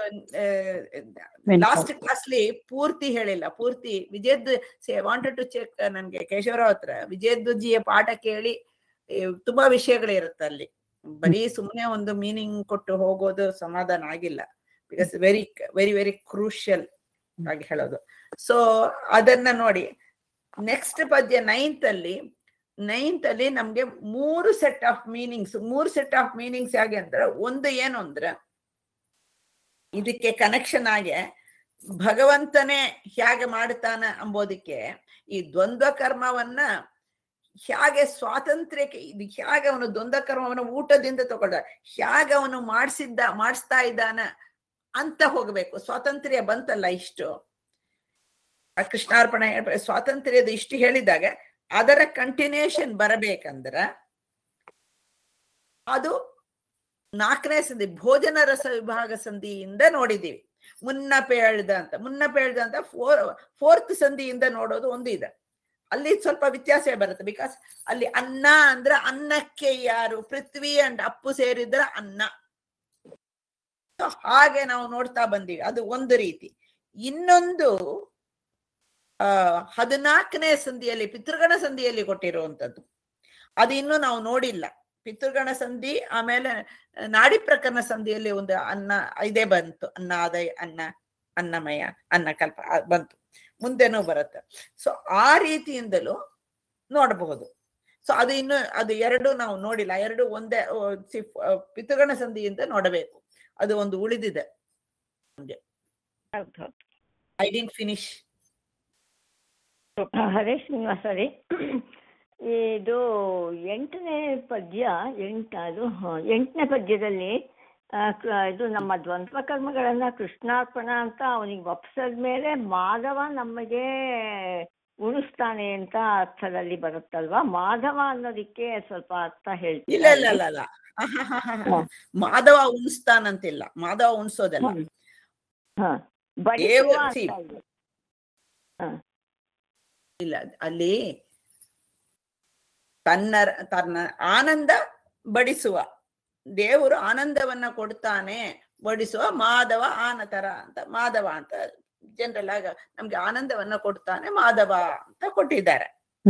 ಲಾಸ್ಟ್ ಕ್ಲಾಸ್ಲಿ ಪೂರ್ತಿ ಹೇಳಿಲ್ಲ. ಪೂರ್ತಿ ವಿಜಯದ್ ವಾಂಟೆಡ್ ಟು ಚೆಕ್. ನನ್ಗೆ ಕೇಶವರಾವ್ ಹತ್ರ ವಿಜಯದ್ಜಿಯ ಪಾಠ ಕೇಳಿ ತುಂಬಾ ವಿಷಯಗಳಿರುತ್ತೆ ಅಲ್ಲಿ. ಬರೀ ಸುಮ್ಮನೆ ಒಂದು ಮೀನಿಂಗ್ ಕೊಟ್ಟು ಹೋಗೋದು ಸಮಾಧಾನ ಆಗಿಲ್ಲ. Because very very very crucial ಆಗಿ ಹೇಳೋದು. ಸೊ ಅದನ್ನ ನೋಡಿ ನೆಕ್ಸ್ಟ್ ಪದ್ಯ 9th ಅಲ್ಲಿ ನಮ್ಗೆ 3 ಸೆಟ್ ಆಫ್ ಮೀನಿಂಗ್ಸ್ ಹೇಗೆ ಅಂದ್ರೆ, ಒಂದು ಏನು ಅಂದ್ರೆ ಇದಕ್ಕೆ ಕನೆಕ್ಷನ್ ಆಗಿ ಭಗವಂತನೇ ಹೇಗೆ ಮಾಡ್ತಾನ ಅಂಬೋದಕ್ಕೆ ಈ ದ್ವಂದ್ವ ಕರ್ಮವನ್ನ ಹೇಗೆ ಸ್ವಾತಂತ್ರ್ಯಕ್ಕೆ ಹೇಗೆ ಅವನು ದ್ವಂದ್ವ ಕರ್ಮವನ್ನ ಊಟದಿಂದ ತಗೊಂಡ ಹೇಗೆ ಅವನು ಮಾಡಿಸ್ತಾ ಇದ್ದಾನ ಅಂತ ಹೋಗ್ಬೇಕು. ಸ್ವಾತಂತ್ರ್ಯ ಬಂತಲ್ಲ ಇಷ್ಟು, ಕೃಷ್ಣಾರ್ಪಣೆ ಸ್ವಾತಂತ್ರ್ಯದ ಇಷ್ಟು ಹೇಳಿದಾಗ ಅದರ ಕಂಟಿನ್ಯೂಷನ್ ಬರಬೇಕಂದ್ರ ಅದು 4ನೇ ಸಂಧಿ ಭೋಜನ ರಸ ವಿಭಾಗ ಸಂಧಿಯಿಂದ ನೋಡಿದೀವಿ. ಮುನ್ನ ಪೇಳ್ದ ಅಂತ 4th ಸಂಧಿಯಿಂದ ನೋಡೋದು ಒಂದು ಇದೆ. ಅಲ್ಲಿ ಸ್ವಲ್ಪ ವ್ಯತ್ಯಾಸ ಬರುತ್ತೆ. ಬಿಕಾಸ್ ಅಲ್ಲಿ ಅನ್ನ ಅಂದ್ರೆ ಅನ್ನಕ್ಕೆ ಯಾರು ಪೃಥ್ವಿ ಅಂಡ್ ಅಪ್ಪು ಸೇರಿದ್ರೆ ಅನ್ನ. ಹಾಗೆ ನಾವು ನೋಡ್ತಾ ಬಂದೀವಿ. ಅದು ಒಂದು ರೀತಿ. ಇನ್ನೊಂದು 14ನೇ ಸಂಧಿಯಲ್ಲಿ ಪಿತೃಗಣ ಸಂಧಿಯಲ್ಲಿ ಕೊಟ್ಟಿರುವಂತದ್ದು ಅದು ಇನ್ನೂ ನಾವು ನೋಡಿಲ್ಲ. ಪಿತೃಗಣ ಸಂಧಿ ಆಮೇಲೆ ನಾಡಿ ಪ್ರಕರಣ ಸಂಧಿಯಲ್ಲಿ ಒಂದು ಅನ್ನ ಇದೇ ಬಂತು. ಅನ್ನಾದಯ, ಅನ್ನಮಯ, ಅನ್ನಕಲ್ಪ ಬಂತು. ಮುಂದೆನೂ ಬರುತ್ತೆ. ಸೊ ಆ ರೀತಿಯಿಂದಲೂ ನೋಡಬಹುದು. ಸೊ ಅದು ಎರಡು ನಾವು ನೋಡಿಲ್ಲ. ಎರಡು ಒಂದೇ ಪಿತೃಗಣ ಸಂಧಿಯಿಂದ ನೋಡಬೇಕು. ಅದು ಒಂದು ಉಳಿದಿದೆ. I didn't finish. Hare Srinivasa ರೀ, ಇದು 8ನೇ ಪದ್ಯದಲ್ಲಿ ಇದು ನಮ್ಮ ದ್ವಂದ್ವ ಕರ್ಮಗಳನ್ನ ಕೃಷ್ಣಾರ್ಪಣ ಅಂತ ಅವನಿಗೆ ಒಪ್ಸದ ಮೇಲೆ ಮಾಧವ ನಮಗೆ ಉಣಿಸ್ತಾನೆ ಅಂತ ಅರ್ಥದಲ್ಲಿ ಬರುತ್ತಲ್ವಾ? ಮಾಧವ ಅನ್ನೋದಿಕ್ಕೆ ಸ್ವಲ್ಪ ಅರ್ಥ ಹೇಳ್ತೀನಿ. ಇಲ್ಲ ಮಾಧವ ಉಣಿಸ್ತಾನಂತಿಲ್ಲ. ಮಾಧವ ಉಣಿಸೋದಲ್ಲ. ಇಲ್ಲ, ಅಲ್ಲಿ ತನ್ನ ಆನಂದ ಬಡಿಸುವ ದೇವರು ಆನಂದವನ್ನ ಕೊಡ್ತಾನೆ, ಬಡಿಸುವ ಮಾಧವ ಆನತರ ಅಂತ. ಮಾಧವ ಅಂತ ಜನರಲ್ ಆಗ ನಮ್ಗೆ ಆನಂದವನ್ನ ಕೊಡ್ತಾನೆ ಮಾಧವ ಅಂತ ಕೊಟ್ಟಿದ್ದಾರೆ.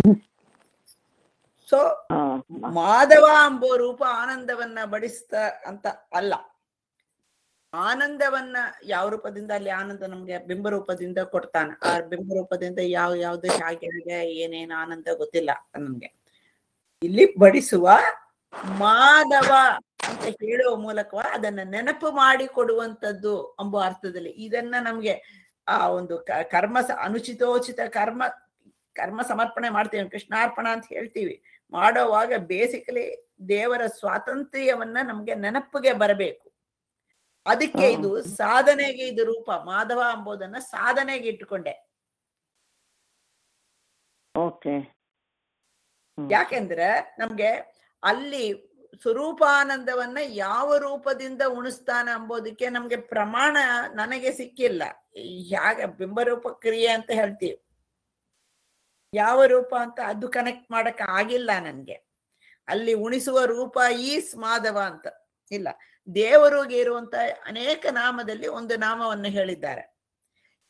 ಸೊ ಮಾಧವ ಎಂಬೋ ರೂಪ ಆನಂದವನ್ನ ಬಡಿಸ್ತ ಅಂತ ಅಲ್ಲ. ಆನಂದವನ್ನ ಯಾವ ರೂಪದಿಂದ ಅಲ್ಲಿ ಆನಂದ ನಮ್ಗೆ ಬಿಂಬರೂಪದಿಂದ ಕೊಡ್ತಾನೆ. ಆ ಬಿಂಬರೂಪದಿಂದ ಯಾವ್ದು ಹೇಗೆ ಏನೇನು ಆನಂದ ಗೊತ್ತಿಲ್ಲ ನಮ್ಗೆ. ಇಲ್ಲಿ ಬಡಿಸುವ ಮಾಧವ ಅಂತ ಹೇಳುವ ಮೂಲಕ ಅದನ್ನ ನೆನಪು ಮಾಡಿ ಕೊಡುವಂಥದ್ದು ಎಂಬ ಅರ್ಥದಲ್ಲಿ ಇದನ್ನ ನಮ್ಗೆ ಆ ಒಂದು ಅನುಚಿತೋಚಿತ ಕರ್ಮ ಸಮರ್ಪಣೆ ಮಾಡ್ತೀವಿ, ಕೃಷ್ಣಾರ್ಪಣ ಅಂತ ಹೇಳ್ತೀವಿ. ಮಾಡೋವಾಗ ಬೇಸಿಕಲಿ ದೇವರ ಸ್ವಾತಂತ್ರ್ಯವನ್ನ ನಮ್ಗೆ ನೆನಪಿಗೆ ಬರಬೇಕು. ಅದಕ್ಕೆ ಇದು ಸಾಧನೆಗೆ ಇದು ರೂಪ. ಮಾಧವ ಎಂಬುದನ್ನ ಸಾಧನೆಗೆ ಇಟ್ಟುಕೊಂಡೆ. ಯಾಕೆಂದ್ರೆ ನಮ್ಗೆ ಅಲ್ಲಿ ಸ್ವರೂಪಾನಂದವನ್ನ ಯಾವ ರೂಪದಿಂದ ಉಣಿಸ್ತಾನ ಎಂಬುದಕ್ಕೆ ನಮ್ಗೆ ಪ್ರಮಾಣ ನನಗೆ ಸಿಕ್ಕಿಲ್ಲ. ಹೇಗೆ ಬಿಂಬರೂಪ ಕ್ರಿಯೆ ಅಂತ ಹೇಳ್ತೀವಿ, ಯಾವ ರೂಪ ಅಂತ ಅದು ಕನೆಕ್ಟ್ ಮಾಡಕ್ ಆಗಿಲ್ಲ ನನ್ಗೆ. ಅಲ್ಲಿ ಉಣಿಸುವ ರೂಪ ಈಸ್ ಮಾಧವ ಅಂತ ಇಲ್ಲ. ದೇವರಿಗೆ ಇರುವಂತ ಅನೇಕ ನಾಮದಲ್ಲಿ ಒಂದು ನಾಮವನ್ನು ಹೇಳಿದ್ದಾರೆ.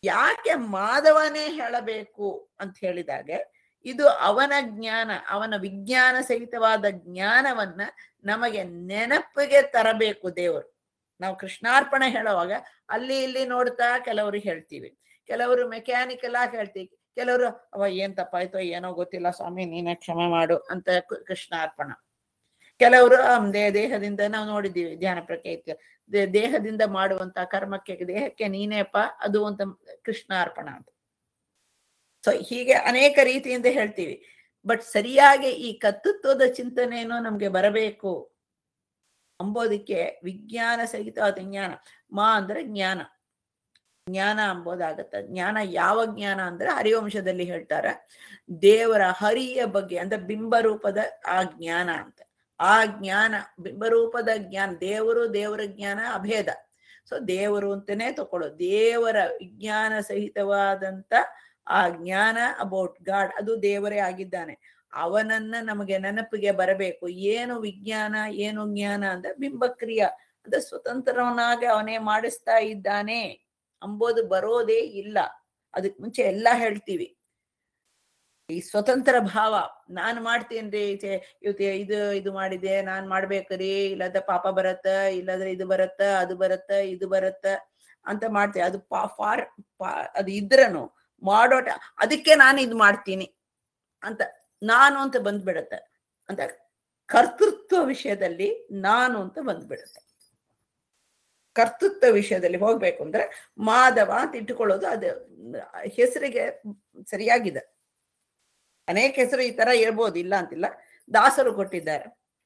ಯಾಕೆ ಮಾಧವನೇ ಹೇಳಬೇಕು ಅಂತ ಹೇಳಿದಾಗ, ಇದು ಅವನ ಜ್ಞಾನ, ಅವನ ವಿಜ್ಞಾನ ಸಹಿತವಾದ ಜ್ಞಾನವನ್ನ ನಮಗೆ ನೆನಪಿಗೆ ತರಬೇಕು ದೇವರು. ನಾವು ಕೃಷ್ಣಾರ್ಪಣೆ ಹೇಳುವಾಗ ಅಲ್ಲಿ ಇಲ್ಲಿ ನೋಡ್ತಾ ಕೆಲವರು ಹೇಳ್ತೀವಿ, ಕೆಲವರು ಮೆಕ್ಯಾನಿಕಲ್ ಆಗಿ ಹೇಳ್ತೀವಿ, ಕೆಲವರು ಅವ ಏನ್ ತಪ್ಪಾಯ್ತೋ ಏನೋ ಗೊತ್ತಿಲ್ಲ ಸ್ವಾಮಿ ನೀನೇ ಕ್ಷಮೆ ಮಾಡು ಅಂತ ಕೃಷ್ಣಾರ್ಪಣ. ಕೆಲವರು ದೇಹದಿಂದ ನಾವು ನೋಡಿದ್ದೀವಿ ಧ್ಯಾನ ಪ್ರಕ್ರಿಯೆ, ದೇಹದಿಂದ ಮಾಡುವಂತ ಕರ್ಮಕ್ಕೆ ದೇಹಕ್ಕೆ ನೀನೇಪ ಅದು ಅಂತ ಕೃಷ್ಣಾರ್ಪಣ ಅಂತ. ಸೊ ಹೀಗೆ ಅನೇಕ ರೀತಿಯಿಂದ ಹೇಳ್ತೀವಿ. ಬಟ್ ಸರಿಯಾಗಿ ಈ ಕರ್ತೃತ್ವದ ಚಿಂತನೆಯನ್ನು ನಮ್ಗೆ ಬರಬೇಕು ಅಂಬೋದಕ್ಕೆ ವಿಜ್ಞಾನ ಸಹಿತವಾದ ಜ್ಞಾನ. ಮಾ ಅಂದ್ರೆ ಜ್ಞಾನ, ಜ್ಞಾನ ಅಂಬೋದಾಗತ್ತ. ಜ್ಞಾನ ಯಾವ ಜ್ಞಾನ ಅಂದ್ರೆ ಹರಿವಂಶದಲ್ಲಿ ಹೇಳ್ತಾರೆ, ದೇವರ ಹರಿಯ ಬಗ್ಗೆ ಅಂದ್ರೆ ಬಿಂಬರೂಪದ ಆ ಜ್ಞಾನ ಅಂತ. ಆ ಜ್ಞಾನ ಬಿಂಬರೂಪದ ಜ್ಞಾನ, ದೇವರು ದೇವರ ಜ್ಞಾನ ಅಭೇದ. ಸೊ ದೇವರು ಅಂತಾನೆ ತಕೊಳ್ಳೋ, ದೇವರ ವಿಜ್ಞಾನ ಸಹಿತವಾದಂತ ಆ ಜ್ಞಾನ ಅಬೌಟ್ ಗಾಡ್, ಅದು ದೇವರೇ ಆಗಿದ್ದಾನೆ. ಅವನನ್ನ ನಮಗೆ ನೆನಪಿಗೆ ಬರಬೇಕು. ಏನು ವಿಜ್ಞಾನ ಏನು ಜ್ಞಾನ ಅಂದ್ರೆ ಬಿಂಬಕ್ರಿಯ ಅಂದ್ರೆ ಸ್ವತಂತ್ರವನಾಗಿ ಅವನೇ ಮಾಡಿಸ್ತಾ ಇದ್ದಾನೆ ಅಂಬೋದು ಬರೋದೇ ಇಲ್ಲ. ಅದಕ್ ಮುಂಚೆ ಎಲ್ಲ ಹೇಳ್ತೀವಿ, ಈ ಸ್ವತಂತ್ರ ಭಾವ, ನಾನು ಮಾಡ್ತೇನ್ರಿ, ಇದು ಮಾಡಿದೆ ನಾನ್ ಮಾಡ್ಬೇಕ್ರಿ, ಇಲ್ಲದ ಪಾಪ ಬರತ್ತ, ಇಲ್ಲದ್ರೆ ಇದು ಬರತ್ತ, ಅದು ಬರತ್ತ, ಇದು ಬರತ್ತ ಅಂತ ಮಾಡ್ತೇವೆ. ಅದು ಅದು ಇದ್ರನು ಮಾಡೋಟ, ಅದಕ್ಕೆ ನಾನು ಇದು ಮಾಡ್ತೀನಿ ಅಂತ ನಾನು ಅಂತ ಬಂದ್ಬಿಡತ್ತೆ. ಅಂತ ಕರ್ತೃತ್ವ ವಿಷಯದಲ್ಲಿ ನಾನು ಅಂತ ಬಂದ್ಬಿಡುತ್ತೆ. ಕರ್ತೃತ್ವ ವಿಷಯದಲ್ಲಿ ಹೋಗ್ಬೇಕು ಅಂದ್ರೆ ಮಾಧವ ಅಂತ ಇಟ್ಟುಕೊಳ್ಳೋದು ಅದು ಹೆಸರಿಗೆ ಸರಿಯಾಗಿದೆ. ಅನೇಕ ಹೆಸರು ಈ ತರ ಇರ್ಬೋದು, ಇಲ್ಲ ಅಂತಿಲ್ಲ, ದಾಸರು ಕೊಟ್ಟಿದ್ದಾರೆ.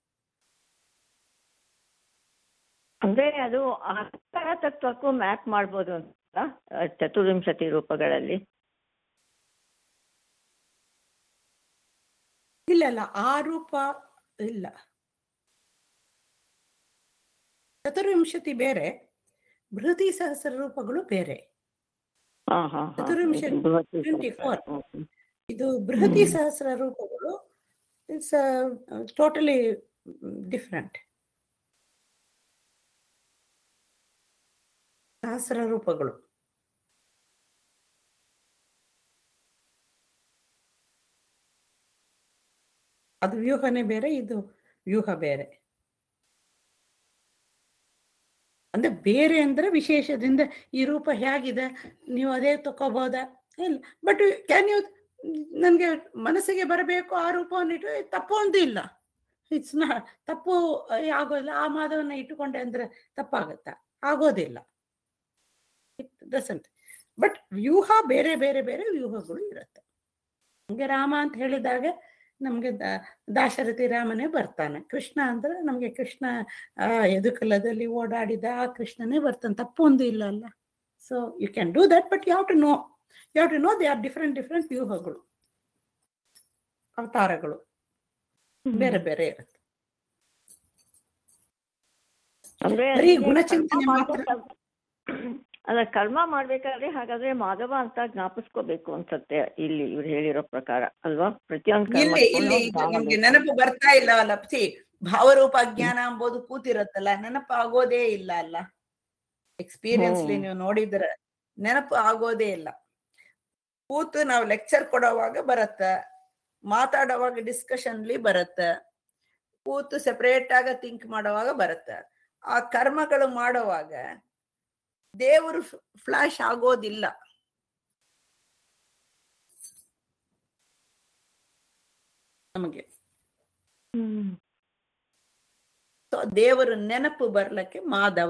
ಅಂದ್ರೆ ಅದು ಆಕಾರ ತತ್ವಕ್ಕೂ ಮ್ಯಾಪ್ ಮಾಡ್ಬೋದು ಅಂತ ಚತುರ್ವಿಂಶತಿ ರೂಪಗಳಲ್ಲಿ. ಇಲ್ಲ ಆ ರೂಪ ಇಲ್ಲ, ಚತುರ್ವಿಂಶತಿ ಬೇರೆ, ಬೃಹತಿ ಸಹಸ್ರ ರೂಪಗಳು ಬೇರೆ. ಚತುರ್ವಿಂಶತಿ 24, ಇದು ಬೃಹತಿ ಸಹಸ್ರ ರೂಪಗಳು. It's totally different. ಸಹಸ್ರ ರೂಪಗಳು ಅದು ವ್ಯೂಹನೇ ಬೇರೆ, ಇದು ವ್ಯೂಹ ಬೇರೆ. ಅಂದ್ರೆ ಬೇರೆ ಅಂದ್ರೆ ವಿಶೇಷದಿಂದ ಈ ರೂಪ ಹೇಗಿದೆ ನೀವು ಅದೇ ತಕೋಬಹುದಾ? ಇಲ್ಲ. ಬಟ್ ಕ್ಯಾನ್ ಯು, ನನ್ಗೆ ಮನಸ್ಸಿಗೆ ಬರಬೇಕು ಆ ರೂಪವನ್ನು ತಪ್ಪು ಒಂದು ಇಲ್ಲ. ಇಟ್ಸ್ ನಾ ತಪ್ಪು ಆಗೋದಿಲ್ಲ. ಆ ಮಾಧವನ್ನ ಇಟ್ಟುಕೊಂಡೆ ಅಂದ್ರೆ ತಪ್ಪಾಗತ್ತಾ? ಆಗೋದಿಲ್ಲ. It doesn't. ಬಟ್ ವ್ಯೂಹ ಬೇರೆ ಬೇರೆ ಬೇರೆ ವ್ಯೂಹಗಳು ಇರುತ್ತೆ. ನಮ್ಗೆ ರಾಮ ಅಂತ ಹೇಳಿದಾಗ ನಮ್ಗೆ ದಾಶರಥಿ ರಾಮನೇ ಬರ್ತಾನೆ. ಕೃಷ್ಣ ಅಂದ್ರೆ ನಮ್ಗೆ ಕೃಷ್ಣ ಯದುಕುಲದಲ್ಲಿ ಓಡಾಡಿದ ಆ ಕೃಷ್ಣನೇ ಬರ್ತಾನೆ. ತಪ್ಪು ಒಂದು ಇಲ್ಲ ಅಲ್ಲ. So you can do that, but you have to know they are different ವ್ಯೂಹಗಳು, ಅವತಾರಗಳು ಬೇರೆ ಬೇರೆ ಇರುತ್ತೆ. ಬರೀ ಗುಣಚಿಂತನೆ ಮಾತ್ರ ಅಲ್ಲ, ಕರ್ಮ ಮಾಡ್ಬೇಕಾದ್ರೆ ಹಾಗಾದ್ರೆ ಮಾಧವ ಅಂತ ಜ್ಞಾಪಿಸ್ಕೋಬೇಕು ಅನ್ಸತ್ತೆ ಇಲ್ಲಿ ಇವ್ರು ಹೇಳಿರೋ ಪ್ರಕಾರ ಅಲ್ವಾ? ಪ್ರತಿಯೊಂದು ಇಲ್ಲಿ ನಮ್ಗೆ ನೆನಪು ಬರ್ತಾ ಇಲ್ಲ ಅಲ್ಲ. ಭಾವರೂಪ ಜ್ಞಾನ ಎಂಬುದು ಕೂತಿರತ್ತಲ್ಲ, ನೆನಪು ಆಗೋದೇ ಇಲ್ಲ ಅಲ್ಲ. ಎಕ್ಸ್ಪೀರಿಯನ್ಸ್ಲಿ ನೀವು ನೋಡಿದ್ರೆ ನೆನಪು ಆಗೋದೇ ಇಲ್ಲ. ಕೂತು ನಾವು ಲೆಕ್ಚರ್ ಕೊಡೋವಾಗ ಬರತ್ತ, ಮಾತಾಡೋವಾಗ ಡಿಸ್ಕಷನ್ಲಿ ಬರತ್ತ, ಕೂತು ಸೆಪರೇಟ್ ಆಗ ಥಿಂಕ್ ಮಾಡೋವಾಗ ಬರತ್ತ. ಆ ಕರ್ಮಗಳು ಮಾಡೋವಾಗ ದೇವರು ಫ್ಲಾಶ್ ಆಗೋದಿಲ್ಲ ನಮಗೆ. ಸೊ ದೇವರು ನೆನಪು ಬರ್ಲಿಕ್ಕೆ ಮಾಧವ.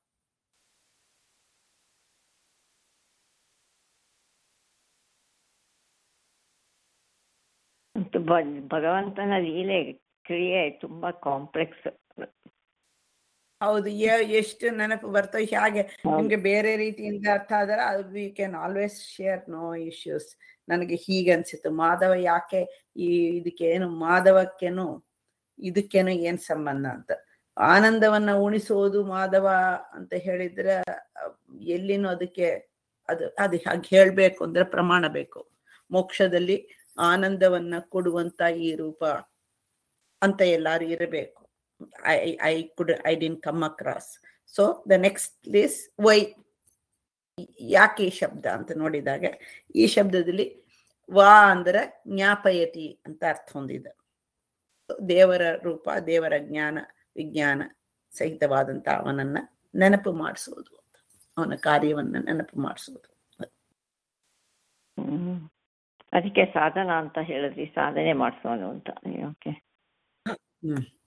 ಭಗವಂತನ ಲೀಲೆ ಕ್ರಿಯೆ ತುಂಬಾ ಕಾಂಪ್ಲೆಕ್ಸ್. ಹೌದು, ಎಷ್ಟು ನೆನಪು ಬರ್ತವೆ. ಹೇಗೆ ನಿಮ್ಗೆ ಬೇರೆ ರೀತಿಯಿಂದ ಅರ್ಥ ಆದ್ರೆ we can always share, no issues. ನನಗೆ ಹೀಗೆ ಅನ್ಸಿತ್ತು ಮಾಧವ ಯಾಕೆ ಇದಕ್ಕೇನು, ಮಾಧವಕ್ಕೇನು ಇದಕ್ಕೇನು ಏನ್ ಸಂಬಂಧ ಅಂತ. ಆನಂದವನ್ನ ಉಣಿಸೋದು ಮಾಧವ ಅಂತ ಹೇಳಿದ್ರೆ ಎಲ್ಲಿನೂ ಅದಕ್ಕೆ ಅದು ಹಾಗೆ ಹೇಳ್ಬೇಕು ಅಂದ್ರೆ ಪ್ರಮಾಣ ಬೇಕು. ಮೋಕ್ಷದಲ್ಲಿ ಆನಂದವನ್ನ ಕೊಡುವಂತ ಈ ರೂಪ ಅಂತ ಎಲ್ಲಾರು ಇರಬೇಕು. I didn't come across. So the next is why ಯಾಕೆ ಈ ಶಬ್ದ ಅಂತ ನೋಡಿದಾಗ ಈ ಶಬ್ದದಲ್ಲಿ ವಾ ಅಂದ್ರೆ ಜ್ಞಾಪಯತಿ ಅಂತ ಅರ್ಥ ಹೊಂದಿದೆ. ದೇವರ ರೂಪ, ದೇವರ ಜ್ಞಾನ ವಿಜ್ಞಾನ ಸಹಿತವಾದಂತ ಅವನನ್ನ ನೆನಪು ಮಾಡಿಸೋದು, ಅವನ ಕಾರ್ಯವನ್ನ ನೆನಪು ಮಾಡಿಸೋದು. ಅದಕ್ಕೆ ಸಾಧನ ಅಂತ ಹೇಳಿದ್ರಿ, ಸಾಧನೆ ಮಾಡಿಸೋನು ಅಂತ. ಓಕೆ.